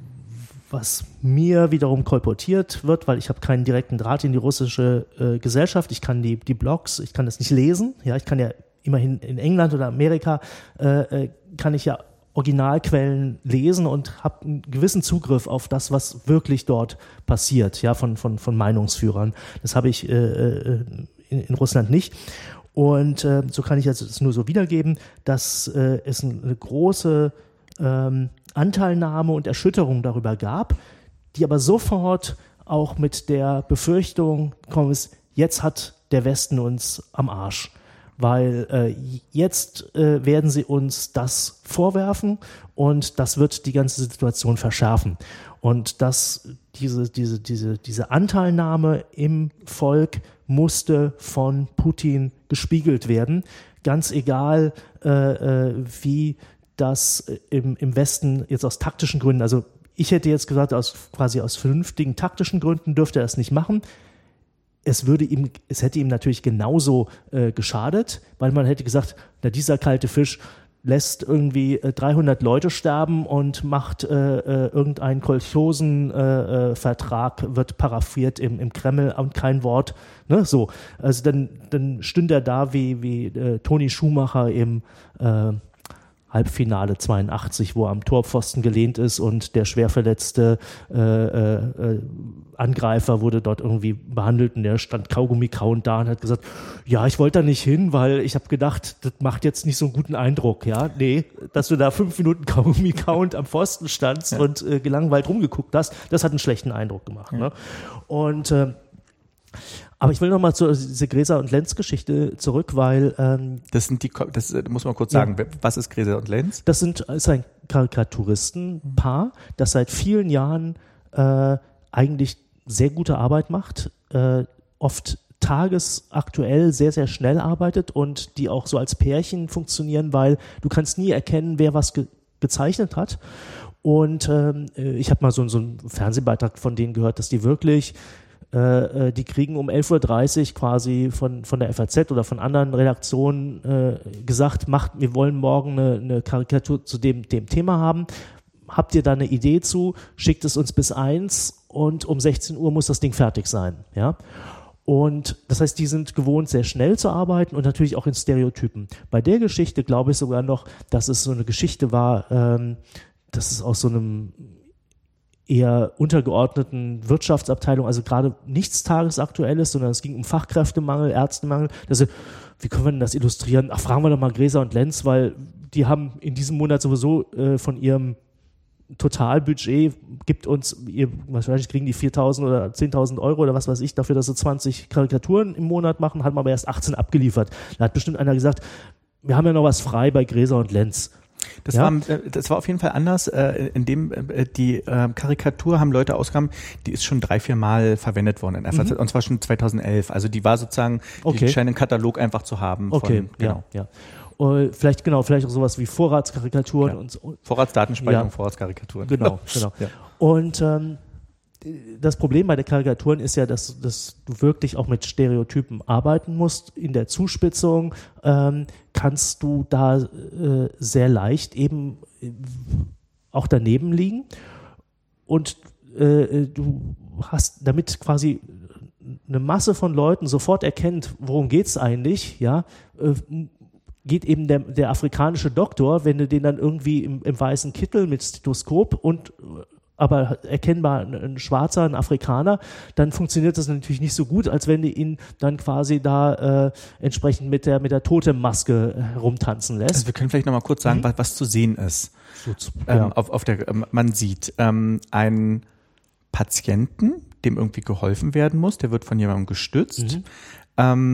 Speaker 2: was mir wiederum kolportiert wird, weil ich habe keinen direkten Draht in die russische äh, Gesellschaft. Ich kann die, die Blogs, ich kann das nicht lesen. Ja, ich kann ja immerhin in England oder Amerika, äh, kann ich ja Originalquellen lesen und habe einen gewissen Zugriff auf das, was wirklich dort passiert, ja, von, von, von Meinungsführern. Das habe ich äh, in, in Russland nicht. Und äh, so kann ich jetzt es nur so wiedergeben, dass äh, es eine große ähm, Anteilnahme und Erschütterung darüber gab, die aber sofort auch mit der Befürchtung gekommen ist, jetzt hat der Westen uns am Arsch. Weil äh, jetzt äh, werden sie uns das vorwerfen und das wird die ganze Situation verschärfen. Und dass diese, diese, diese, diese Anteilnahme im Volk musste von Putin gespiegelt werden, ganz egal äh, äh, wie das im, im Westen jetzt aus taktischen Gründen, also ich hätte jetzt gesagt, aus, quasi aus vernünftigen taktischen Gründen dürfte er es nicht machen. Es würde ihm, es hätte ihm natürlich genauso äh, geschadet, weil man hätte gesagt, na, dieser kalte Fisch lässt irgendwie äh, dreihundert Leute sterben und macht äh, äh, irgendeinen Kolchosen-Vertrag, äh, äh, wird paraphiert im, im Kreml und kein Wort. Ne? So, also dann, dann stünde er da wie, wie äh, Toni Schumacher im äh, Halbfinale zweiundachtzig, wo er am Torpfosten gelehnt ist und der schwer verletzte äh, äh, Angreifer wurde dort irgendwie behandelt und der stand Kaugummi kauend da und hat gesagt, ja, ich wollte da nicht hin, weil ich habe gedacht, das macht jetzt nicht so einen guten Eindruck. Ja, nee, dass du da fünf Minuten Kaugummi kauend am Pfosten standst ja. und äh, gelangweilt rumgeguckt hast, das hat einen schlechten Eindruck gemacht. Ja. Ne? Und äh, aber ich will nochmal zu dieser Gräser und Lenz-Geschichte zurück, weil ähm,
Speaker 1: das sind die, das muss man kurz sagen, ja. Was ist Gräser und Lenz?
Speaker 2: Das sind ist ein Karikaturistenpaar, das seit vielen Jahren äh, eigentlich sehr gute Arbeit macht, äh, oft tagesaktuell sehr, sehr schnell arbeitet und die auch so als Pärchen funktionieren, weil du kannst nie erkennen, wer was ge- gezeichnet hat. Und ähm, ich habe mal so, so einen Fernsehbeitrag von denen gehört, dass die wirklich die kriegen um elf Uhr dreißig quasi von, von der F A Z oder von anderen Redaktionen äh, gesagt, macht, wir wollen morgen eine, eine Karikatur zu dem, dem Thema haben. Habt ihr da eine Idee zu? Schickt es uns bis eins und um sechzehn Uhr muss das Ding fertig sein. Ja? Und das heißt, die sind gewohnt, sehr schnell zu arbeiten und natürlich auch in Stereotypen. Bei der Geschichte glaube ich sogar noch, dass es so eine Geschichte war, ähm, dass es aus so einem eher untergeordneten Wirtschaftsabteilung, also gerade nichts Tagesaktuelles, sondern es ging um Fachkräftemangel, Ärztemangel. Das, wie können wir denn das illustrieren? Ach, fragen wir doch mal Gräser und Lenz, weil die haben in diesem Monat sowieso äh, von ihrem Totalbudget, gibt uns, ihr, wahrscheinlich kriegen die viertausend oder zehntausend Euro oder was weiß ich, dafür, dass sie zwanzig Karikaturen im Monat machen, hat man aber erst achtzehn abgeliefert. Da hat bestimmt einer gesagt, wir haben ja noch was frei bei Gräser und Lenz.
Speaker 1: Das,
Speaker 2: ja?
Speaker 1: war, das war auf jeden Fall anders, in dem die Karikatur haben Leute ausgegraben, die ist schon drei, vier Mal verwendet worden in F A Z, mhm. und zwar schon zweitausendelf. Also die war sozusagen,
Speaker 2: okay.
Speaker 1: die scheinen einen Katalog einfach zu haben.
Speaker 2: Okay,
Speaker 1: von, genau.
Speaker 2: ja, ja. Uh, vielleicht genau, vielleicht auch sowas wie Vorratskarikaturen
Speaker 1: ja.
Speaker 2: und so.
Speaker 1: Vorratsdatenspeicherung,
Speaker 2: ja.
Speaker 1: Vorratskarikaturen.
Speaker 2: Genau, genau. Ja. Und ähm, das Problem bei den Karikaturen ist ja, dass, dass du wirklich auch mit Stereotypen arbeiten musst. In der Zuspitzung ähm, kannst du da äh, sehr leicht eben äh, auch daneben liegen. Und äh, du hast damit quasi eine Masse von Leuten sofort erkennt, worum geht's eigentlich, ja, äh, geht eben der, der afrikanische Doktor, wenn du den dann irgendwie im, im weißen Kittel mit Stethoskop und aber erkennbar ein, ein Schwarzer, ein Afrikaner, dann funktioniert das natürlich nicht so gut, als wenn du ihn dann quasi da äh, entsprechend mit der mit der Totemmaske herumtanzen lässt.
Speaker 1: Also wir können vielleicht nochmal kurz sagen, mhm. was, was zu sehen ist. So, ähm, ja. auf, auf der, man sieht ähm, einen Patienten, dem irgendwie geholfen werden muss, der wird von jemandem gestützt. Mhm. Ähm,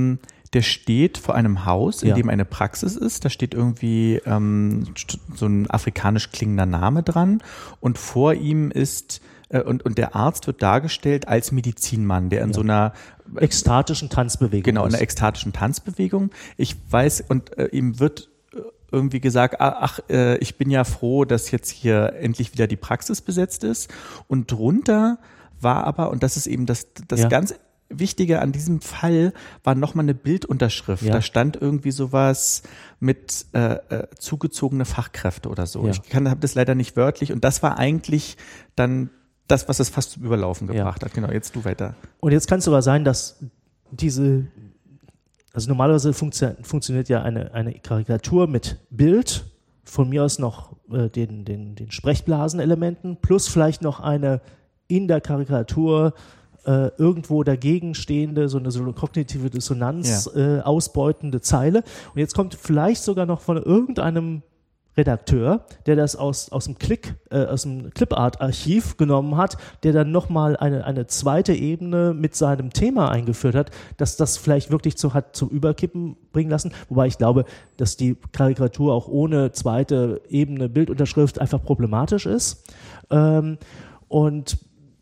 Speaker 1: der steht vor einem Haus, in
Speaker 2: Ja.
Speaker 1: dem eine Praxis ist. Da steht irgendwie ähm, so ein afrikanisch klingender Name dran und vor ihm ist äh, und, und der Arzt wird dargestellt als Medizinmann, der in
Speaker 2: Ja.
Speaker 1: so einer
Speaker 2: ekstatischen Tanzbewegung
Speaker 1: genau in
Speaker 2: ist.
Speaker 1: einer ekstatischen Tanzbewegung. Ich weiß und äh, ihm wird irgendwie gesagt, ach, ach äh, ich bin ja froh, dass jetzt hier endlich wieder die Praxis besetzt ist. Und drunter war aber, und das ist eben das, das
Speaker 2: Ja.
Speaker 1: ganz Wichtige an diesem Fall, war nochmal eine Bildunterschrift.
Speaker 2: Ja.
Speaker 1: Da stand irgendwie sowas mit äh, äh, zugezogene Fachkräfte oder so.
Speaker 2: Ja.
Speaker 1: Ich kann, habe das leider nicht wörtlich. Und das war eigentlich dann das, was es fast zum Überlaufen
Speaker 2: Ja.
Speaker 1: gebracht hat. Genau, jetzt du weiter.
Speaker 2: Und jetzt kann es aber sein, dass diese, also normalerweise funktio- funktioniert ja eine, eine Karikatur mit Bild, von mir aus noch äh, den, den, den Sprechblasenelementen, plus vielleicht noch eine in der Karikatur äh, irgendwo dagegen stehende, so eine, so eine kognitive Dissonanz äh, ausbeutende Zeile. Und jetzt kommt vielleicht sogar noch von irgendeinem Redakteur, der das aus, aus dem Click, äh, aus dem Clipart-Archiv genommen hat, der dann nochmal eine, eine zweite Ebene mit seinem Thema eingeführt hat, dass das vielleicht wirklich zu, hat zum Überkippen bringen lassen. Wobei ich glaube, dass die Karikatur auch ohne zweite Ebene Bildunterschrift einfach problematisch ist. Ähm, und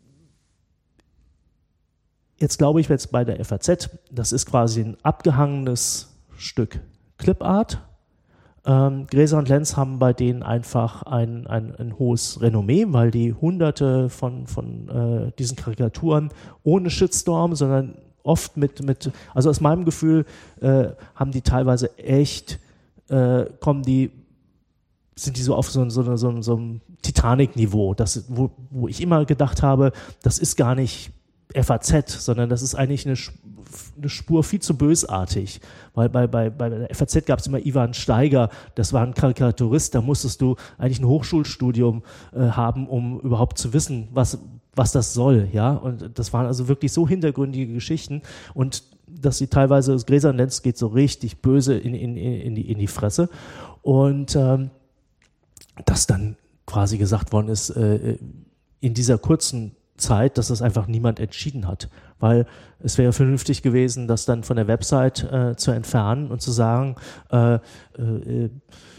Speaker 2: jetzt glaube ich jetzt bei der F A Z, das ist quasi ein abgehangenes Stück Clipart. Ähm, Gräser und Lenz haben bei denen einfach ein, ein, ein hohes Renommee, weil die hunderte von, von äh, diesen Karikaturen ohne Shitstorm, sondern oft mit, mit also aus meinem Gefühl äh, haben die teilweise echt, äh, kommen die, sind die so auf so, so, so, so einem Titanic-Niveau, das, wo, wo ich immer gedacht habe, das ist gar nicht F A Z, sondern das ist eigentlich eine, eine Spur viel zu bösartig. Weil bei, bei, bei der F A Z gab es immer Ivan Steiger, das war ein Karikaturist, da musstest du eigentlich ein Hochschulstudium äh, haben, um überhaupt zu wissen, was, was das soll. Ja? Und das waren also wirklich so hintergründige Geschichten und dass sie teilweise, das Gräser und Lenz geht so richtig böse in, in, in, die, in die Fresse. Und ähm, dass dann quasi gesagt worden ist, äh, in dieser kurzen Zeit, dass das einfach niemand entschieden hat. Weil es wäre vernünftig gewesen, das dann von der Website äh, zu entfernen und zu sagen, äh, äh,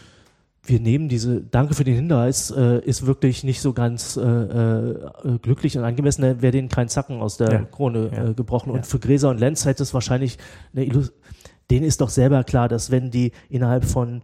Speaker 2: wir nehmen diese, danke für den Hinweis, äh, ist wirklich nicht so ganz äh, äh, glücklich und angemessen, da wäre denen kein Zacken aus der
Speaker 1: Ja.
Speaker 2: Krone
Speaker 1: Ja.
Speaker 2: äh, gebrochen.
Speaker 1: Ja.
Speaker 2: Und für Gräser und Lenz hätte es wahrscheinlich, eine Illus- denen ist doch selber klar, dass wenn die innerhalb von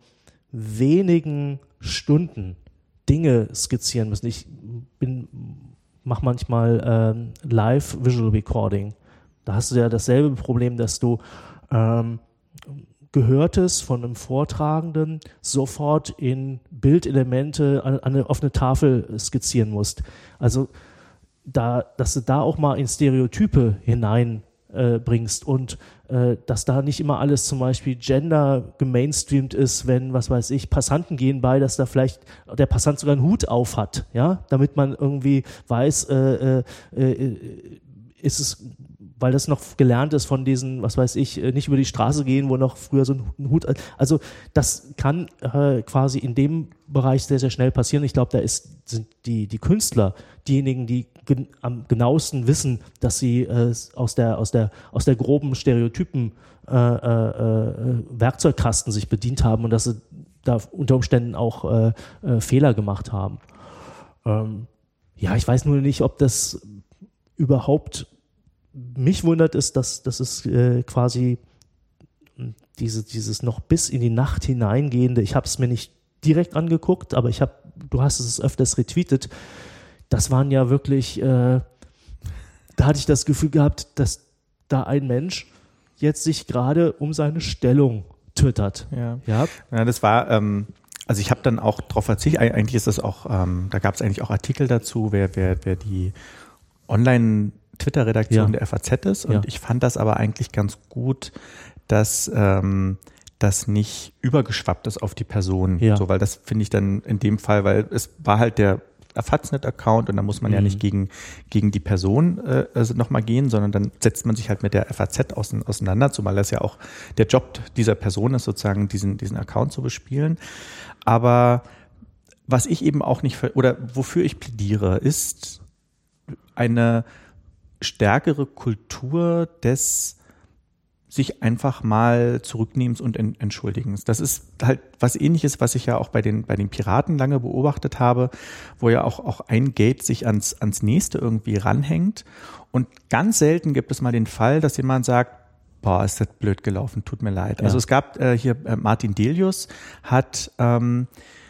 Speaker 2: wenigen Stunden Dinge skizzieren müssen, ich bin mach manchmal ähm, Live Visual Recording. Da hast du ja dasselbe Problem, dass du ähm, Gehörtes von einem Vortragenden sofort in Bildelemente an, an eine, auf eine Tafel skizzieren musst. Also da, dass du da auch mal in Stereotype hinein äh, bringst und äh, dass da nicht immer alles zum Beispiel Gender gemainstreamt ist, wenn, was weiß ich, Passanten gehen bei, dass da vielleicht der Passant sogar einen Hut auf hat, ja, damit man irgendwie weiß, äh, äh, äh, ist es, weil das noch gelernt ist von diesen, was weiß ich, nicht über die Straße gehen, wo noch früher so ein Hut, also das kann äh, quasi in dem Bereich sehr, sehr schnell passieren. Ich glaube, da ist, sind die, die Künstler diejenigen, die gen, am genauesten wissen, dass sie äh, aus der, aus der, aus der groben Stereotypen äh, äh, Werkzeugkasten sich bedient haben und dass sie da unter Umständen auch äh, äh, Fehler gemacht haben. Ähm, ja, ich weiß nur nicht, ob das überhaupt, mich wundert es, dass, dass es äh, quasi diese, dieses noch bis in die Nacht hineingehende, ich habe es mir nicht direkt angeguckt, aber ich habe, du hast es öfters retweetet, das waren ja wirklich, äh, da hatte ich das Gefühl gehabt, dass da ein Mensch jetzt sich gerade um seine Stellung twittert.
Speaker 1: Ja,
Speaker 2: ja?
Speaker 1: ja das war, ähm, also ich habe dann auch darauf verzichtet, eigentlich ist das auch, ähm, da gab es eigentlich auch Artikel dazu, wer, wer, wer die Online- Twitter-Redaktion
Speaker 2: ja.
Speaker 1: der F A Z ist und
Speaker 2: ja.
Speaker 1: ich fand das aber eigentlich ganz gut, dass ähm, das nicht übergeschwappt ist auf die Person,
Speaker 2: ja.
Speaker 1: so, weil das finde ich dann in dem Fall, weil es war halt der Faznet-Account und da muss man mhm. ja nicht gegen, gegen die Person äh, also nochmal gehen, sondern dann setzt man sich halt mit der F A Z auseinander, zumal das ja auch der Job dieser Person ist, sozusagen diesen, diesen Account zu bespielen. Aber was ich eben auch nicht, oder wofür ich plädiere, ist eine stärkere Kultur des sich einfach mal zurücknehmens und en- entschuldigens. Das ist halt was Ähnliches, was ich ja auch bei den, bei den Piraten lange beobachtet habe, wo ja auch, auch ein Gate sich ans, ans nächste irgendwie ranhängt. Und ganz selten gibt es mal den Fall, dass jemand sagt, boah, ist das blöd gelaufen, tut mir leid.
Speaker 2: Ja.
Speaker 1: Also es gab äh, hier, äh, Martin Delius hat ähm,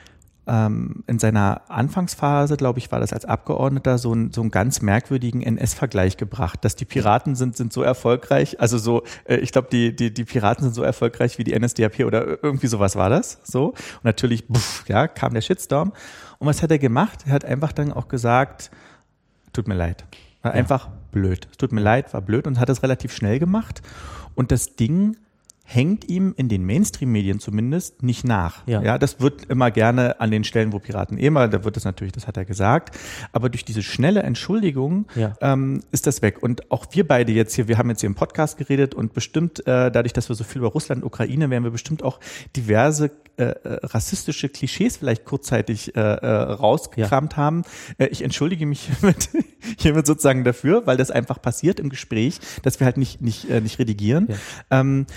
Speaker 1: ähm, in seiner Anfangsphase, glaube ich, war das als Abgeordneter, so, ein, so einen ganz merkwürdigen N S-Vergleich gebracht, dass die Piraten sind, sind so erfolgreich, also so, äh, ich glaube, die, die, die Piraten sind so erfolgreich wie die N S D A P oder irgendwie sowas war das, so. Und natürlich, pff, ja, kam der Shitstorm. Und was hat er gemacht? Er hat einfach dann auch gesagt, tut mir leid. War
Speaker 2: Ja.
Speaker 1: einfach blöd. Es tut mir leid, war blöd und hat es relativ schnell gemacht. Und das Ding hängt ihm in den Mainstream-Medien zumindest nicht nach.
Speaker 2: Ja.
Speaker 1: Ja, das wird immer gerne an den Stellen, wo Piraten eh mal, da wird es natürlich, das hat er gesagt. Aber durch diese schnelle Entschuldigung
Speaker 2: Ja.
Speaker 1: ähm, ist das weg. Und auch wir beide jetzt hier, wir haben jetzt hier im Podcast geredet und bestimmt, äh, dadurch, dass wir so viel über Russland und Ukraine, werden wir bestimmt auch diverse äh, äh, rassistische Klischees vielleicht kurzzeitig äh, äh, rausgekramt ja. haben. Äh, ich entschuldige mich hiermit, hiermit sozusagen dafür, weil das einfach passiert im Gespräch, dass wir halt nicht, nicht, äh, nicht redigieren. Ja. Ähm,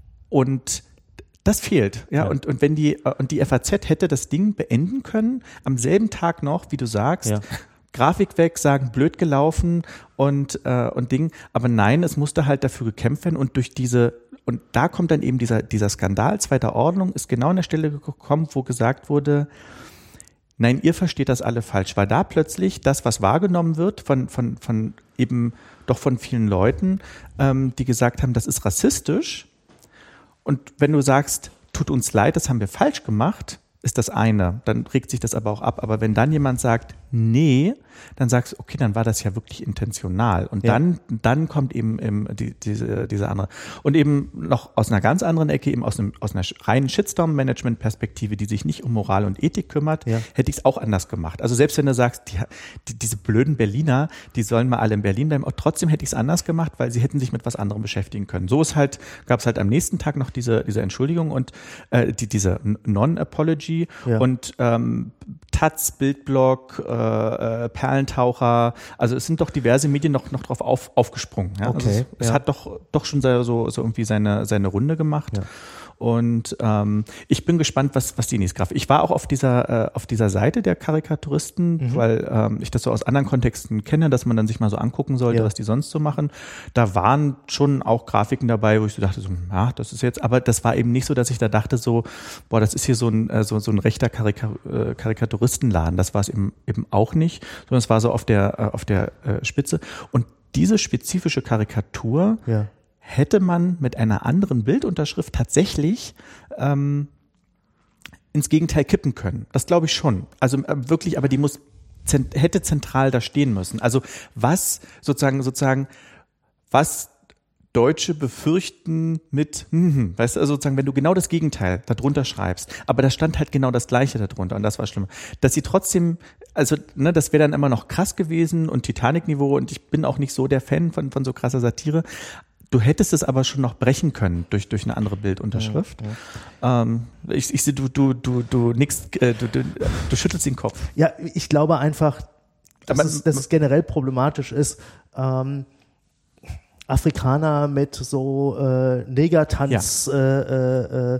Speaker 1: Und das fehlt, ja. ja. Und, und wenn die, und die F A Z hätte das Ding beenden können, am selben Tag noch, wie du sagst, ja. Grafik weg, sagen blöd gelaufen und, äh, und Ding. Aber nein, es musste halt dafür gekämpft werden und durch diese, und da kommt dann eben dieser, dieser Skandal zweiter Ordnung, ist genau an der Stelle gekommen, wo gesagt wurde, nein, ihr versteht das alle falsch, weil da plötzlich das, was wahrgenommen wird von, von, von eben doch von vielen Leuten, ähm, die gesagt haben, das ist rassistisch. Und wenn du sagst, tut uns leid, das haben wir falsch gemacht, ist das eine. Dann regt sich das aber auch ab. Aber wenn dann jemand sagt, nee, dann sagst du, okay, dann war das ja wirklich intentional. Und ja. dann, dann kommt eben, eben die, diese, diese andere. Und eben noch aus einer ganz anderen Ecke, eben aus, einem, aus einer reinen Shitstorm-Management-Perspektive, die sich nicht um Moral und Ethik kümmert, ja. hätte ich es auch anders gemacht. Also selbst wenn du sagst, die, die, diese blöden Berliner, die sollen mal alle in Berlin bleiben, auch trotzdem hätte ich es anders gemacht, weil sie hätten sich mit was anderem beschäftigen können. So ist halt, gab es halt am nächsten Tag noch diese, diese Entschuldigung und äh, die, diese Non-Apology ja. und ähm, Taz, Bildblog, äh, äh, Perlentaucher, also es sind doch diverse Medien noch, noch drauf auf, aufgesprungen. Ja?
Speaker 2: Okay,
Speaker 1: also es, es
Speaker 2: ja.
Speaker 1: hat doch, doch schon so, so irgendwie seine, seine Runde gemacht. Ja. Und ähm, ich bin gespannt, was, was die nächste Kraft. Ich war auch auf dieser, äh, auf dieser Seite der Karikaturisten, mhm. weil ähm, ich das so aus anderen Kontexten kenne, dass man dann sich mal so angucken sollte, ja. was die sonst so machen. Da waren schon auch Grafiken dabei, wo ich so dachte, so, ja, das ist jetzt, aber das war eben nicht so, dass ich da dachte so, boah, das ist hier so ein, äh, so, so ein rechter Karika- äh, Karikaturistenladen. Das war es eben, eben auch nicht, sondern es war so auf der, äh, auf der äh, Spitze. Und diese spezifische Karikatur, ja. hätte man mit einer anderen Bildunterschrift tatsächlich ähm, ins Gegenteil kippen können. Das glaube ich schon. Also äh, wirklich, aber die muss zent- hätte zentral da stehen müssen. Also was sozusagen sozusagen was Deutsche befürchten mit, hm, weißt du, also sozusagen, wenn du genau das Gegenteil darunter schreibst, aber da stand halt genau das Gleiche darunter und das war schlimm. Dass sie trotzdem, also, ne, das wäre dann immer noch krass gewesen und Titanic-Niveau und ich bin auch nicht so der Fan von, von so krasser Satire. Du hättest es aber schon noch brechen können durch, durch eine andere Bildunterschrift. Ja, ja. Ähm, ich, ich sehe, du, du, du, du nix, äh, du, du, du schüttelst den Kopf.
Speaker 2: Ja, ich glaube einfach, dass, aber, es, dass es generell problematisch ist, ähm, Afrikaner mit so äh, Negertanz ja. äh, äh,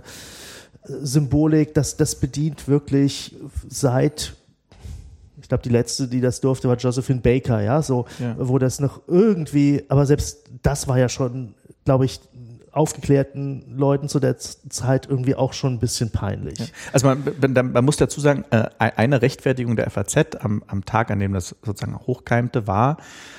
Speaker 2: Symbolik, das, das bedient wirklich seit, ich glaube, die letzte, die das durfte, war Josephine Baker, ja, so, ja. wo das noch irgendwie, aber selbst das war ja schon, glaube ich, aufgeklärten Leuten zu der Zeit irgendwie auch schon ein bisschen peinlich. Ja.
Speaker 1: Also man, man muss dazu sagen, eine Rechtfertigung der F A Z am, am Tag, an dem das sozusagen hochkeimte, war,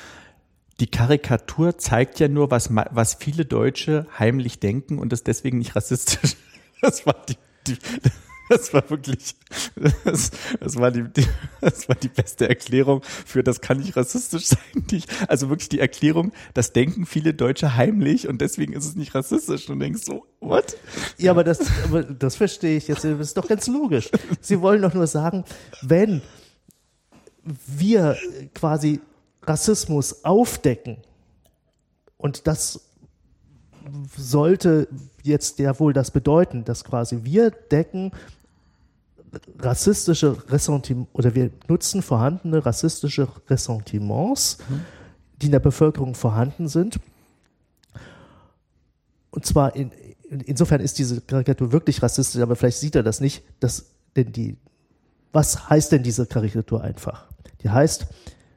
Speaker 1: die Karikatur zeigt ja nur, was, was viele Deutsche heimlich denken und ist deswegen nicht rassistisch. Das war die, die das war wirklich, das, das war die, die, das war die beste Erklärung für, das kann nicht rassistisch sein. Die, also wirklich die Erklärung, das denken viele Deutsche heimlich und deswegen ist es nicht rassistisch. Und du denkst so, what?
Speaker 2: Ja, aber das, aber das verstehe ich jetzt. Das ist doch ganz logisch. Sie wollen doch nur sagen, wenn wir quasi Rassismus aufdecken und das sollte jetzt ja wohl das bedeuten, dass quasi wir decken rassistische Ressentiments oder wir nutzen vorhandene rassistische Ressentiments, mhm. die in der Bevölkerung vorhanden sind und zwar in, insofern ist diese Karikatur wirklich rassistisch, aber vielleicht sieht er das nicht, dass denn die, was heißt denn diese Karikatur einfach? Die heißt,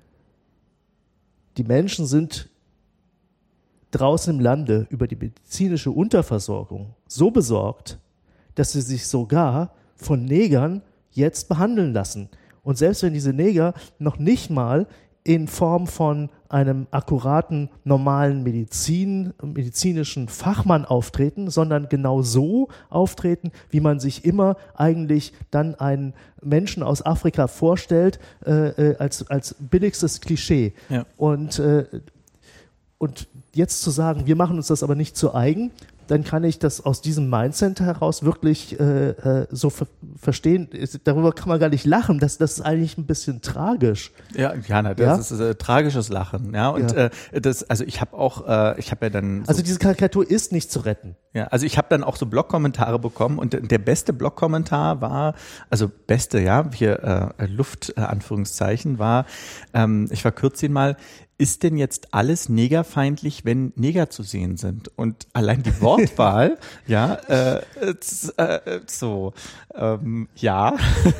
Speaker 2: die Menschen sind draußen im Lande über die medizinische Unterversorgung so besorgt, dass sie sich sogar von Negern jetzt behandeln lassen. Und selbst wenn diese Neger noch nicht mal in Form von einem akkuraten, normalen Medizin, medizinischen Fachmann auftreten, sondern genau so auftreten, wie man sich immer eigentlich dann einen Menschen aus Afrika vorstellt, äh, als, als billigstes Klischee. Ja. Und, äh, und jetzt zu sagen, wir machen uns das aber nicht zu eigen, dann kann ich das aus diesem Mindset heraus wirklich äh, äh, so ver- verstehen. Darüber kann man gar nicht lachen. Das, das ist eigentlich ein bisschen tragisch.
Speaker 1: Ja, Jana, das ja? ist äh, tragisches Lachen. Ja, und ja. Äh, das, also ich habe auch, äh, ich habe ja dann. So,
Speaker 2: also diese Karikatur ist nicht zu retten.
Speaker 1: Ja, also ich habe dann auch so Blogkommentare bekommen und der beste Blogkommentar war, also beste, ja, hier äh, Luft, äh, Anführungszeichen, war, ähm, ich verkürze ihn mal, ist denn jetzt alles negerfeindlich, wenn Neger zu sehen sind? Und allein die Wortwahl, ja, äh, äh, so, ähm, ja,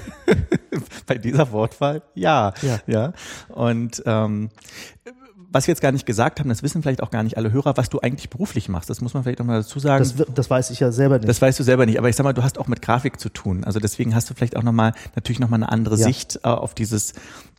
Speaker 1: bei dieser Wortwahl, ja, ja, ja. Und ähm, was wir jetzt gar nicht gesagt haben, das wissen vielleicht auch gar nicht alle Hörer, was du eigentlich beruflich machst. Das muss man vielleicht noch mal dazu sagen.
Speaker 2: Das, das weiß ich ja selber nicht.
Speaker 1: Das weißt du selber nicht, aber ich sag mal, du hast auch mit Grafik zu tun. Also deswegen hast du vielleicht auch noch mal, natürlich noch mal eine andere ja. Sicht äh, auf dieses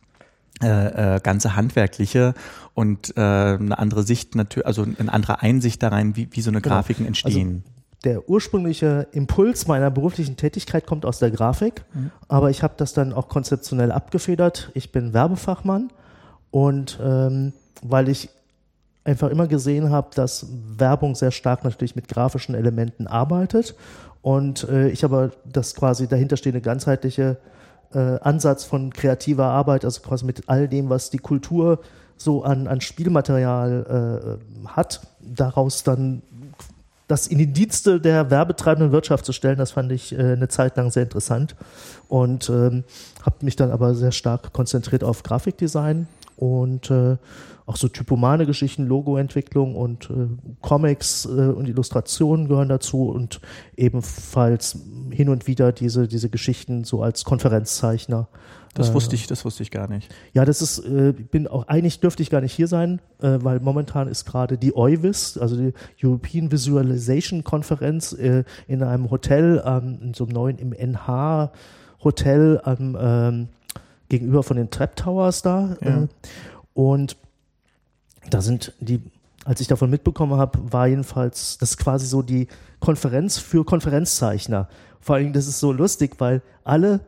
Speaker 1: Äh, äh, ganze Handwerkliche und äh, eine andere Sicht natürlich, also eine andere Einsicht da rein, wie, wie so eine Grafiken genau. entstehen.
Speaker 2: Also der ursprüngliche Impuls meiner beruflichen Tätigkeit kommt aus der Grafik, mhm. aber ich habe das dann auch konzeptionell abgefedert. Ich bin Werbefachmann und ähm, weil ich einfach immer gesehen habe, dass Werbung sehr stark natürlich mit grafischen Elementen arbeitet und äh, ich aber das quasi dahinterstehende ganzheitliche Äh, Ansatz von kreativer Arbeit, also quasi mit all dem, was die Kultur so an, an Spielmaterial äh, hat, daraus dann das in die Dienste der werbetreibenden Wirtschaft zu stellen, das fand ich äh, eine Zeit lang sehr interessant und ähm, habe mich dann aber sehr stark konzentriert auf Grafikdesign und äh, auch so typomane Geschichten, Logoentwicklung und äh, Comics äh, und Illustrationen gehören dazu und ebenfalls hin und wieder diese, diese Geschichten so als Konferenzzeichner.
Speaker 1: Das wusste ich, das wusste ich gar nicht.
Speaker 2: Ja, das ist, äh, bin auch, eigentlich dürfte ich gar nicht hier sein, äh, weil momentan ist gerade die E U V I S, also die European Visualization Konferenz äh, in einem Hotel, ähm, in so einem neuen, im N H Hotel am, ähm, gegenüber von den Trap Towers da. Ja. Äh, und da sind die, als ich davon mitbekommen habe, war jedenfalls, das ist quasi so die Konferenz für Konferenzzeichner. Vor allem, das ist so lustig, weil alle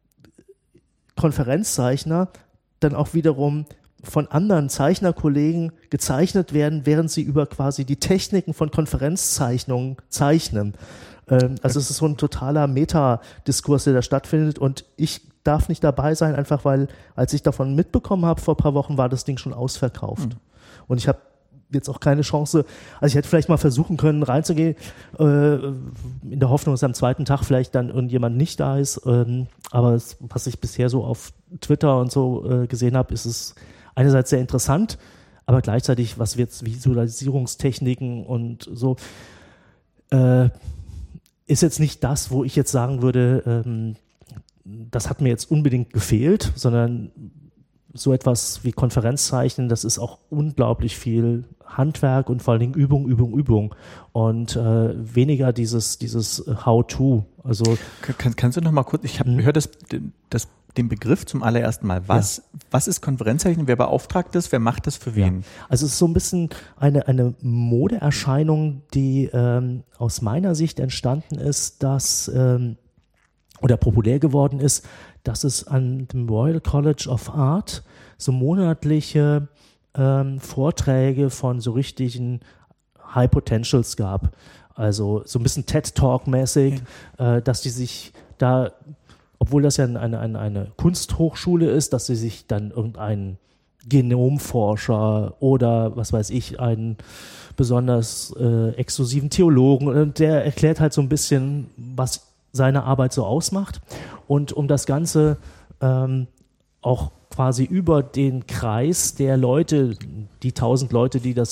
Speaker 2: Konferenzzeichner dann auch wiederum von anderen Zeichnerkollegen gezeichnet werden, während sie über quasi die Techniken von Konferenzzeichnungen zeichnen. Ähm, also es ist so ein totaler Metadiskurs, der da stattfindet und ich darf nicht dabei sein, einfach weil, als ich davon mitbekommen habe, vor ein paar Wochen war das Ding schon ausverkauft. Mhm. Und ich habe jetzt auch keine Chance, also ich hätte vielleicht mal versuchen können, reinzugehen, äh, in der Hoffnung, dass am zweiten Tag vielleicht dann irgendjemand nicht da ist. Ähm, aber es, was ich bisher so auf Twitter und so äh, gesehen habe, ist es einerseits sehr interessant, aber gleichzeitig, was wir jetzt Visualisierungstechniken und so, äh, ist jetzt nicht das, wo ich jetzt sagen würde, ähm, das hat mir jetzt unbedingt gefehlt, sondern so etwas wie Konferenzzeichnen, das ist auch unglaublich viel Handwerk und vor allen Dingen Übung, Übung, Übung und äh, weniger dieses, dieses How-to. Also
Speaker 1: Kann, kannst du noch mal kurz, ich habe hm. gehört, das, das, den Begriff zum allerersten Mal. Was, ja. was ist Konferenzzeichnen? Wer beauftragt das? Wer macht das für wen?
Speaker 2: Ja. Also es ist so ein bisschen eine, eine Modeerscheinung, die ähm, aus meiner Sicht entstanden ist, dass ähm, oder populär geworden ist, dass es an dem Royal College of Art so monatliche ähm, Vorträge von so richtigen High Potentials gab. Also so ein bisschen TED-Talk-mäßig, okay. äh, dass die sich da, obwohl das ja eine, eine, eine Kunsthochschule ist, dass sie sich dann irgendeinen Genomforscher oder was weiß ich, einen besonders äh, exklusiven Theologen, und der erklärt halt so ein bisschen, was seine Arbeit so ausmacht. Und um das Ganze ähm, auch quasi über den Kreis der Leute, die tausend Leute, die das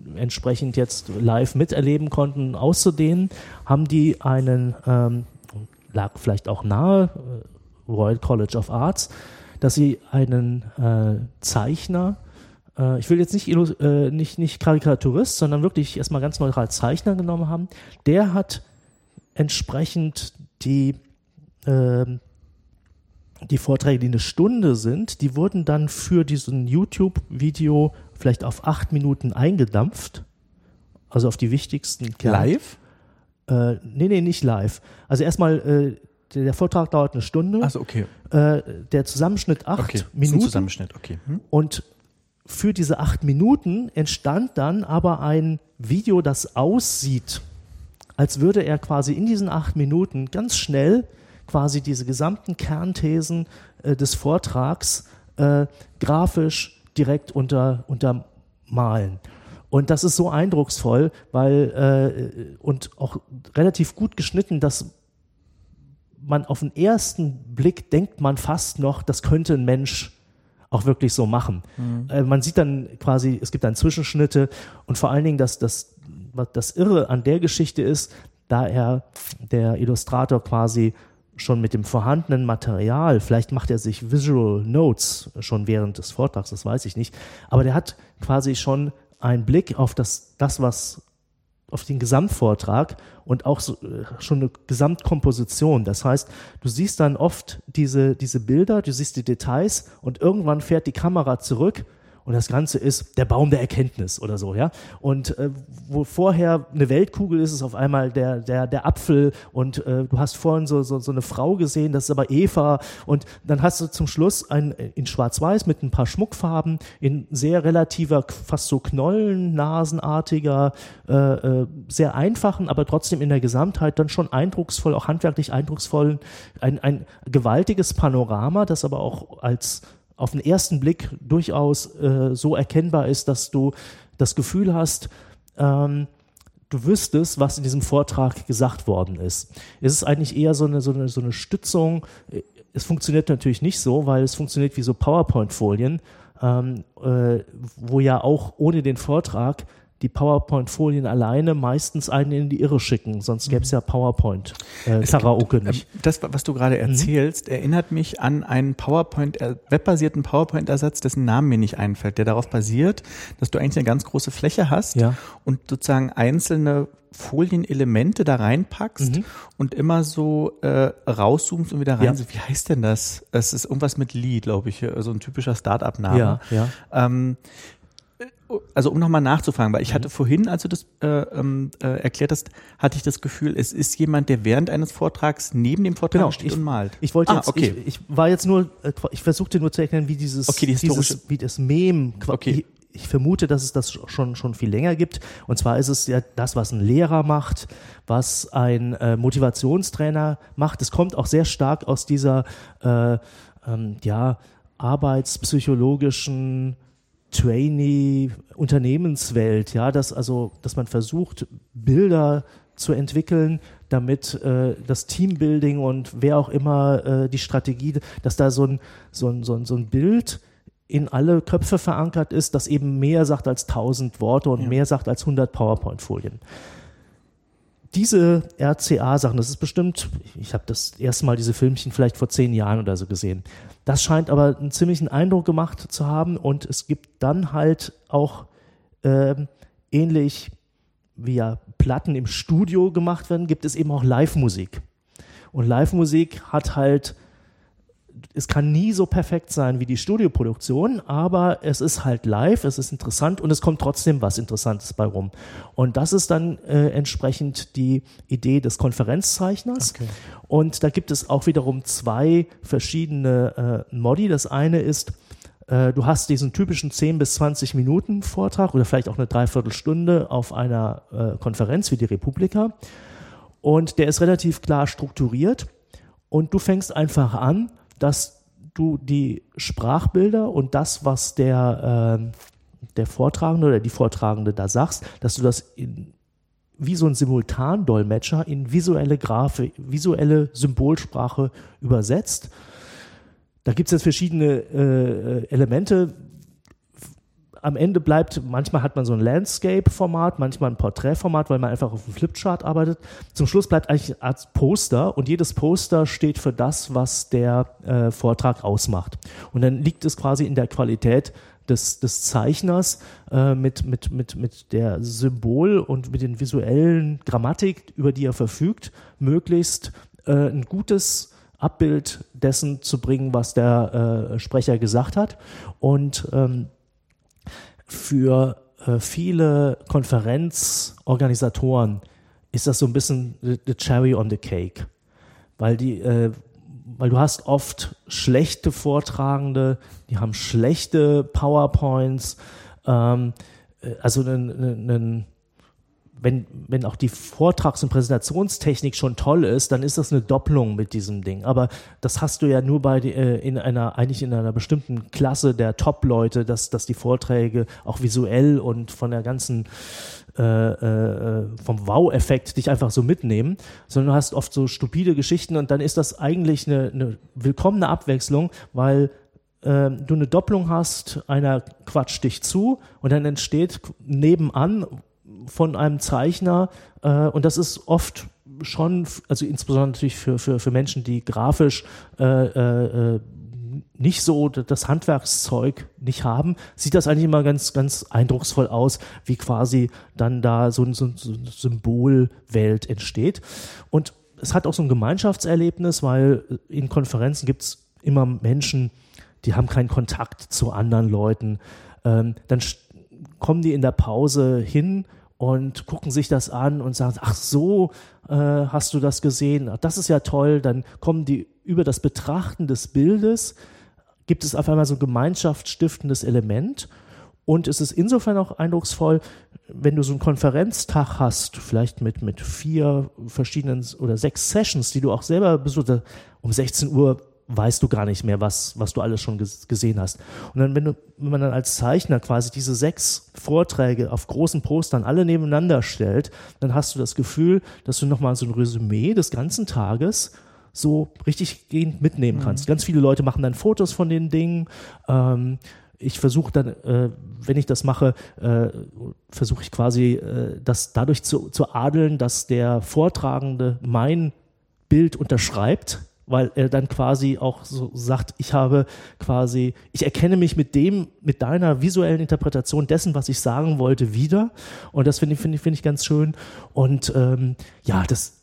Speaker 2: entsprechend jetzt live miterleben konnten, auszudehnen, haben die einen, ähm, lag vielleicht auch nahe, äh, Royal College of Arts, dass sie einen äh, Zeichner, äh, ich will jetzt nicht, äh, nicht, nicht Karikaturist, sondern wirklich erstmal ganz neutral Zeichner genommen haben. Der hat entsprechend die, äh, die Vorträge, die eine Stunde sind, die wurden dann für diesen YouTube-Video vielleicht auf acht Minuten eingedampft, also auf die wichtigsten Kern.
Speaker 1: Live?
Speaker 2: Äh, nee, nee, nicht live. Also erstmal, äh, der, der Vortrag dauert eine Stunde.
Speaker 1: Also okay.
Speaker 2: Äh, der Zusammenschnitt acht
Speaker 1: okay.
Speaker 2: Minuten.
Speaker 1: Zusammenschnitt, okay. Hm?
Speaker 2: Und für diese acht Minuten entstand dann aber ein Video, das aussieht, als würde er quasi in diesen acht Minuten ganz schnell quasi diese gesamten Kernthesen äh, des Vortrags äh, grafisch direkt unter, untermalen. Und das ist so eindrucksvoll, weil äh, und auch relativ gut geschnitten, dass man auf den ersten Blick denkt man fast noch, das könnte ein Mensch auch wirklich so machen. Mhm. Äh, man sieht dann quasi, es gibt dann Zwischenschnitte und vor allen Dingen, dass das, was das Irre an der Geschichte ist, da er, der Illustrator quasi schon mit dem vorhandenen Material, vielleicht macht er sich Visual Notes schon während des Vortrags, das weiß ich nicht, aber der hat quasi schon einen Blick auf das, das was, auf den Gesamtvortrag und auch so, schon eine Gesamtkomposition. Das heißt, du siehst dann oft diese, diese Bilder, du siehst die Details und irgendwann fährt die Kamera zurück und das Ganze ist der Baum der Erkenntnis oder so, ja. Und äh, wo vorher eine Weltkugel ist, ist auf einmal der, der, der Apfel und äh, du hast vorhin so, so, so eine Frau gesehen, das ist aber Eva und dann hast du zum Schluss ein in Schwarz-Weiß mit ein paar Schmuckfarben, in sehr relativer, fast so knollennasenartiger, äh, äh, sehr einfachen, aber trotzdem in der Gesamtheit dann schon eindrucksvoll, auch handwerklich eindrucksvoll, ein, ein gewaltiges Panorama, das aber auch als auf den ersten Blick durchaus äh, so erkennbar ist, dass du das Gefühl hast, ähm, du wüsstest, was in diesem Vortrag gesagt worden ist. Es ist eigentlich eher so eine, so eine, so eine Stützung. Es funktioniert natürlich nicht so, weil es funktioniert wie so PowerPoint-Folien, ähm, äh, wo ja auch ohne den Vortrag die PowerPoint-Folien alleine meistens einen in die Irre schicken, sonst gäbe es ja PowerPoint-Karaoke äh, nicht.
Speaker 1: Das, was du gerade erzählst, mhm. erinnert mich an einen PowerPoint, äh, webbasierten PowerPoint-Ersatz, dessen Namen mir nicht einfällt, der darauf basiert, dass du eigentlich eine ganz große Fläche hast
Speaker 2: ja.
Speaker 1: und sozusagen einzelne Folienelemente da reinpackst mhm. und immer so äh, rauszoomst und wieder rein. Ja. So, wie heißt denn das? Es ist irgendwas mit Lee, glaube ich, so ein typischer Start-up-Name.
Speaker 2: Ja, ja.
Speaker 1: Ähm, Also um nochmal nachzufragen, weil ich hatte vorhin, als du das äh, äh, erklärt hast, hatte ich das Gefühl, es ist jemand, der während eines Vortrags neben dem Vortrag
Speaker 2: genau,
Speaker 1: steht
Speaker 2: ich,
Speaker 1: und malt.
Speaker 2: Ich wollte
Speaker 1: ah,
Speaker 2: jetzt,
Speaker 1: okay.
Speaker 2: ich, ich war jetzt nur, ich versuchte nur zu erklären, wie dieses,
Speaker 1: okay, die
Speaker 2: dieses wie das Mem,
Speaker 1: okay.
Speaker 2: ich, ich vermute, dass es das schon, schon viel länger gibt. Und zwar ist es ja das, was ein Lehrer macht, was ein äh, Motivationstrainer macht. Es kommt auch sehr stark aus dieser äh, ähm, ja, arbeitspsychologischen Trainee, Unternehmenswelt, ja, dass also, dass man versucht, Bilder zu entwickeln, damit äh, das Teambuilding und wer auch immer äh, die Strategie, dass da so ein, so ein, so ein, so ein Bild in alle Köpfe verankert ist, das eben mehr sagt als tausend Worte und ja. mehr sagt als hundert PowerPoint-Folien. Diese R C A-Sachen, das ist bestimmt, ich habe das erste Mal diese Filmchen vielleicht vor zehn Jahren oder so gesehen. Das scheint aber einen ziemlichen Eindruck gemacht zu haben und es gibt dann halt auch äh, ähnlich wie ja Platten im Studio gemacht werden, gibt es eben auch Live-Musik. Und Live-Musik hat halt, es kann nie so perfekt sein wie die Studioproduktion, aber es ist halt live, es ist interessant und es kommt trotzdem was Interessantes bei rum. Und das ist dann äh, entsprechend die Idee des Konferenzzeichners.
Speaker 1: Okay.
Speaker 2: Und da gibt es auch wiederum zwei verschiedene äh, Modi. Das eine ist, äh, du hast diesen typischen zehn bis zwanzig Minuten Vortrag oder vielleicht auch eine Dreiviertelstunde auf einer äh, Konferenz wie die Republika. Und der ist relativ klar strukturiert und du fängst einfach an, dass du die Sprachbilder und das, was der, äh, der Vortragende oder die Vortragende da sagst, dass du das in, wie so ein Simultandolmetscher in visuelle Grafik, visuelle Symbolsprache übersetzt. Da gibt es jetzt verschiedene äh, Elemente. am Ende bleibt, manchmal hat man so ein Landscape-Format, manchmal ein Porträtformat, weil man einfach auf dem Flipchart arbeitet. Zum Schluss bleibt eigentlich eine Art Poster und jedes Poster steht für das, was der äh, Vortrag ausmacht. Und dann liegt es quasi in der Qualität des, des Zeichners äh, mit, mit, mit, mit der Symbol- und mit den visuellen Grammatik, über die er verfügt, möglichst äh, ein gutes Abbild dessen zu bringen, was der äh, Sprecher gesagt hat. Und ähm, für äh, viele Konferenzorganisatoren ist das so ein bisschen the, the cherry on the cake, weil die, äh, weil du hast oft schlechte Vortragende, die haben schlechte PowerPoints, ähm, also einen, einen Wenn, wenn auch die Vortrags- und Präsentationstechnik schon toll ist, dann ist das eine Doppelung mit diesem Ding. Aber das hast du ja nur bei äh, in einer eigentlich in einer bestimmten Klasse der Top-Leute, dass, dass die Vorträge auch visuell und von der ganzen äh, äh, vom Wow-Effekt dich einfach so mitnehmen, sondern du hast oft so stupide Geschichten und dann ist das eigentlich eine, eine willkommene Abwechslung, weil äh, du eine Doppelung hast, einer quatscht dich zu und dann entsteht nebenan von einem Zeichner äh, und das ist oft schon, also insbesondere natürlich für, für, für Menschen, die grafisch äh, äh, nicht so das Handwerkszeug nicht haben, sieht das eigentlich immer ganz, ganz eindrucksvoll aus, wie quasi dann da so, so, so eine Symbolwelt entsteht. Und es hat auch so ein Gemeinschaftserlebnis, weil in Konferenzen gibt es immer Menschen, die haben keinen Kontakt zu anderen Leuten. Ähm, dann kommen die in der Pause hin und gucken sich das an und sagen, ach so, äh, hast du das gesehen? Ach, das ist ja toll. Dann kommen die über das Betrachten des Bildes, gibt es auf einmal so ein gemeinschaftsstiftendes Element. Und es ist insofern auch eindrucksvoll, wenn du so einen Konferenztag hast, vielleicht mit, mit vier verschiedenen oder sechs Sessions, die du auch selber besuchst, um sechzehn Uhr weißt du gar nicht mehr, was, was du alles schon ges- gesehen hast. Und dann, wenn, du, wenn man dann als Zeichner quasi diese sechs Vorträge auf großen Postern alle nebeneinander stellt, dann hast du das Gefühl, dass du nochmal so ein Resümee des ganzen Tages so richtig gehend mitnehmen mhm. kannst. Ganz viele Leute machen dann Fotos von den Dingen. Ähm, ich versuche dann, äh, wenn ich das mache, äh, versuche ich quasi äh, das dadurch zu, zu adeln, dass der Vortragende mein Bild unterschreibt, weil er dann quasi auch so sagt, ich habe quasi, ich erkenne mich mit dem, mit deiner visuellen Interpretation dessen, was ich sagen wollte, wieder. Und das finde ich, finde ich, finde ich ganz schön. Und ähm, ja, das,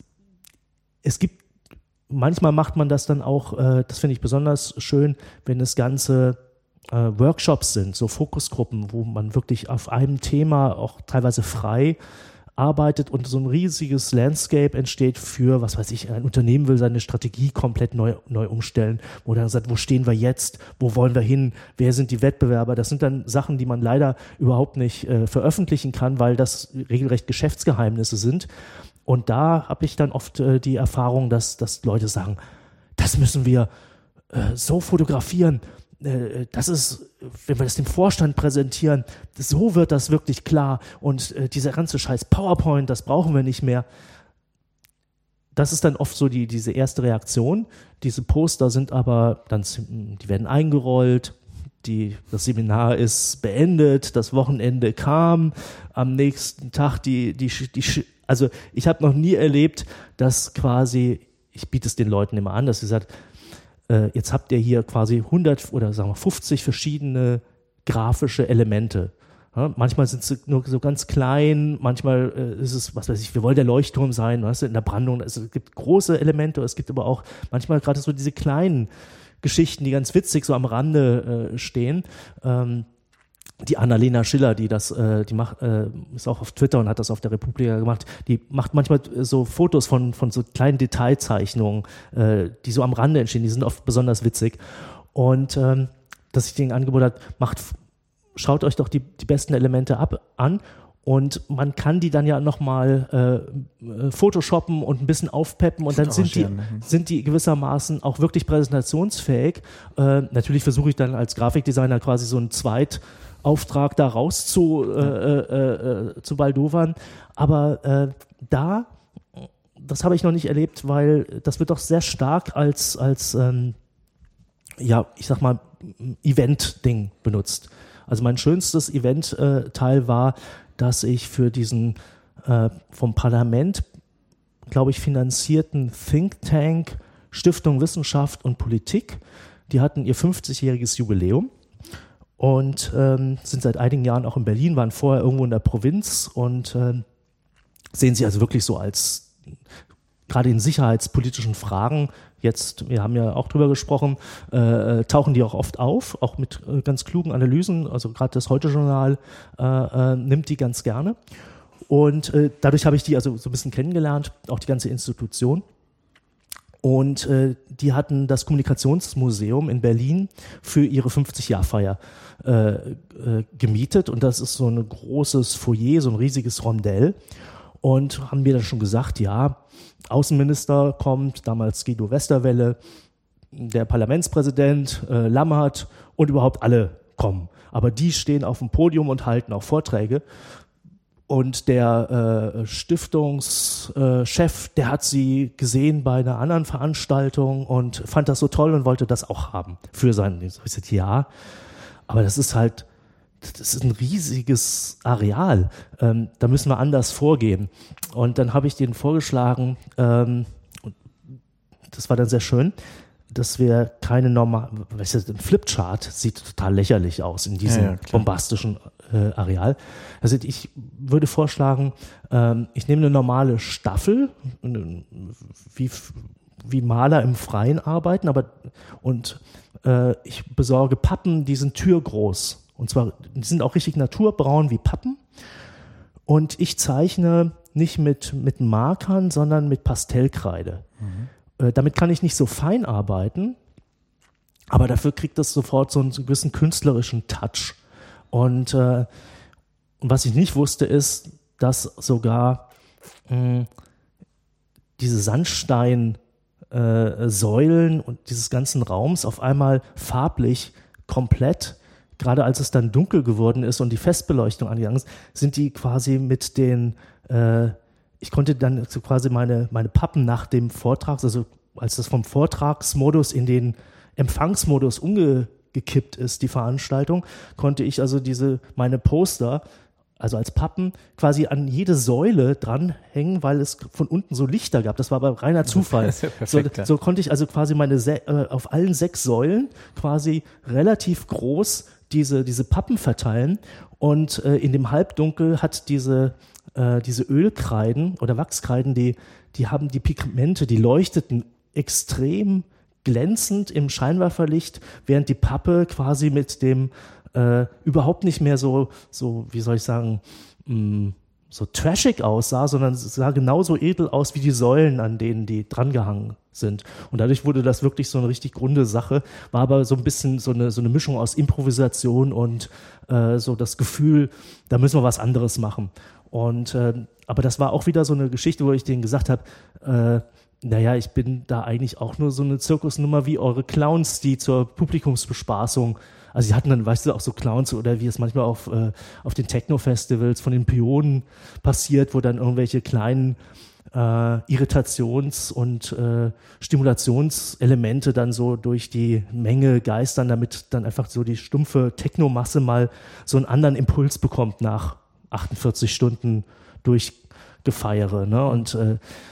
Speaker 2: es gibt, manchmal macht man das dann auch, äh, das finde ich besonders schön, wenn es ganze äh, Workshops sind, so Fokusgruppen, wo man wirklich auf einem Thema auch teilweise frei arbeitet und so ein riesiges Landscape entsteht für, was weiß ich, ein Unternehmen will seine Strategie komplett neu, neu umstellen, wo dann sagt, wo stehen wir jetzt, wo wollen wir hin, wer sind die Wettbewerber, das sind dann Sachen, die man leider überhaupt nicht äh, veröffentlichen kann, weil das regelrecht Geschäftsgeheimnisse sind. Und da habe ich dann oft äh, die Erfahrung, dass, dass Leute sagen, das müssen wir äh, so fotografieren, das ist, wenn wir das dem Vorstand präsentieren, so wird das wirklich klar und äh, dieser ganze Scheiß PowerPoint, das brauchen wir nicht mehr. Das ist dann oft so die, diese erste Reaktion. Diese Poster sind aber dann, die werden eingerollt, die, das Seminar ist beendet, das Wochenende kam, am nächsten Tag die, die, die also ich habe noch nie erlebt, dass quasi, ich biete es den Leuten immer an, dass sie sagt, jetzt habt ihr hier quasi hundert oder sagen wir fünfzig verschiedene grafische Elemente. Ja, manchmal sind sie nur so ganz klein, manchmal äh, ist es, was weiß ich, wir wollen der Leuchtturm sein, weißt du, in der Brandung. Also es gibt große Elemente, es gibt aber auch manchmal gerade so diese kleinen Geschichten, die ganz witzig so am Rande äh, stehen. Ähm, Die Annalena Schiller, die das, äh, die macht, äh, ist auch auf Twitter und hat das auf der Republika gemacht, die macht manchmal so Fotos von, von so kleinen Detailzeichnungen, äh, die so am Rande entstehen, die sind oft besonders witzig. Und ähm, dass ich denen angeboten hat, macht, schaut euch doch die, die besten Elemente ab an und man kann die dann ja nochmal äh, photoshoppen und ein bisschen aufpeppen und dann sind die, sind die gewissermaßen auch wirklich präsentationsfähig. Äh, natürlich versuche ich dann als Grafikdesigner quasi so ein Zweit- Auftrag da raus zu, äh, äh, äh, zu baldowern. Aber äh, da, das habe ich noch nicht erlebt, weil das wird doch sehr stark als, als ähm, ja, ich sag mal, Event-Ding benutzt. Also mein schönstes Event-Teil äh, war, dass ich für diesen äh, vom Parlament, glaube ich, finanzierten Think Tank Stiftung Wissenschaft und Politik, die hatten ihr fünfzigjähriges Jubiläum und ähm, sind seit einigen Jahren auch in Berlin, waren vorher irgendwo in der Provinz und äh, sehen sie also wirklich so als, gerade in sicherheitspolitischen Fragen, jetzt, wir haben ja auch drüber gesprochen, äh, tauchen die auch oft auf, auch mit äh, ganz klugen Analysen, also gerade das Heute-Journal äh, äh, nimmt die ganz gerne. Und äh, dadurch habe ich die also so ein bisschen kennengelernt, auch die ganze Institution. Und äh, die hatten das Kommunikationsmuseum in Berlin für ihre fünfzig-Jahr-Feier äh, äh, gemietet. Und das ist so ein großes Foyer, so ein riesiges Rondell. Und haben mir dann schon gesagt, ja, Außenminister kommt, damals Guido Westerwelle, der Parlamentspräsident, äh, Lammert und überhaupt alle kommen. Aber die stehen auf dem Podium und halten auch Vorträge. Und der äh, Stiftungschef, der hat sie gesehen bei einer anderen Veranstaltung und fand das so toll und wollte das auch haben für sein, ich sagte, ja, aber das ist halt, das ist ein riesiges Areal, ähm, da müssen wir anders vorgehen. Und dann habe ich denen vorgeschlagen, ähm, und das war dann sehr schön, dass wir keine normale, weißt du, ein Flipchart sieht total lächerlich aus in diesem ja, ja, bombastischen äh, Areal. Also ich würde vorschlagen, ähm, ich nehme eine normale Staffel, wie, wie Maler im Freien arbeiten, aber und äh, ich besorge Pappen, die sind türgroß. Und zwar, die sind auch richtig naturbraun wie Pappen. Und ich zeichne nicht mit, mit Markern, sondern mit Pastellkreide. Mhm. Damit kann ich nicht so fein arbeiten, aber dafür kriegt das sofort so einen gewissen künstlerischen Touch. Und äh, was ich nicht wusste, ist, dass sogar mh, diese Sandsteinsäulen äh, und dieses ganzen Raums auf einmal farblich komplett, gerade als es dann dunkel geworden ist und die Festbeleuchtung angegangen ist, sind die quasi mit den äh, ich konnte dann so quasi meine, meine Pappen nach dem Vortrag, also als das vom Vortragsmodus in den Empfangsmodus umgekippt ist, die Veranstaltung, konnte ich also diese, meine Poster, also als Pappen, quasi an jede Säule dranhängen, weil es von unten so Lichter gab. Das war aber reiner Zufall. Ja perfekt, so, so konnte ich also quasi meine, äh, auf allen sechs Säulen quasi relativ groß diese, diese Pappen verteilen und äh, in dem Halbdunkel hat diese diese Ölkreiden oder Wachskreiden, die, die haben die Pigmente, die leuchteten extrem glänzend im Scheinwerferlicht, während die Pappe quasi mit dem äh, überhaupt nicht mehr so, so, wie soll ich sagen, mh, so trashig aussah, sondern es sah genauso edel aus wie die Säulen, an denen die drangehangen sind. Und dadurch wurde das wirklich so eine richtig runde Sache, war aber so ein bisschen so eine, so eine Mischung aus Improvisation und äh, so das Gefühl, da müssen wir was anderes machen. Und äh, aber das war auch wieder so eine Geschichte, wo ich denen gesagt habe, äh, naja, ich bin da eigentlich auch nur so eine Zirkusnummer wie eure Clowns, die zur Publikumsbespaßung, also sie hatten dann, weißt du, auch so Clowns oder wie es manchmal auf, äh, auf den Techno-Festivals von den Pionen passiert, wo dann irgendwelche kleinen äh, Irritations- und äh, Stimulationselemente dann so durch die Menge geistern, damit dann einfach so die stumpfe Technomasse mal so einen anderen Impuls bekommt nach achtundvierzig Stunden Durchgefeiere. Ne? Und äh,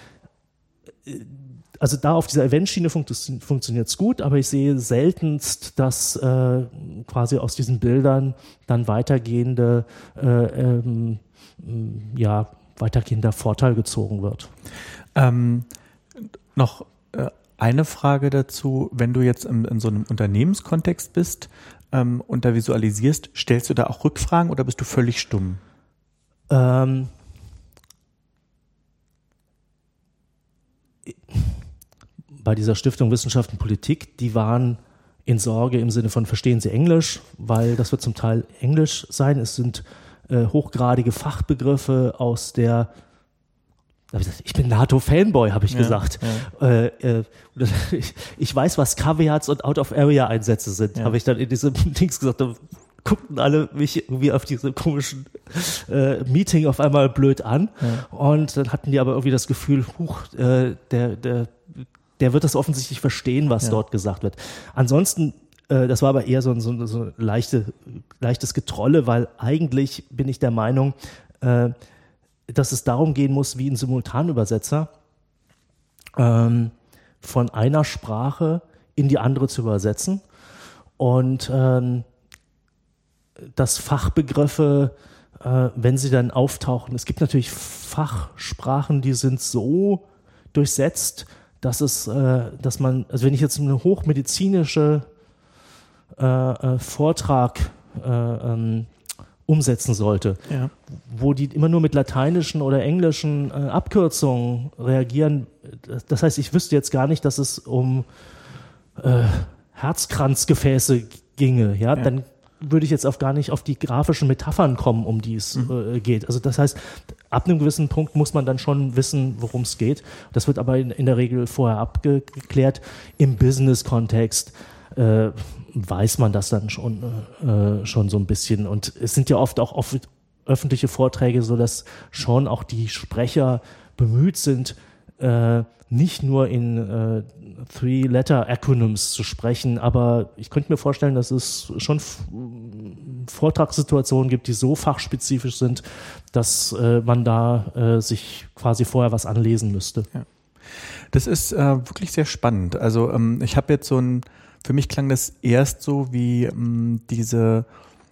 Speaker 2: also da auf dieser Eventschiene funktio- funktioniert es gut, aber ich sehe seltenst, dass äh, quasi aus diesen Bildern dann weitergehende, äh, ähm, ja, weitergehender Vorteil gezogen wird.
Speaker 1: Ähm, noch äh, eine Frage dazu, wenn du jetzt in, in so einem Unternehmenskontext bist ähm, und da visualisierst, stellst du da auch Rückfragen oder bist du völlig stumm?
Speaker 2: Ähm, bei dieser Stiftung Wissenschaft und Politik, die waren in Sorge im Sinne von verstehen Sie Englisch, weil das wird zum Teil Englisch sein. Es sind äh, hochgradige Fachbegriffe aus der, ich bin NATO-Fanboy, habe ich ja, gesagt. Ja. Äh, äh, ich, ich weiß, was Caveats und Out-of-Area-Einsätze sind, ja. habe ich dann in diesem Dings gesagt. Da guckten alle mich irgendwie auf diesem komischen äh, Meeting auf einmal blöd an. Ja. Und dann hatten die aber irgendwie das Gefühl, huch, äh, der, der, der wird das offensichtlich verstehen, was ja. dort gesagt wird. Ansonsten Äh, das war aber eher so ein, so ein, so ein leichte, leichtes Getrolle, weil eigentlich bin ich der Meinung, äh, dass es darum gehen muss, wie ein Simultanübersetzer ähm, von einer Sprache in die andere zu übersetzen und ähm, dass Fachbegriffe, äh, wenn sie dann auftauchen, es gibt natürlich Fachsprachen, die sind so durchsetzt, dass es, äh, dass man, also wenn ich jetzt eine hochmedizinische äh, äh, Vortrag äh, ähm, umsetzen sollte, ja. wo die immer nur mit lateinischen oder englischen äh, Abkürzungen reagieren. Das heißt, ich wüsste jetzt gar nicht, dass es um äh, Herzkranzgefäße ginge. Ja? ja, dann würde ich jetzt auch gar nicht auf die grafischen Metaphern kommen, um die es mhm. äh, geht. Also das heißt, ab einem gewissen Punkt muss man dann schon wissen, worum es geht. Das wird aber in, in der Regel vorher abgeklärt. Im Business-Kontext äh, weiß man das dann schon, äh, schon so ein bisschen. Und es sind ja oft auch oft öffentliche Vorträge, so dass schon auch die Sprecher bemüht sind, äh, nicht nur in äh, Three-Letter-Acronyms zu sprechen, aber ich könnte mir vorstellen, dass es schon F- Vortragssituationen gibt, die so fachspezifisch sind, dass äh, man da äh, sich quasi vorher was anlesen müsste.
Speaker 1: Ja. Das ist äh, wirklich sehr spannend. Also ähm, ich habe jetzt so ein, für mich klang das erst so wie ähm, diese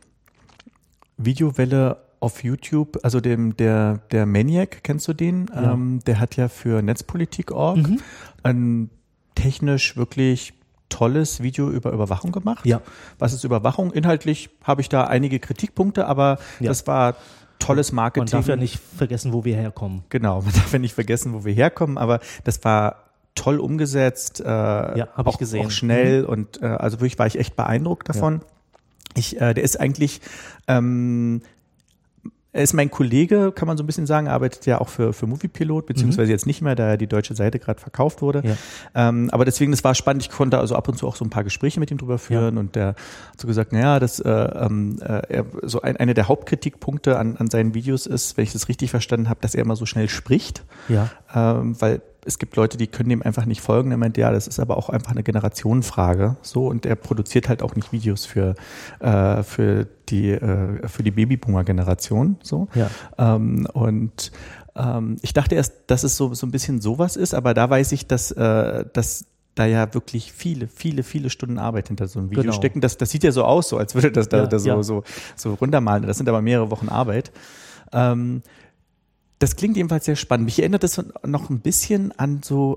Speaker 1: Videowelle auf YouTube, also dem der der Maniac, kennst du den?
Speaker 2: Ja.
Speaker 1: Ähm, der hat ja für Netzpolitik Punkt org mhm. ein technisch wirklich tolles Video über Überwachung gemacht.
Speaker 2: Ja.
Speaker 1: Was ist Überwachung? Inhaltlich habe ich da einige Kritikpunkte, aber ja. das war tolles Marketing.
Speaker 2: Man darf ja nicht vergessen, wo wir herkommen.
Speaker 1: Genau, man darf ja nicht vergessen, wo wir herkommen, aber das war toll umgesetzt, äh,
Speaker 2: ja, habe ich gesehen.
Speaker 1: Auch schnell
Speaker 2: mhm.
Speaker 1: und äh, also wirklich war ich echt beeindruckt davon. Ja. Ich, äh, der ist eigentlich ähm, Er ist mein Kollege, kann man so ein bisschen sagen, arbeitet ja auch für, für Moviepilot, beziehungsweise mhm. jetzt nicht mehr, da die deutsche Seite gerade verkauft wurde. Ja. Ähm, aber deswegen, das war spannend. Ich konnte also ab und zu auch so ein paar Gespräche mit ihm drüber führen ja. und der hat so gesagt, naja, das äh, äh, so ein, eine der Hauptkritikpunkte an, an seinen Videos ist, wenn ich das richtig verstanden habe, dass er immer so schnell spricht.
Speaker 2: Ja.
Speaker 1: Ähm, weil es gibt Leute, die können dem einfach nicht folgen. Er meint, ja, das ist aber auch einfach eine Generationenfrage. So, und er produziert halt auch nicht Videos für, äh, für die, äh, für die Babyboomer-Generation. So.
Speaker 2: Ja.
Speaker 1: Ähm, und ähm, ich dachte erst, dass es so, so ein bisschen sowas ist, aber da weiß ich, dass, äh, dass da ja wirklich viele, viele, viele Stunden Arbeit hinter so einem Video
Speaker 2: genau.
Speaker 1: stecken. Das, das sieht ja so aus, so als würde das da,
Speaker 2: ja,
Speaker 1: da so,
Speaker 2: ja.
Speaker 1: so, so runtermalen. Das sind aber mehrere Wochen Arbeit. Ähm, Das klingt jedenfalls sehr spannend. Mich erinnert das noch ein bisschen an so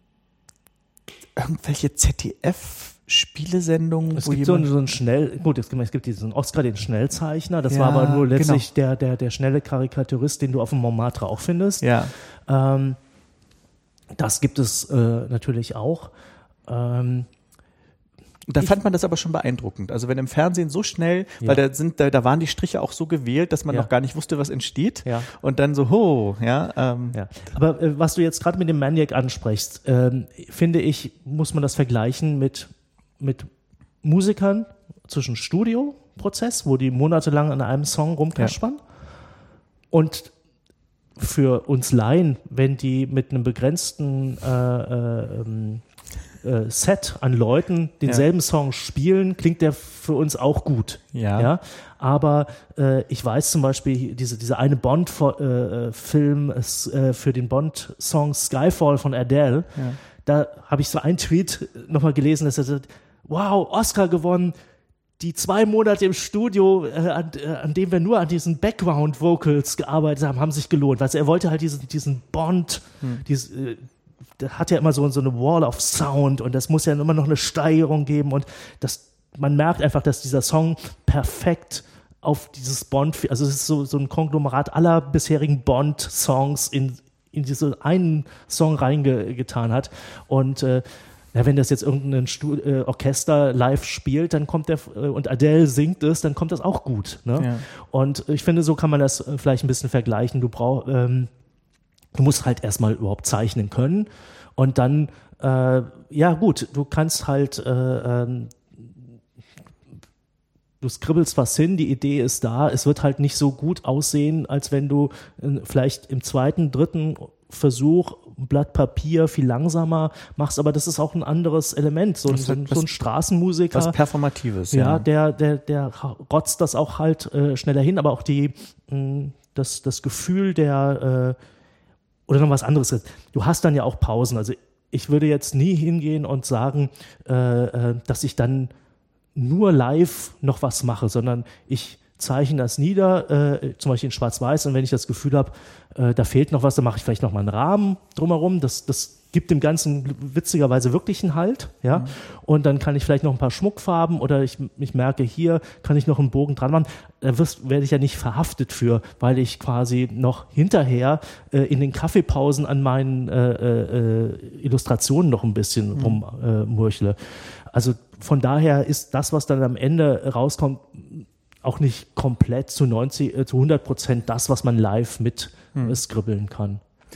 Speaker 1: irgendwelche Z D F-Spielesendungen.
Speaker 2: Es
Speaker 1: wo
Speaker 2: gibt so einen, so einen schnell, gut, es gibt, es gibt diesen Oscar, den Schnellzeichner. Das
Speaker 1: ja,
Speaker 2: war aber nur letztlich
Speaker 1: genau.
Speaker 2: der, der, der schnelle Karikaturist, den du auf dem Montmartre auch findest.
Speaker 1: Ja.
Speaker 2: Ähm, das gibt es äh, natürlich auch. Ähm,
Speaker 1: Da ich, fand man das aber schon beeindruckend. Also wenn im Fernsehen so schnell, ja. weil da sind, da, da waren die Striche auch so gewählt, dass man ja. noch gar nicht wusste, was entsteht.
Speaker 2: Ja.
Speaker 1: Und dann so, ho, ja. Ähm.
Speaker 2: ja. Aber äh, was du jetzt gerade mit dem Maniac ansprichst, ähm, finde ich, muss man das vergleichen mit, mit Musikern zwischen Studioprozess, wo die monatelang an einem Song rumkaspern, ja. und für uns Laien, wenn die mit einem begrenzten äh, äh, ähm, Set an Leuten denselben ja. Song spielen, klingt der für uns auch gut.
Speaker 1: Ja.
Speaker 2: ja? Aber äh, ich weiß zum Beispiel, diese, diese eine Bond-Film äh, für den Bond-Song Skyfall von Adele, ja. da habe ich so einen Tweet nochmal gelesen, dass er sagt, wow, Oscar gewonnen, die zwei Monate im Studio, äh, an, äh, an dem wir nur an diesen Background-Vocals gearbeitet haben, haben sich gelohnt. Also er wollte halt diesen, diesen Bond, hm. dieses, äh, der hat ja immer so, so eine Wall of Sound und das muss ja immer noch eine Steigerung geben und das, man merkt einfach, dass dieser Song perfekt auf dieses Bond, also es ist so, so ein Konglomerat aller bisherigen Bond-Songs in, in diesen einen Song reingetan hat und äh, ja, wenn das jetzt irgendein Stu- äh, Orchester live spielt, dann kommt der äh, und Adele singt es, dann kommt das auch gut. Ne?
Speaker 1: Ja.
Speaker 2: Und ich finde, so kann man das äh, vielleicht ein bisschen vergleichen. Du brauchst ähm, Du musst halt erstmal überhaupt zeichnen können und dann, äh, ja gut, du kannst halt, äh, äh, du skribbelst was hin, die Idee ist da, es wird halt nicht so gut aussehen, als wenn du äh, vielleicht im zweiten, dritten Versuch ein Blatt Papier viel langsamer machst, aber das ist auch ein anderes Element. So,
Speaker 1: Was-
Speaker 2: so, ein-
Speaker 1: was-
Speaker 2: so ein Straßenmusiker.
Speaker 1: Was Performatives.
Speaker 2: Ja, der, der, der rotzt das auch halt äh, schneller hin, aber auch die, mh, das, das Gefühl der, äh, oder noch was anderes. Du hast dann ja auch Pausen. Also ich würde jetzt nie hingehen und sagen, äh, äh, dass ich dann nur live noch was mache, sondern ich zeichne das nieder, äh, zum Beispiel in Schwarz-Weiß, und wenn ich das Gefühl habe, äh, da fehlt noch was, dann mache ich vielleicht noch mal einen Rahmen drumherum. Das, das gibt dem Ganzen witzigerweise wirklich einen Halt, ja. Mhm. Und dann kann ich vielleicht noch ein paar Schmuckfarben, oder ich, ich merke, hier kann ich noch einen Bogen dran machen. Da wirst, werde ich ja nicht verhaftet für, weil ich quasi noch hinterher äh, in den Kaffeepausen an meinen äh, äh, Illustrationen noch ein bisschen mhm. rummurchle. Äh, also von daher ist das, was dann am Ende rauskommt, auch nicht komplett zu neunzig, äh, zu hundert Prozent das, was man live mit hm. äh, skribbeln kann.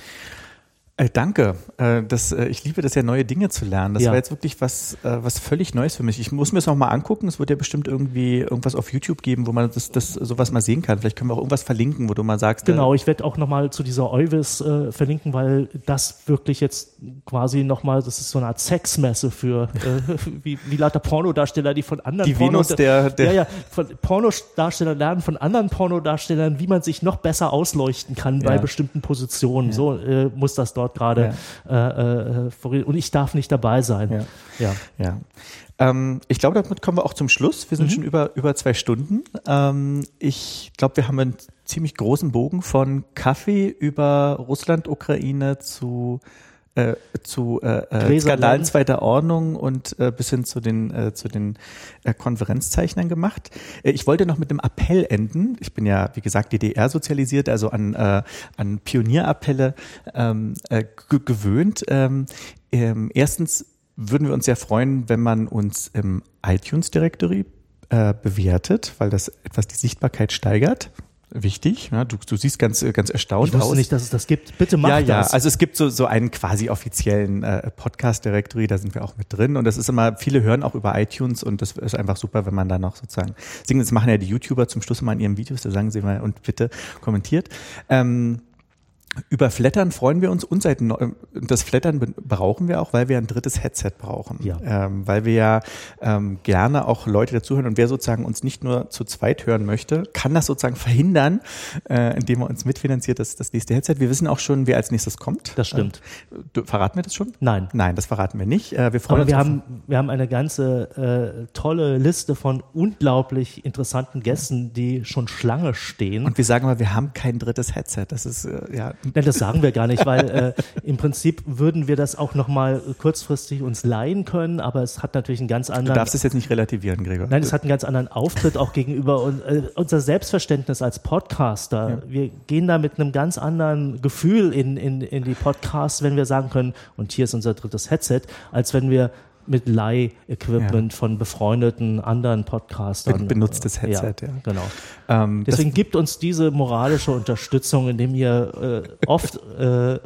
Speaker 1: Äh, danke. Äh, das, äh, ich liebe das ja, neue Dinge zu lernen. Das
Speaker 2: Ja.
Speaker 1: war jetzt wirklich was, äh, was völlig Neues für mich. Ich muss mir das nochmal angucken. Es wird ja bestimmt irgendwie irgendwas auf YouTube geben, wo man das, das sowas mal sehen kann. Vielleicht können wir auch irgendwas verlinken, wo du mal sagst.
Speaker 2: Genau,
Speaker 1: äh,
Speaker 2: ich werde auch nochmal zu dieser Euvis äh, verlinken, weil das wirklich jetzt quasi nochmal, das ist so eine Art Sexmesse für äh, wie, wie lauter Pornodarsteller, die von anderen
Speaker 1: die Venus der, der
Speaker 2: ja, ja, von Pornodarstellern lernen, von anderen Pornodarstellern, wie man sich noch besser ausleuchten kann bei
Speaker 1: Ja.
Speaker 2: bestimmten Positionen.
Speaker 1: Ja.
Speaker 2: So äh, muss das dort gerade
Speaker 1: Ja.
Speaker 2: äh, äh, vorgehen. Und ich darf nicht dabei sein.
Speaker 1: Ja.
Speaker 2: Ja.
Speaker 1: Ja. Ähm, ich glaube, damit kommen wir auch zum Schluss. Wir sind
Speaker 2: Mhm.
Speaker 1: schon über, über zwei Stunden. Ähm, ich glaube, wir haben einen ziemlich großen Bogen von Kaffee über Russland, Ukraine zu äh, zu äh, äh,
Speaker 2: Gräserland.
Speaker 1: Skandalen zweiter Ordnung und äh, bis hin zu den äh, zu den äh, Konferenzzeichnern gemacht. Äh, ich wollte noch mit einem Appell enden. Ich bin ja, wie gesagt, D D R sozialisiert, also an äh, an Pionierappelle ähm, äh, g- gewöhnt. Ähm, ähm, erstens würden wir uns sehr freuen, wenn man uns im iTunes Directory äh, bewertet, weil das etwas die Sichtbarkeit steigert. Wichtig, ja, du, du siehst ganz, ganz erstaunt
Speaker 2: Ich wusste
Speaker 1: aus.
Speaker 2: nicht, dass es das gibt. Bitte mach
Speaker 1: ja, ja,
Speaker 2: das.
Speaker 1: also es gibt so, so einen quasi offiziellen äh, Podcast-Directory, da sind wir auch mit drin, und das ist immer, viele hören auch über iTunes, und das ist einfach super, wenn man da noch sozusagen, deswegen, das machen ja die YouTuber zum Schluss immer in ihren Videos, da sagen sie mal, und bitte kommentiert. Ähm, Über Flattern freuen wir uns, und seit neu, das Flattern be- brauchen wir auch, weil wir ein drittes Headset brauchen.
Speaker 2: Ja.
Speaker 1: Ähm, weil wir ja ähm, gerne auch Leute dazuhören, und wer sozusagen uns nicht nur zu zweit hören möchte, kann das sozusagen verhindern, äh, indem er uns mitfinanziert, das, das nächste Headset. Wir wissen auch schon, wer als nächstes kommt.
Speaker 2: Das stimmt.
Speaker 1: Äh, du, verraten wir das schon?
Speaker 2: Nein.
Speaker 1: Nein, das verraten wir nicht. Äh, wir freuen
Speaker 2: Aber
Speaker 1: uns
Speaker 2: wir
Speaker 1: auf-
Speaker 2: haben, wir haben eine ganze äh, tolle Liste von unglaublich interessanten Gästen, die schon Schlange stehen.
Speaker 1: und wir sagen mal, wir haben kein drittes Headset. Das ist, äh, ja,
Speaker 2: Nein, das sagen wir gar nicht, weil äh, im Prinzip würden wir das auch nochmal kurzfristig uns leihen können, aber es hat natürlich einen ganz
Speaker 1: du
Speaker 2: anderen.
Speaker 1: darfst es jetzt nicht relativieren, Gregor.
Speaker 2: Nein, es hat einen ganz anderen Auftritt auch gegenüber und, äh, unser Selbstverständnis als Podcaster.
Speaker 1: Ja.
Speaker 2: Wir gehen da mit einem ganz anderen Gefühl in, in, in die Podcasts, wenn wir sagen können, und hier ist unser drittes Headset, als wenn wir mit Leih-Equipment
Speaker 1: Ja.
Speaker 2: von befreundeten anderen Podcastern.
Speaker 1: Ben- benutztes
Speaker 2: äh,
Speaker 1: Headset, ja.
Speaker 2: Genau.
Speaker 1: Ähm, das-
Speaker 2: Deswegen gibt uns diese moralische Unterstützung, indem ihr äh, oft äh,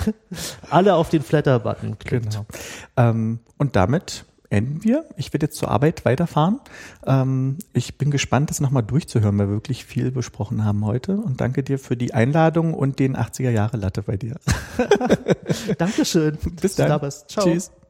Speaker 2: alle auf den Flatter-Button klickt.
Speaker 1: Genau. Ähm, und damit enden wir. Ich werde jetzt zur Arbeit weiterfahren. Ähm, ich bin gespannt, das nochmal durchzuhören, weil wir wirklich viel besprochen haben heute. Und danke dir für die Einladung und den achtziger Jahre Latte bei dir.
Speaker 2: Dankeschön.
Speaker 1: Bis dann.
Speaker 2: Da bist. Ciao.
Speaker 1: Tschüss.